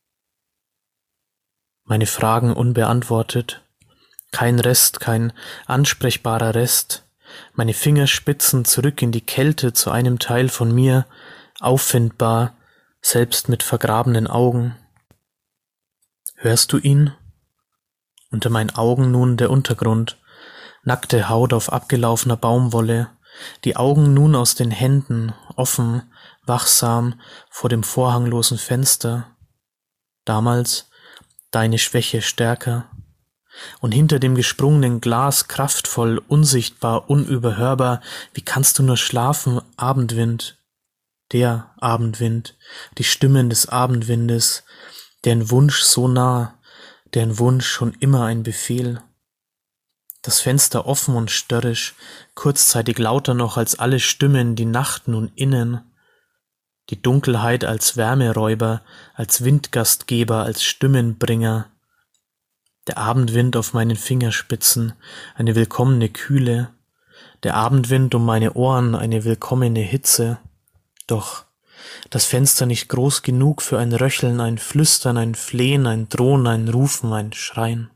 Speaker 23: Meine Fragen unbeantwortet, kein Rest, kein ansprechbarer Rest, meine Fingerspitzen zurück in die Kälte zu einem Teil von mir, auffindbar, selbst mit vergrabenen Augen. Hörst du ihn? Unter meinen Augen nun der Untergrund, nackte Haut auf abgelaufener Baumwolle, die Augen nun aus den Händen, offen, wachsam vor dem vorhanglosen Fenster. Damals deine Schwäche stärker. Und hinter dem gesprungenen Glas kraftvoll, unsichtbar, unüberhörbar, wie kannst du nur schlafen, Abendwind, der Abendwind, die Stimmen des Abendwindes, deren Wunsch so nah, deren Wunsch schon immer ein Befehl. Das Fenster offen und störrisch, kurzzeitig lauter noch als alle Stimmen, die Nacht nun innen, die Dunkelheit als Wärmeräuber, als Windgastgeber, als Stimmenbringer, der Abendwind auf meinen Fingerspitzen, eine willkommene Kühle, der Abendwind um meine Ohren, eine willkommene Hitze, doch das Fenster nicht groß genug für ein Röcheln, ein Flüstern, ein Flehen, ein Drohen, ein Rufen, ein Schreien.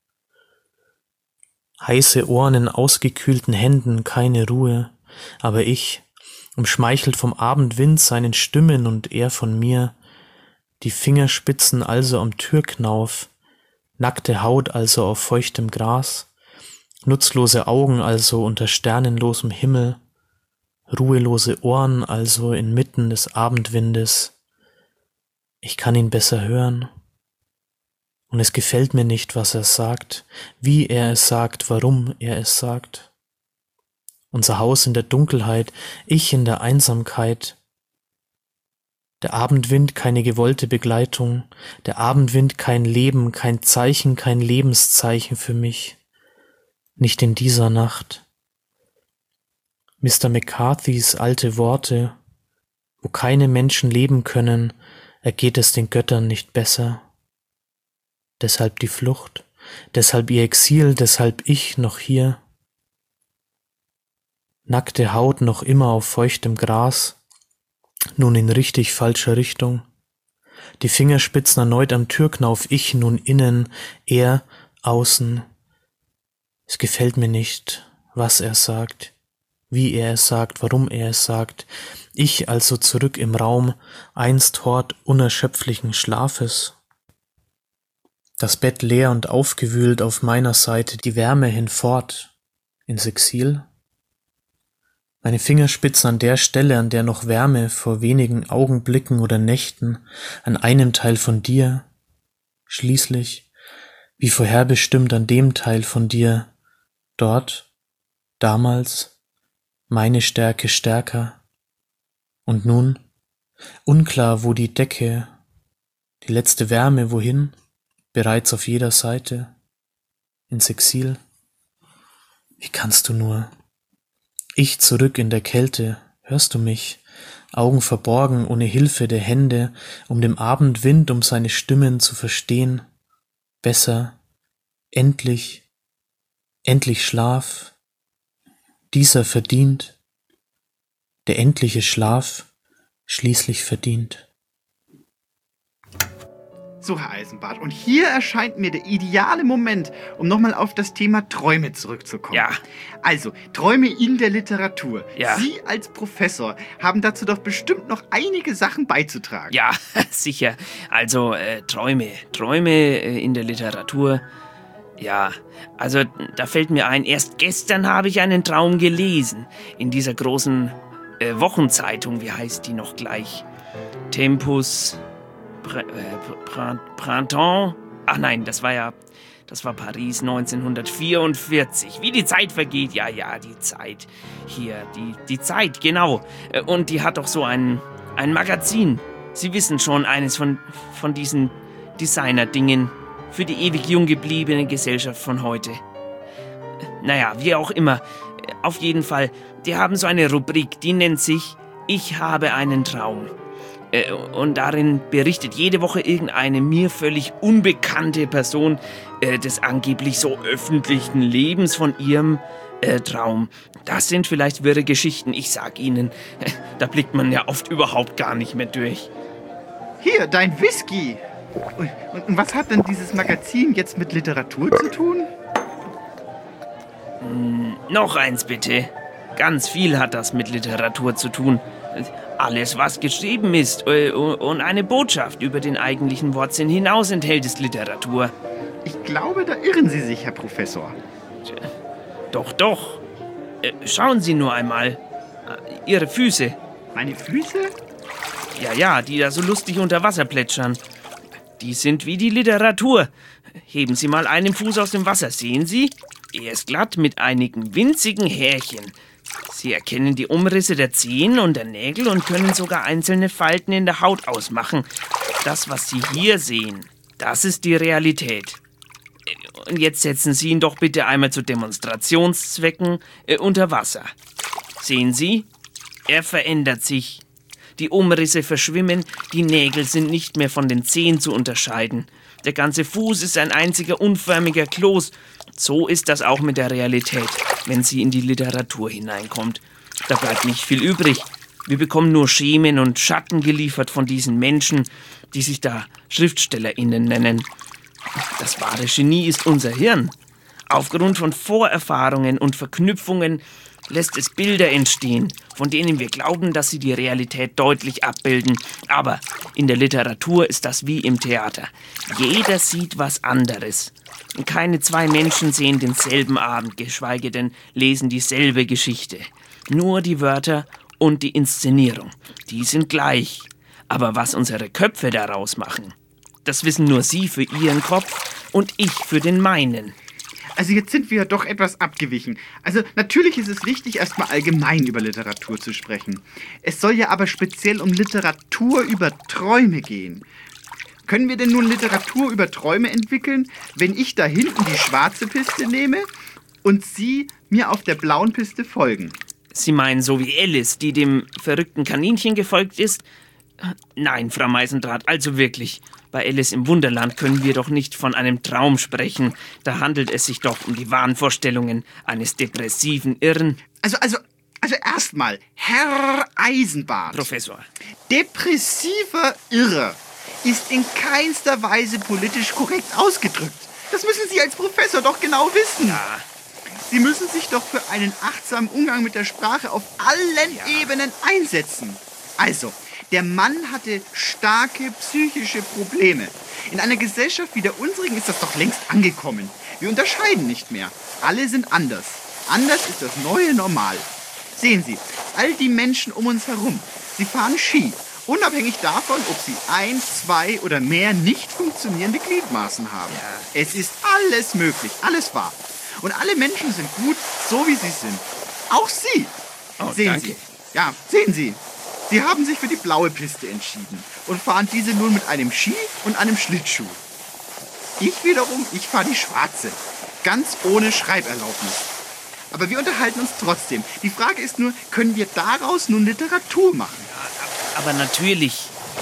Speaker 23: Heiße Ohren in ausgekühlten Händen, keine Ruhe, aber ich, umschmeichelt vom Abendwind seinen Stimmen und er von mir, die Fingerspitzen also am Türknauf, nackte Haut also auf feuchtem Gras, nutzlose Augen also unter sternenlosem Himmel, ruhelose Ohren also inmitten des Abendwindes. Ich kann ihn besser hören. Und es gefällt mir nicht, was er sagt, wie er es sagt, warum er es sagt. Unser Haus in der Dunkelheit, ich in der Einsamkeit. Der Abendwind keine gewollte Begleitung, der Abendwind kein Leben, kein Zeichen, kein Lebenszeichen für mich. Nicht in dieser Nacht. Mr. McCarthys alte Worte, wo keine Menschen leben können, ergeht es den Göttern nicht besser. Deshalb die Flucht, deshalb ihr Exil, deshalb ich noch hier. Nackte Haut noch immer auf feuchtem Gras, nun in richtig falscher Richtung. Die Fingerspitzen erneut am Türknauf, ich nun innen, er außen. Es gefällt mir nicht, was er sagt, wie er es sagt, warum er es sagt. Ich also zurück im Raum, einst Hort unerschöpflichen Schlafes. Das Bett leer und aufgewühlt auf meiner Seite, die Wärme hinfort ins Exil. Meine Fingerspitzen an der Stelle, an der noch Wärme vor wenigen Augenblicken oder Nächten an einem Teil von dir, schließlich, wie vorherbestimmt an dem Teil von dir, dort, damals, meine Stärke stärker. Und nun, unklar, wo die Decke, die letzte Wärme, wohin, bereits auf jeder Seite, ins Exil. Wie kannst du nur? Ich zurück in der Kälte, hörst du mich? Augen verborgen, ohne Hilfe der Hände, um dem Abendwind, um seine Stimmen zu verstehen. Besser, endlich Schlaf. Dieser verdient, der endliche Schlaf schließlich verdient.
Speaker 11: So, Herr Eisenbart, und hier erscheint mir der ideale Moment, um nochmal auf das Thema Träume zurückzukommen.
Speaker 13: Ja.
Speaker 11: Also, Träume in der Literatur.
Speaker 13: Ja.
Speaker 11: Sie als Professor haben dazu doch bestimmt noch einige Sachen beizutragen.
Speaker 13: Ja, sicher. Also, Träume in der Literatur. Ja, also da fällt mir ein, erst gestern habe ich einen Traum gelesen. In dieser großen Wochenzeitung, wie heißt die noch gleich? Tempus... Printemps? Ach nein, das war Paris 1944. Wie die Zeit vergeht, ja, die Zeit. Hier, die Zeit, genau. Und die hat doch so ein Magazin. Sie wissen schon, eines von diesen Designer-Dingen für die ewig jung gebliebene Gesellschaft von heute. Naja, wie auch immer. Auf jeden Fall, die haben so eine Rubrik, die nennt sich Ich habe einen Traum. Und darin berichtet jede Woche irgendeine mir völlig unbekannte Person des angeblich so öffentlichen Lebens von ihrem Traum. Das sind vielleicht wirre Geschichten, ich sag Ihnen. Da blickt man ja oft überhaupt gar nicht mehr durch.
Speaker 11: Hier, dein Whisky. Und was hat denn dieses Magazin jetzt mit Literatur zu tun?
Speaker 13: Noch eins bitte. Ganz viel hat das mit Literatur zu tun. Alles, was geschrieben ist und eine Botschaft über den eigentlichen Wortsinn hinaus enthält, ist Literatur.
Speaker 11: Ich glaube, da irren Sie sich, Herr Professor.
Speaker 13: Doch. Schauen Sie nur einmal. Ihre Füße.
Speaker 11: Meine Füße?
Speaker 13: Ja, die da so lustig unter Wasser plätschern. Die sind wie die Literatur. Heben Sie mal einen Fuß aus dem Wasser. Sehen Sie? Er ist glatt mit einigen winzigen Härchen. Sie erkennen die Umrisse der Zehen und der Nägel und können sogar einzelne Falten in der Haut ausmachen. Das, was Sie hier sehen, das ist die Realität. Und jetzt setzen Sie ihn doch bitte einmal zu Demonstrationszwecken unter Wasser. Sehen Sie? Er verändert sich. Die Umrisse verschwimmen, die Nägel sind nicht mehr von den Zehen zu unterscheiden. Der ganze Fuß ist ein einziger unförmiger Kloß. So ist das auch mit der Realität, wenn sie in die Literatur hineinkommt. Da bleibt nicht viel übrig. Wir bekommen nur Schemen und Schatten geliefert von diesen Menschen, die sich da SchriftstellerInnen nennen. Das wahre Genie ist unser Hirn. Aufgrund von Vorerfahrungen und Verknüpfungen lässt es Bilder entstehen, von denen wir glauben, dass sie die Realität deutlich abbilden. Aber in der Literatur ist das wie im Theater. Jeder sieht was anderes. Keine zwei Menschen sehen denselben Abend, geschweige denn lesen dieselbe Geschichte. Nur die Wörter und die Inszenierung, die sind gleich. Aber was unsere Köpfe daraus machen, das wissen nur Sie für Ihren Kopf und ich für den meinen.
Speaker 11: Also jetzt sind wir doch etwas abgewichen. Also natürlich ist es wichtig, erstmal allgemein über Literatur zu sprechen. Es soll ja aber speziell um Literatur über Träume gehen. Können wir denn nun Literatur über Träume entwickeln, wenn ich da hinten die schwarze Piste nehme und Sie mir auf der blauen Piste folgen?
Speaker 13: Sie meinen so wie Alice, die dem verrückten Kaninchen gefolgt ist? Nein, Frau Meisendrath, also wirklich. Bei Alice im Wunderland können wir doch nicht von einem Traum sprechen. Da handelt es sich doch um die Wahnvorstellungen eines depressiven Irren.
Speaker 11: Also erstmal, Herr Eisenbart.
Speaker 13: Professor.
Speaker 11: Depressiver Irrer ist in keinster Weise politisch korrekt ausgedrückt. Das müssen Sie als Professor doch genau wissen.
Speaker 13: Ja.
Speaker 11: Sie müssen sich doch für einen achtsamen Umgang mit der Sprache auf allen Ebenen einsetzen. Also, der Mann hatte starke psychische Probleme. In einer Gesellschaft wie der unsrigen ist das doch längst angekommen. Wir unterscheiden nicht mehr. Alle sind anders. Anders ist das neue Normal. Sehen Sie, all die Menschen um uns herum, sie fahren Ski. Unabhängig davon, ob sie 1, 2 oder mehr nicht funktionierende Gliedmaßen haben. Ja. Es ist alles möglich, alles wahr. Und alle Menschen sind gut, so wie sie sind. Auch Sie.
Speaker 13: Oh,
Speaker 11: sehen
Speaker 13: danke.
Speaker 11: Sie. Ja, sehen Sie. Sie haben sich für die blaue Piste entschieden und fahren diese nun mit einem Ski und einem Schlittschuh. Ich wiederum, ich fahre die schwarze. Ganz ohne Schreiberlaubnis. Aber wir unterhalten uns trotzdem. Die Frage ist nur, können wir daraus nun Literatur machen?
Speaker 13: Aber natürlich.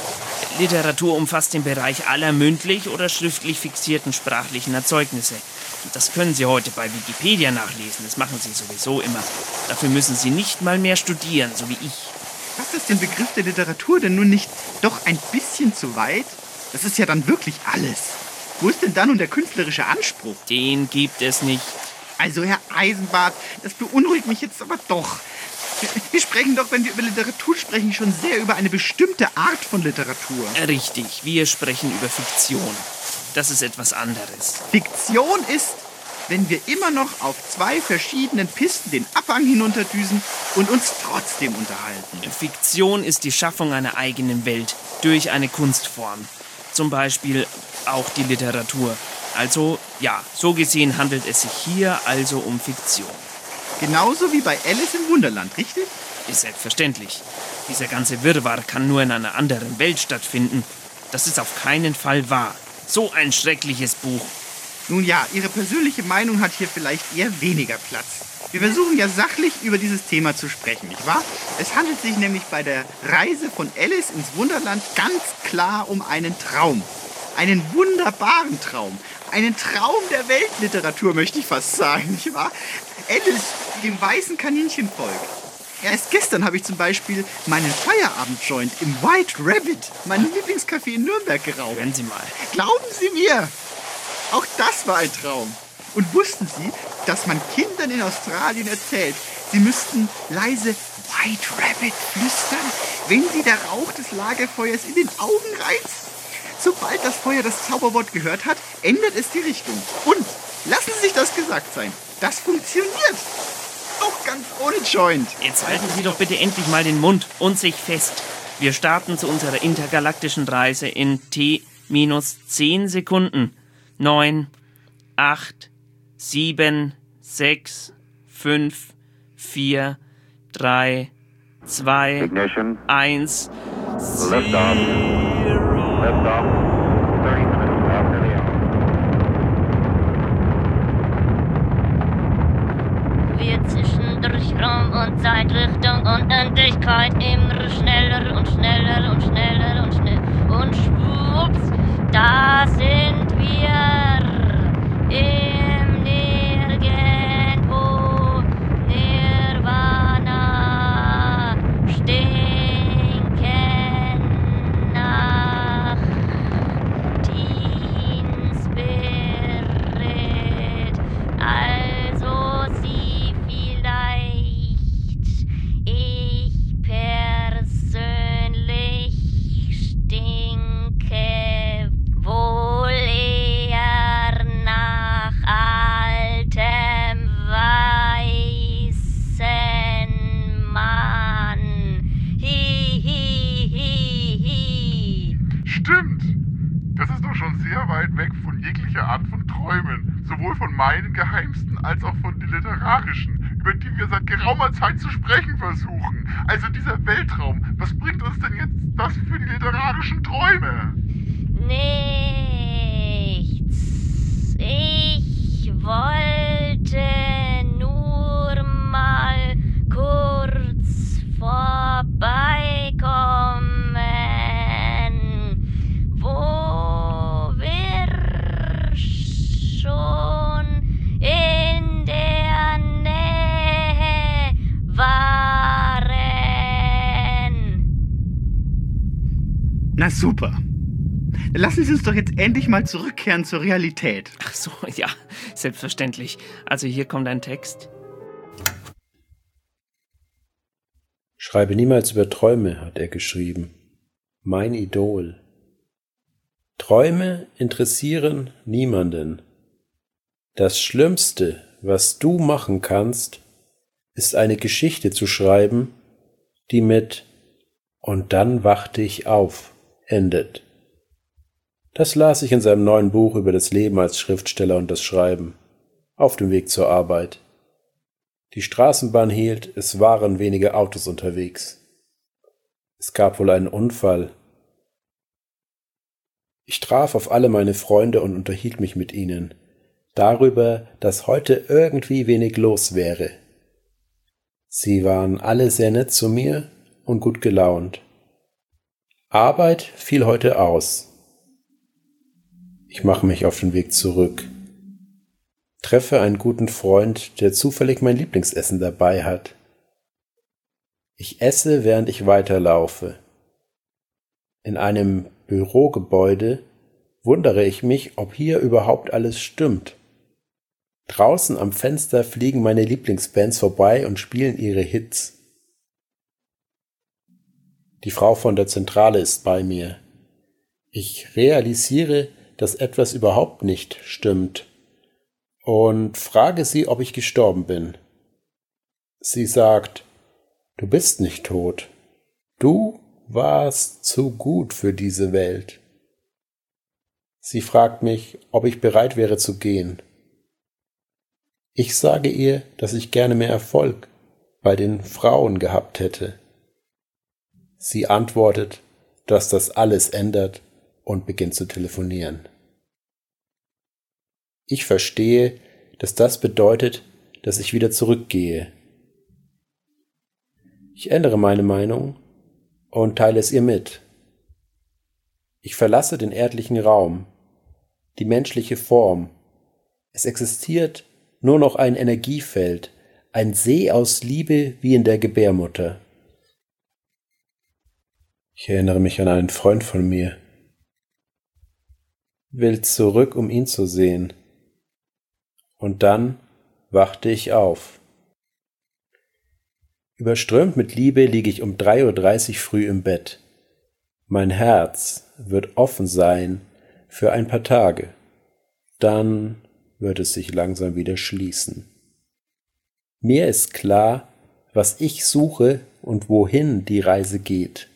Speaker 13: Literatur umfasst den Bereich aller mündlich oder schriftlich fixierten sprachlichen Erzeugnisse. Das können Sie heute bei Wikipedia nachlesen. Das machen Sie sowieso immer. Dafür müssen Sie nicht mal mehr studieren, so wie ich.
Speaker 11: Was ist den Begriff der Literatur denn nun nicht doch ein bisschen zu weit? Das ist ja dann wirklich alles. Wo ist denn da nun der künstlerische Anspruch?
Speaker 13: Den gibt es nicht.
Speaker 11: Also, Herr Eisenbart, das beunruhigt mich jetzt aber doch. Wir sprechen doch, wenn wir über Literatur sprechen, schon sehr über eine bestimmte Art von Literatur.
Speaker 13: Richtig, wir sprechen über Fiktion. Das ist etwas anderes.
Speaker 11: Fiktion ist, wenn wir immer noch auf 2 verschiedenen Pisten den Abhang hinunterdüsen und uns trotzdem unterhalten.
Speaker 13: Fiktion ist die Schaffung einer eigenen Welt durch eine Kunstform. Zum Beispiel auch die Literatur. Also, ja, so gesehen handelt es sich hier also um Fiktion.
Speaker 11: Genauso wie bei Alice im Wunderland, richtig?
Speaker 13: Ist selbstverständlich. Dieser ganze Wirrwarr kann nur in einer anderen Welt stattfinden. Das ist auf keinen Fall wahr. So ein schreckliches Buch.
Speaker 11: Nun ja, Ihre persönliche Meinung hat hier vielleicht eher weniger Platz. Wir versuchen ja sachlich über dieses Thema zu sprechen, nicht wahr? Es handelt sich nämlich bei der Reise von Alice ins Wunderland ganz klar um einen Traum. Einen wunderbaren Traum. Einen Traum der Weltliteratur, möchte ich fast sagen, nicht wahr? Alice, die dem weißen Kaninchen folgt. Erst gestern habe ich zum Beispiel meinen Feierabendjoint im White Rabbit, meinem Lieblingscafé in Nürnberg, geraucht.
Speaker 13: Hören Sie mal.
Speaker 11: Glauben Sie mir, auch das war ein Traum. Und wussten Sie, dass man Kindern in Australien erzählt, sie müssten leise White Rabbit flüstern, wenn sie der Rauch des Lagerfeuers in den Augen reizt? Sobald das Feuer das Zauberwort gehört hat, ändert es die Richtung. Und, lassen Sie sich das gesagt sein, das funktioniert. Auch ganz ohne Joint.
Speaker 13: Jetzt halten Sie doch bitte endlich mal den Mund und sich fest. Wir starten zu unserer intergalaktischen Reise in T-10 Sekunden. 9, 8, 7, 6, 5, 4, 3, 2,
Speaker 1: Ignition.
Speaker 13: 1,
Speaker 1: Lift off. Lift off. 30 minutes after the hour.
Speaker 19: Wir zischen durch Raum und Zeit, Richtung Unendlichkeit, immer schneller und schneller und schneller und schnell. Und schwupps, da sind wir im Nirgendwo, Nirvana, stinken nach Teen Spirit, also sie vielleicht, ich persönlich stinke wohl eher nach altem weißen Mann. Hi, hi, hi, hi.
Speaker 2: Stimmt. Das ist doch schon sehr weit weg von jeglicher Art von Träumen. Sowohl von meinen geheimsten als auch von den literarischen, über die wir seit geraumer Zeit zu sprechen versuchen. Also dieser Weltraum, was bringt uns denn jetzt das für die literarischen Träume?
Speaker 19: Nichts. Ich wollte nur mal kurz vorbeikommen, wo wir schon in der Nähe waren.
Speaker 11: Na super. Lassen Sie uns doch jetzt endlich mal zurückkehren zur Realität.
Speaker 13: Ach so, ja, selbstverständlich. Also hier kommt ein Text.
Speaker 17: Schreibe niemals über Träume, hat er geschrieben. Mein Idol. Träume interessieren niemanden. Das Schlimmste, was du machen kannst, ist eine Geschichte zu schreiben, die mit »Und dann wachte ich auf« endet. Das las ich in seinem neuen Buch über das Leben als Schriftsteller und das Schreiben, auf dem Weg zur Arbeit. Die Straßenbahn hielt, es waren wenige Autos unterwegs. Es gab wohl einen Unfall. Ich traf auf alle meine Freunde und unterhielt mich mit ihnen, darüber, dass heute irgendwie wenig los wäre. Sie waren alle sehr nett zu mir und gut gelaunt. Arbeit fiel heute aus. Ich mache mich auf den Weg zurück. Treffe einen guten Freund, der zufällig mein Lieblingsessen dabei hat. Ich esse, während ich weiterlaufe. In einem Bürogebäude wundere ich mich, ob hier überhaupt alles stimmt. Draußen am Fenster fliegen meine Lieblingsbands vorbei und spielen ihre Hits. Die Frau von der Zentrale ist bei mir. Ich realisiere, dass etwas überhaupt nicht stimmt und frage sie, ob ich gestorben bin. Sie sagt, du bist nicht tot. Du warst zu gut für diese Welt. Sie fragt mich, ob ich bereit wäre zu gehen. Ich sage ihr, dass ich gerne mehr Erfolg bei den Frauen gehabt hätte. Sie antwortet, dass das alles ändert und beginnt zu telefonieren. Ich verstehe, dass das bedeutet, dass ich wieder zurückgehe. Ich ändere meine Meinung und teile es ihr mit. Ich verlasse den erdlichen Raum, die menschliche Form. Es existiert nur noch ein Energiefeld, ein See aus Liebe wie in der Gebärmutter. Ich erinnere mich an einen Freund von mir. Will zurück, um ihn zu sehen. Und dann wachte ich auf. Überströmt mit Liebe liege ich um 3:30 Uhr früh im Bett. Mein Herz wird offen sein für ein paar Tage. Dann wird es sich langsam wieder schließen. Mir ist klar, was ich suche und wohin die Reise geht.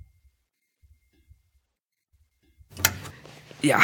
Speaker 13: Ja,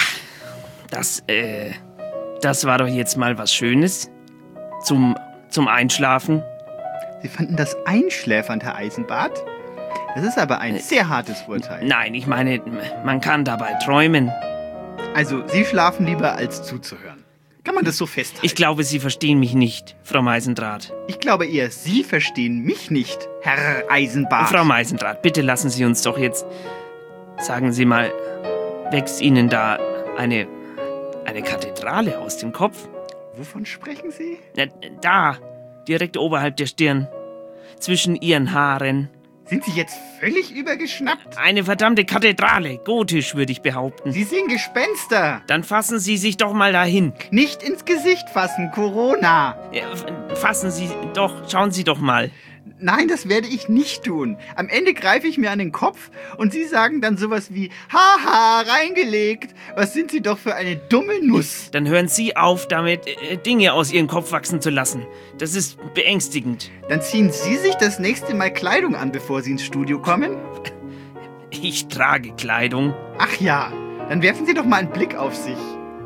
Speaker 13: das war doch jetzt mal was Schönes zum Einschlafen.
Speaker 11: Sie fanden das einschläfernd, Herr Eisenbart? Das ist aber ein sehr hartes Urteil.
Speaker 13: Nein, ich meine, man kann dabei träumen.
Speaker 11: Also, Sie schlafen lieber, als zuzuhören. Kann man das so festhalten?
Speaker 13: Ich glaube, Sie verstehen mich nicht, Frau Meisendrath.
Speaker 11: Ich glaube eher, Sie verstehen mich nicht, Herr Eisenbart.
Speaker 13: Frau Meisendrath, bitte lassen Sie uns doch jetzt... Sagen Sie mal, wächst Ihnen da eine Kathedrale aus dem Kopf?
Speaker 11: Wovon sprechen Sie?
Speaker 13: Da, direkt oberhalb der Stirn. Zwischen Ihren Haaren.
Speaker 11: Sind Sie jetzt völlig übergeschnappt?
Speaker 13: Eine verdammte Kathedrale, gotisch, würde ich behaupten.
Speaker 11: Sie sehen Gespenster.
Speaker 13: Dann fassen Sie sich doch mal dahin.
Speaker 11: Nicht ins Gesicht fassen, Corona.
Speaker 13: Ja, fassen Sie doch, schauen Sie doch mal.
Speaker 11: Nein, das werde ich nicht tun. Am Ende greife ich mir an den Kopf und Sie sagen dann sowas wie, haha, reingelegt. Was sind Sie doch für eine dumme Nuss.
Speaker 13: Dann hören Sie auf, damit Dinge aus Ihrem Kopf wachsen zu lassen. Das ist beängstigend.
Speaker 11: Dann ziehen Sie sich das nächste Mal Kleidung an, bevor Sie ins Studio kommen?
Speaker 13: Ich trage Kleidung.
Speaker 11: Ach ja, dann werfen Sie doch mal einen Blick auf sich.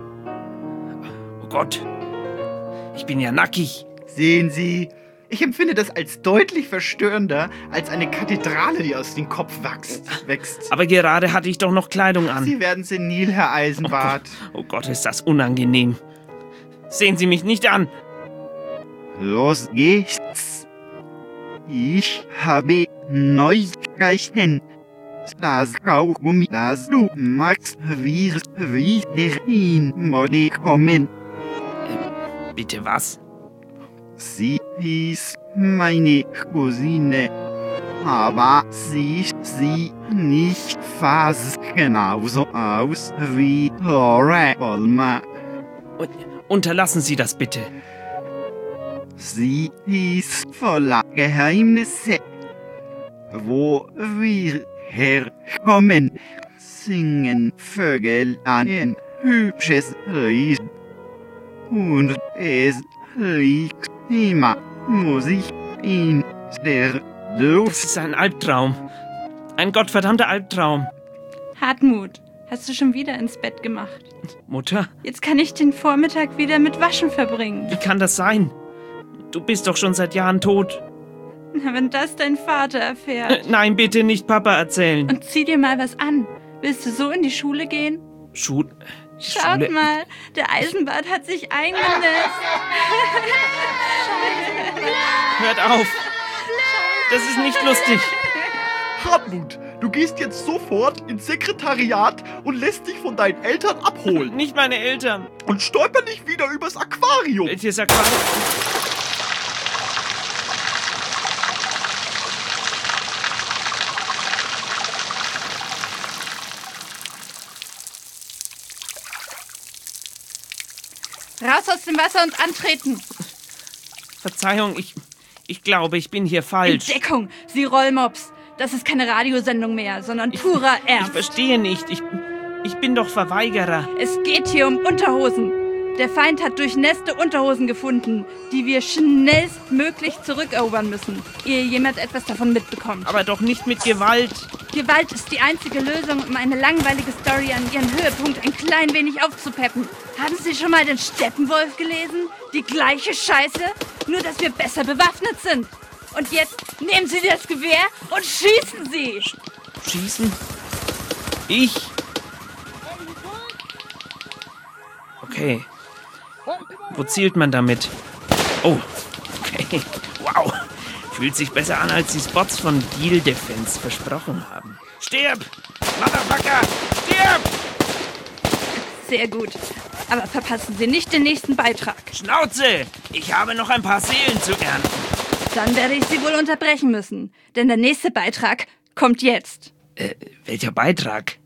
Speaker 13: Oh Gott, ich bin ja nackig.
Speaker 11: Sehen Sie... Ich empfinde das als deutlich verstörender als eine Kathedrale, die aus dem Kopf wächst.
Speaker 13: Aber gerade hatte ich doch noch Kleidung an.
Speaker 11: Sie werden senil, Herr Eisenbart.
Speaker 13: Oh Gott, ist das unangenehm. Sehen Sie mich nicht an.
Speaker 11: Los geht's. Ich habe Neuigkeiten. Das Kaugummi, das du magst, wird wieder in Mode kommen.
Speaker 13: Bitte was?
Speaker 11: Sie ist meine Cousine, aber sie sieht nicht fast genauso aus wie Laura Palmer.
Speaker 13: Unterlassen Sie das bitte.
Speaker 11: Sie ist voller Geheimnisse. Wo wir herkommen, singen Vögel ein hübsches Lied. Und es liegt immer Musik in der Luft.
Speaker 13: Das ist ein Albtraum. Ein gottverdammter Albtraum.
Speaker 15: Hartmut, hast du schon wieder ins Bett gemacht?
Speaker 13: Mutter?
Speaker 15: Jetzt kann ich den Vormittag wieder mit Waschen verbringen.
Speaker 13: Wie kann das sein? Du bist doch schon seit Jahren tot.
Speaker 15: Na, wenn das dein Vater erfährt.
Speaker 13: Nein, bitte nicht Papa erzählen.
Speaker 15: Und zieh dir mal was an. Willst du so in die Schule gehen?
Speaker 13: Schaut
Speaker 15: mal, der Eisenbart hat sich eingenässt.
Speaker 13: Hört auf. Das ist nicht lustig.
Speaker 2: Hartmut, du gehst jetzt sofort ins Sekretariat und lässt dich von deinen Eltern abholen.
Speaker 13: Nicht meine Eltern.
Speaker 2: Und stolper nicht wieder übers Aquarium.
Speaker 13: Welches Aquarium?
Speaker 15: Raus aus dem Wasser und antreten.
Speaker 13: Verzeihung, ich glaube, ich bin hier falsch.
Speaker 15: Entdeckung, Sie Rollmops. Das ist keine Radiosendung mehr, sondern purer Ernst.
Speaker 13: Ich verstehe nicht. Ich bin doch Verweigerer.
Speaker 15: Es geht hier um Unterhosen. Der Feind hat durchnässte Unterhosen gefunden, die wir schnellstmöglich zurückerobern müssen, ehe jemand etwas davon mitbekommt.
Speaker 13: Aber doch nicht mit Gewalt.
Speaker 15: Gewalt ist die einzige Lösung, um eine langweilige Story an ihren Höhepunkt ein klein wenig aufzupeppen. Haben Sie schon mal den Steppenwolf gelesen? Die gleiche Scheiße, nur dass wir besser bewaffnet sind. Und jetzt nehmen Sie das Gewehr und schießen Sie!
Speaker 13: Schießen? Ich? Okay. Wo zielt man damit? Oh, okay. Wow. Fühlt sich besser an, als die Spots von Deal Defense versprochen haben. Stirb! Motherfucker! Stirb!
Speaker 15: Sehr gut. Aber verpassen Sie nicht den nächsten Beitrag.
Speaker 13: Schnauze! Ich habe noch ein paar Seelen zu ernten.
Speaker 15: Dann werde ich Sie wohl unterbrechen müssen. Denn der nächste Beitrag kommt jetzt.
Speaker 13: Welcher Beitrag?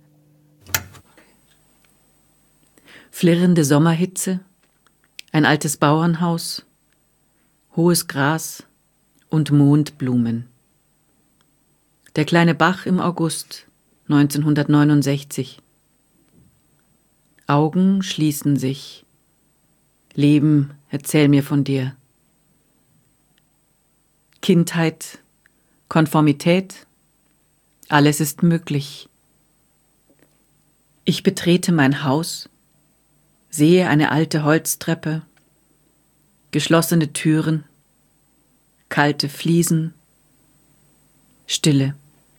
Speaker 5: Flirrende Sommerhitze, ein altes Bauernhaus, hohes Gras und Mondblumen. Der kleine Bach im August 1969. Augen schließen sich. Leben, erzähl mir von dir. Kindheit, Konformität, alles ist möglich. Ich betrete mein Haus, sehe eine alte Holztreppe, geschlossene Türen, kalte Fliesen, Stille.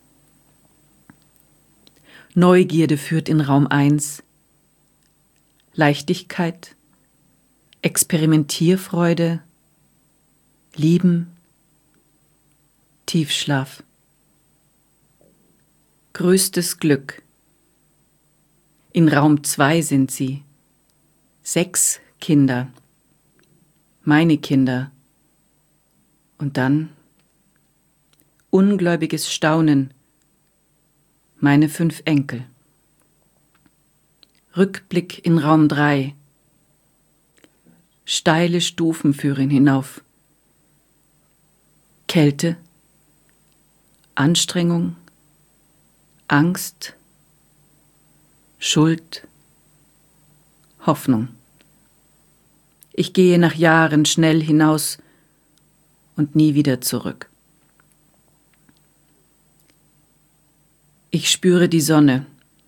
Speaker 5: Neugierde führt in Raum 1, Leichtigkeit, Experimentierfreude, Lieben, Tiefschlaf. Größtes Glück. In Raum 2 sind sie. 6 Kinder. Meine Kinder. Und dann ungläubiges Staunen. Meine 5 Enkel. Rückblick in Raum 3. Steile Stufen führen hinauf. Kälte, Anstrengung, Angst, Schuld, Hoffnung. Ich gehe nach Jahren schnell hinaus und nie wieder zurück. Ich spüre die Sonne.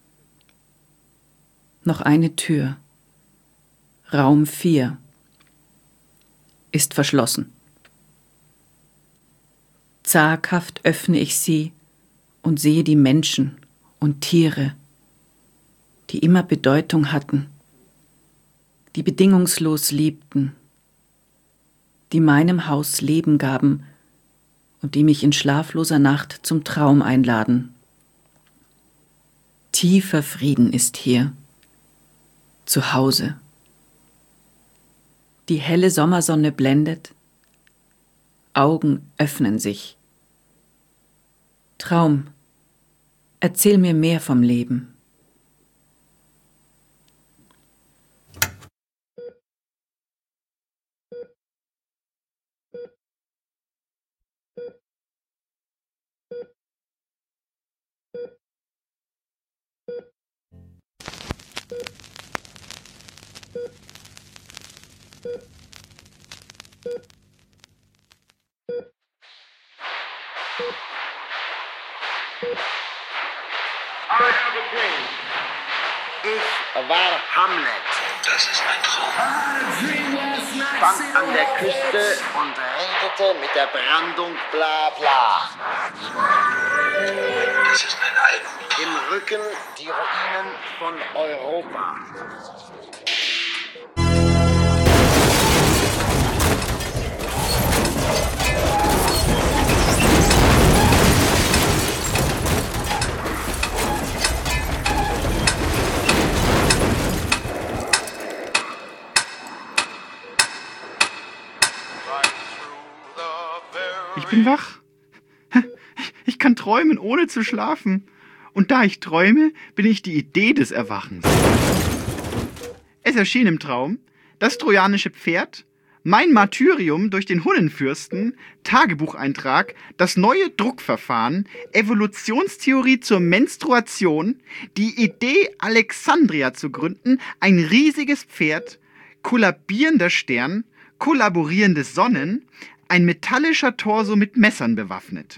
Speaker 5: Noch eine Tür. Raum 4 ist verschlossen. Zaghaft öffne ich sie und sehe die Menschen und Tiere, die immer Bedeutung hatten, die bedingungslos liebten, die meinem Haus Leben gaben und die mich in schlafloser Nacht zum Traum einladen. Tiefer Frieden ist hier, zu Hause. Die helle Sommersonne blendet, Augen öffnen sich. Traum, erzähl mir mehr vom Leben.
Speaker 4: Ich war Hamlet. Das ist mein Traum. Stand an der Küste und redete mit der Brandung bla bla. Das ist mein Album. Im Rücken die Ruinen von Europa.
Speaker 11: Ich bin wach. Ich kann träumen, ohne zu schlafen. Und da ich träume, bin ich die Idee des Erwachens. Es erschien im Traum das trojanische Pferd, mein Martyrium durch den Hunnenfürsten, Tagebucheintrag, das neue Druckverfahren, Evolutionstheorie zur Menstruation, die Idee, Alexandria zu gründen, ein riesiges Pferd, kollabierender Stern, kollaborierende Sonnen, ein metallischer Torso mit Messern bewaffnet.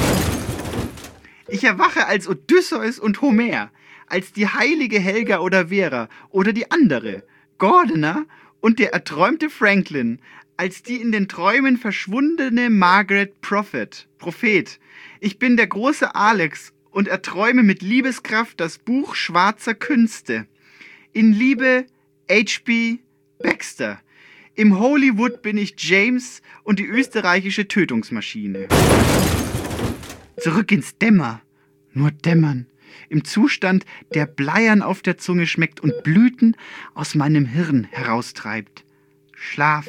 Speaker 11: Ich erwache als Odysseus und Homer, als die heilige Helga oder Vera oder die andere, Gordona und der erträumte Franklin, als die in den Träumen verschwundene Margaret Prophet. Ich bin der große Alex und erträume mit Liebeskraft das Buch schwarzer Künste. In Liebe H.P. Baxter. Im Hollywood bin ich James und die österreichische Tötungsmaschine. Zurück ins Dämmer. Nur Dämmern. Im Zustand, der Bleiern auf der Zunge schmeckt und Blüten aus meinem Hirn heraustreibt. Schlaf.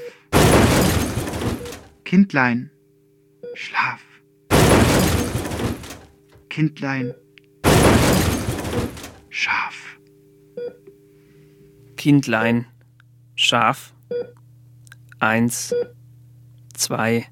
Speaker 11: Kindlein. Schlaf. Kindlein. Schaf.
Speaker 3: Kindlein. Schaf. 1, 2,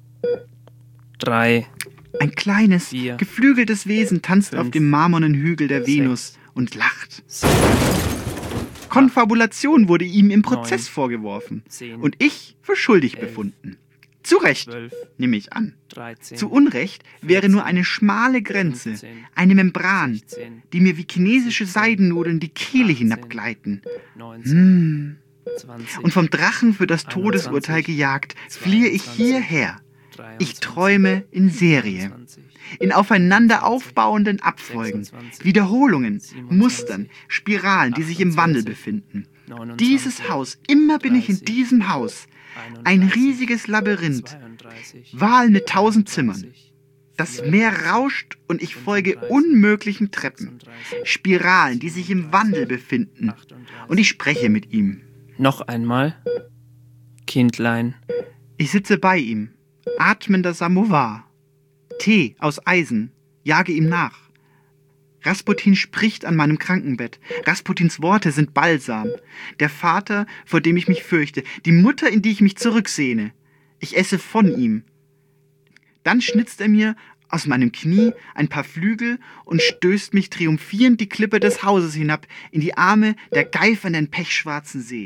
Speaker 3: 3.
Speaker 11: Ein kleines,
Speaker 3: 4,
Speaker 11: geflügeltes Wesen tanzt
Speaker 3: 5,
Speaker 11: auf dem marmornen Hügel der
Speaker 3: 6,
Speaker 11: Venus und lacht.
Speaker 3: 7,
Speaker 11: Konfabulation wurde ihm im Prozess
Speaker 3: 9,
Speaker 11: vorgeworfen
Speaker 3: 10,
Speaker 11: und ich für schuldig
Speaker 3: 11,
Speaker 11: befunden. Zu Recht,
Speaker 3: 12,
Speaker 11: nehme ich an.
Speaker 3: 13,
Speaker 11: Zu Unrecht wäre nur eine schmale Grenze,
Speaker 3: 15,
Speaker 11: eine Membran,
Speaker 3: 16,
Speaker 11: die mir wie chinesische
Speaker 3: 17,
Speaker 11: Seidennudeln die Kehle
Speaker 3: 18,
Speaker 11: hinabgleiten.
Speaker 3: 19, 20,
Speaker 11: Und vom Drachen für das
Speaker 3: 21,
Speaker 11: Todesurteil gejagt, fliehe ich
Speaker 3: 22,
Speaker 11: hierher.
Speaker 3: 23,
Speaker 11: Ich träume in Serie,
Speaker 3: 24,
Speaker 11: in aufeinander aufbauenden Abfolgen,
Speaker 3: 26,
Speaker 11: Wiederholungen,
Speaker 3: 27,
Speaker 11: Mustern, Spiralen, die sich im Wandel
Speaker 3: 28,
Speaker 11: befinden.
Speaker 3: 29,
Speaker 11: Dieses Haus, immer bin ich in
Speaker 3: 30,
Speaker 11: diesem Haus. Ein
Speaker 3: 31,
Speaker 11: riesiges Labyrinth,
Speaker 3: 32,
Speaker 11: Wahl mit 1000 Zimmern.
Speaker 3: 33,
Speaker 11: Das Meer rauscht und ich folge unmöglichen Treppen, Spiralen, die sich im Wandel befinden. Und ich spreche mit ihm.
Speaker 3: Noch einmal. Kindlein.
Speaker 11: Ich sitze bei ihm, atmender Samovar. Tee aus Eisen, jage ihm nach. Rasputin spricht an meinem Krankenbett. Rasputins Worte sind Balsam. Der Vater, vor dem ich mich fürchte. Die Mutter, in die ich mich zurücksehne. Ich esse von ihm. Dann schnitzt er mir aus meinem Knie ein paar Flügel und stößt mich triumphierend die Klippe des Hauses hinab in die Arme der geifernden pechschwarzen See.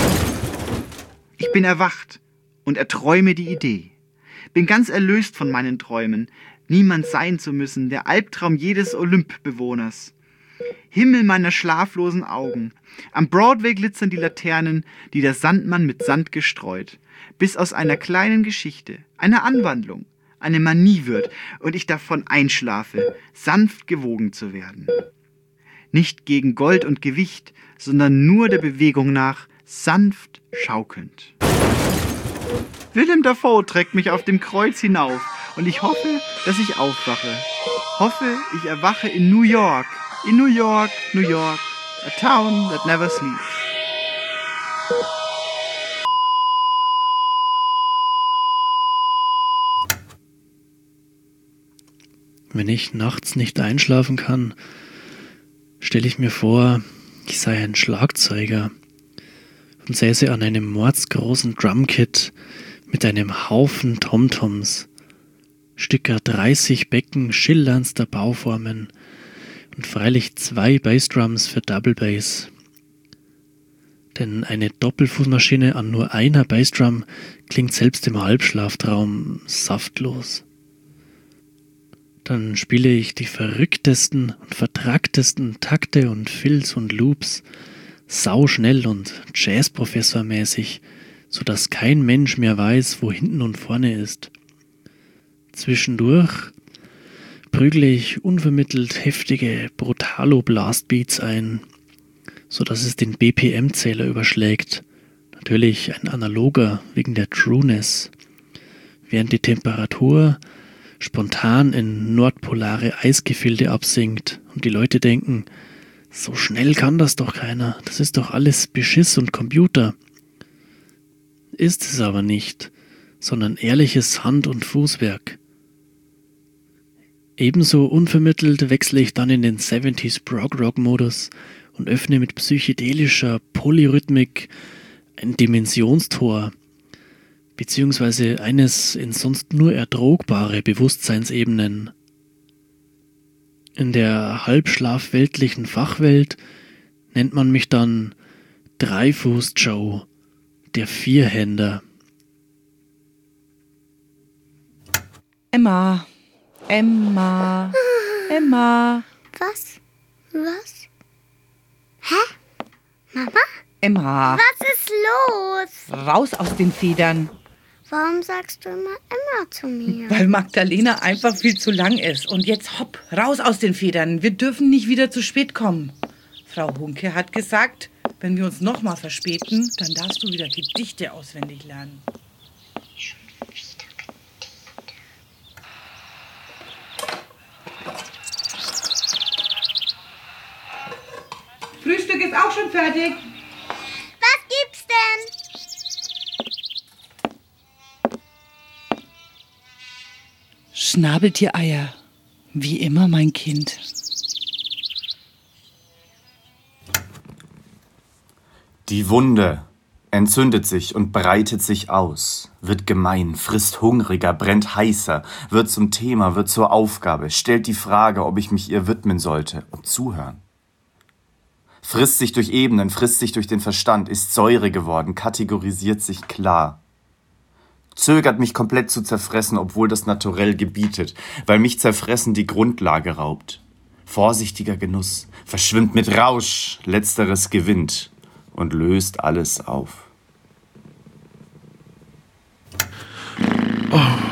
Speaker 11: Ich bin erwacht und erträume die Idee. Bin ganz erlöst von meinen Träumen, niemand sein zu müssen, der Albtraum jedes Olymp-Bewohners. Himmel meiner schlaflosen Augen. Am Broadway glitzern die Laternen, die der Sandmann mit Sand gestreut, bis aus einer kleinen Geschichte, einer Anwandlung, eine Manie wird und ich davon einschlafe, sanft gewogen zu werden. Nicht gegen Gold und Gewicht, sondern nur der Bewegung nach, sanft schaukelnd. Willem Dafoe trägt mich auf dem Kreuz hinauf und ich hoffe, dass ich aufwache. Hoffe, ich erwache in New York. In New York, New York, a town that never sleeps.
Speaker 23: Wenn ich nachts nicht einschlafen kann, stelle ich mir vor, ich sei ein Schlagzeuger und säße an einem mordsgroßen Drumkit mit einem Haufen Tomtoms, Stücker 30 Becken schillerndster Bauformen und freilich 2 Bassdrums für Double Bass. Denn eine Doppelfußmaschine an nur einer Bassdrum klingt selbst im Halbschlaftraum saftlos.
Speaker 7: dann spiele ich die verrücktesten und vertracktesten Takte und Fills und Loops, sauschnell und Jazzprofessormäßig, sodass kein Mensch mehr weiß, wo hinten und vorne ist. Zwischendurch prügle ich unvermittelt heftige Brutalo-Blastbeats ein, sodass es den BPM-Zähler überschlägt. Natürlich ein analoger wegen der Trueness, während die Temperatur spontan in nordpolare Eisgefilde absinkt und die Leute denken, so schnell kann das doch keiner, das ist doch alles Beschiss und Computer. Ist es aber nicht, sondern ehrliches Hand- und Fußwerk. Ebenso unvermittelt wechsle ich dann in den 70s Prog-Rock-Modus und öffne mit psychedelischer Polyrhythmik ein Dimensionstor, beziehungsweise eines in sonst nur erdrogbare Bewusstseinsebenen. In der halbschlafweltlichen Fachwelt nennt man mich dann Dreifuß-Joe, der Vierhänder.
Speaker 8: Emma.
Speaker 21: Was? Hä? Mama?
Speaker 8: Emma.
Speaker 21: Was ist los?
Speaker 8: Raus aus den Federn.
Speaker 21: Warum sagst du immer Emma zu mir?
Speaker 8: Weil Magdalena einfach viel zu lang ist. Und jetzt hopp, raus aus den Federn. Wir dürfen nicht wieder zu spät kommen. Frau Hunke hat gesagt, wenn wir uns nochmal verspäten, dann darfst du wieder Gedichte auswendig lernen. Frühstück ist auch schon fertig.
Speaker 21: Was gibt's denn?
Speaker 8: Schnabeltiereier. Wie immer, mein Kind.
Speaker 12: Die Wunde entzündet sich und breitet sich aus, wird gemein, frisst hungriger, brennt heißer, wird zum Thema, wird zur Aufgabe, stellt die Frage, ob ich mich ihr widmen sollte und zuhören. Frisst sich durch Ebenen, frisst sich durch den Verstand, ist Säure geworden, kategorisiert sich klar. Zögert mich komplett zu zerfressen, obwohl das Naturell gebietet, weil mich zerfressen die Grundlage raubt. Vorsichtiger Genuss, verschwimmt mit Rausch, letzteres gewinnt und löst alles auf.
Speaker 24: Oh.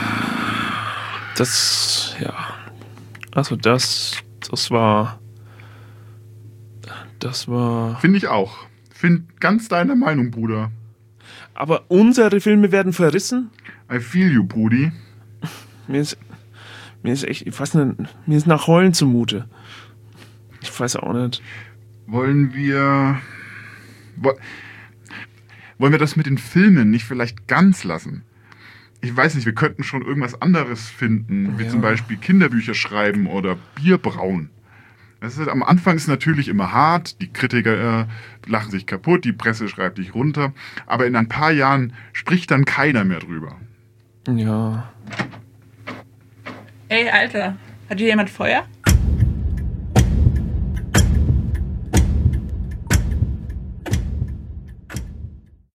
Speaker 24: Das war...
Speaker 2: Finde ich auch. Find ganz deiner Meinung, Bruder.
Speaker 24: Aber unsere Filme werden verrissen?
Speaker 2: I feel you, Brudi.
Speaker 24: Mir ist echt, ich weiß nicht, mir ist nach Heulen zumute. Ich weiß auch nicht.
Speaker 2: Wollen wir das mit den Filmen nicht vielleicht ganz lassen? Ich weiß nicht, wir könnten schon irgendwas anderes finden, wie zum Beispiel Kinderbücher schreiben oder Bier brauen. Am Anfang ist es natürlich immer hart, die Kritiker lachen sich kaputt, die Presse schreibt dich runter, aber in ein paar Jahren spricht dann keiner mehr drüber.
Speaker 24: Ja.
Speaker 8: Ey, Alter, hat hier jemand Feuer?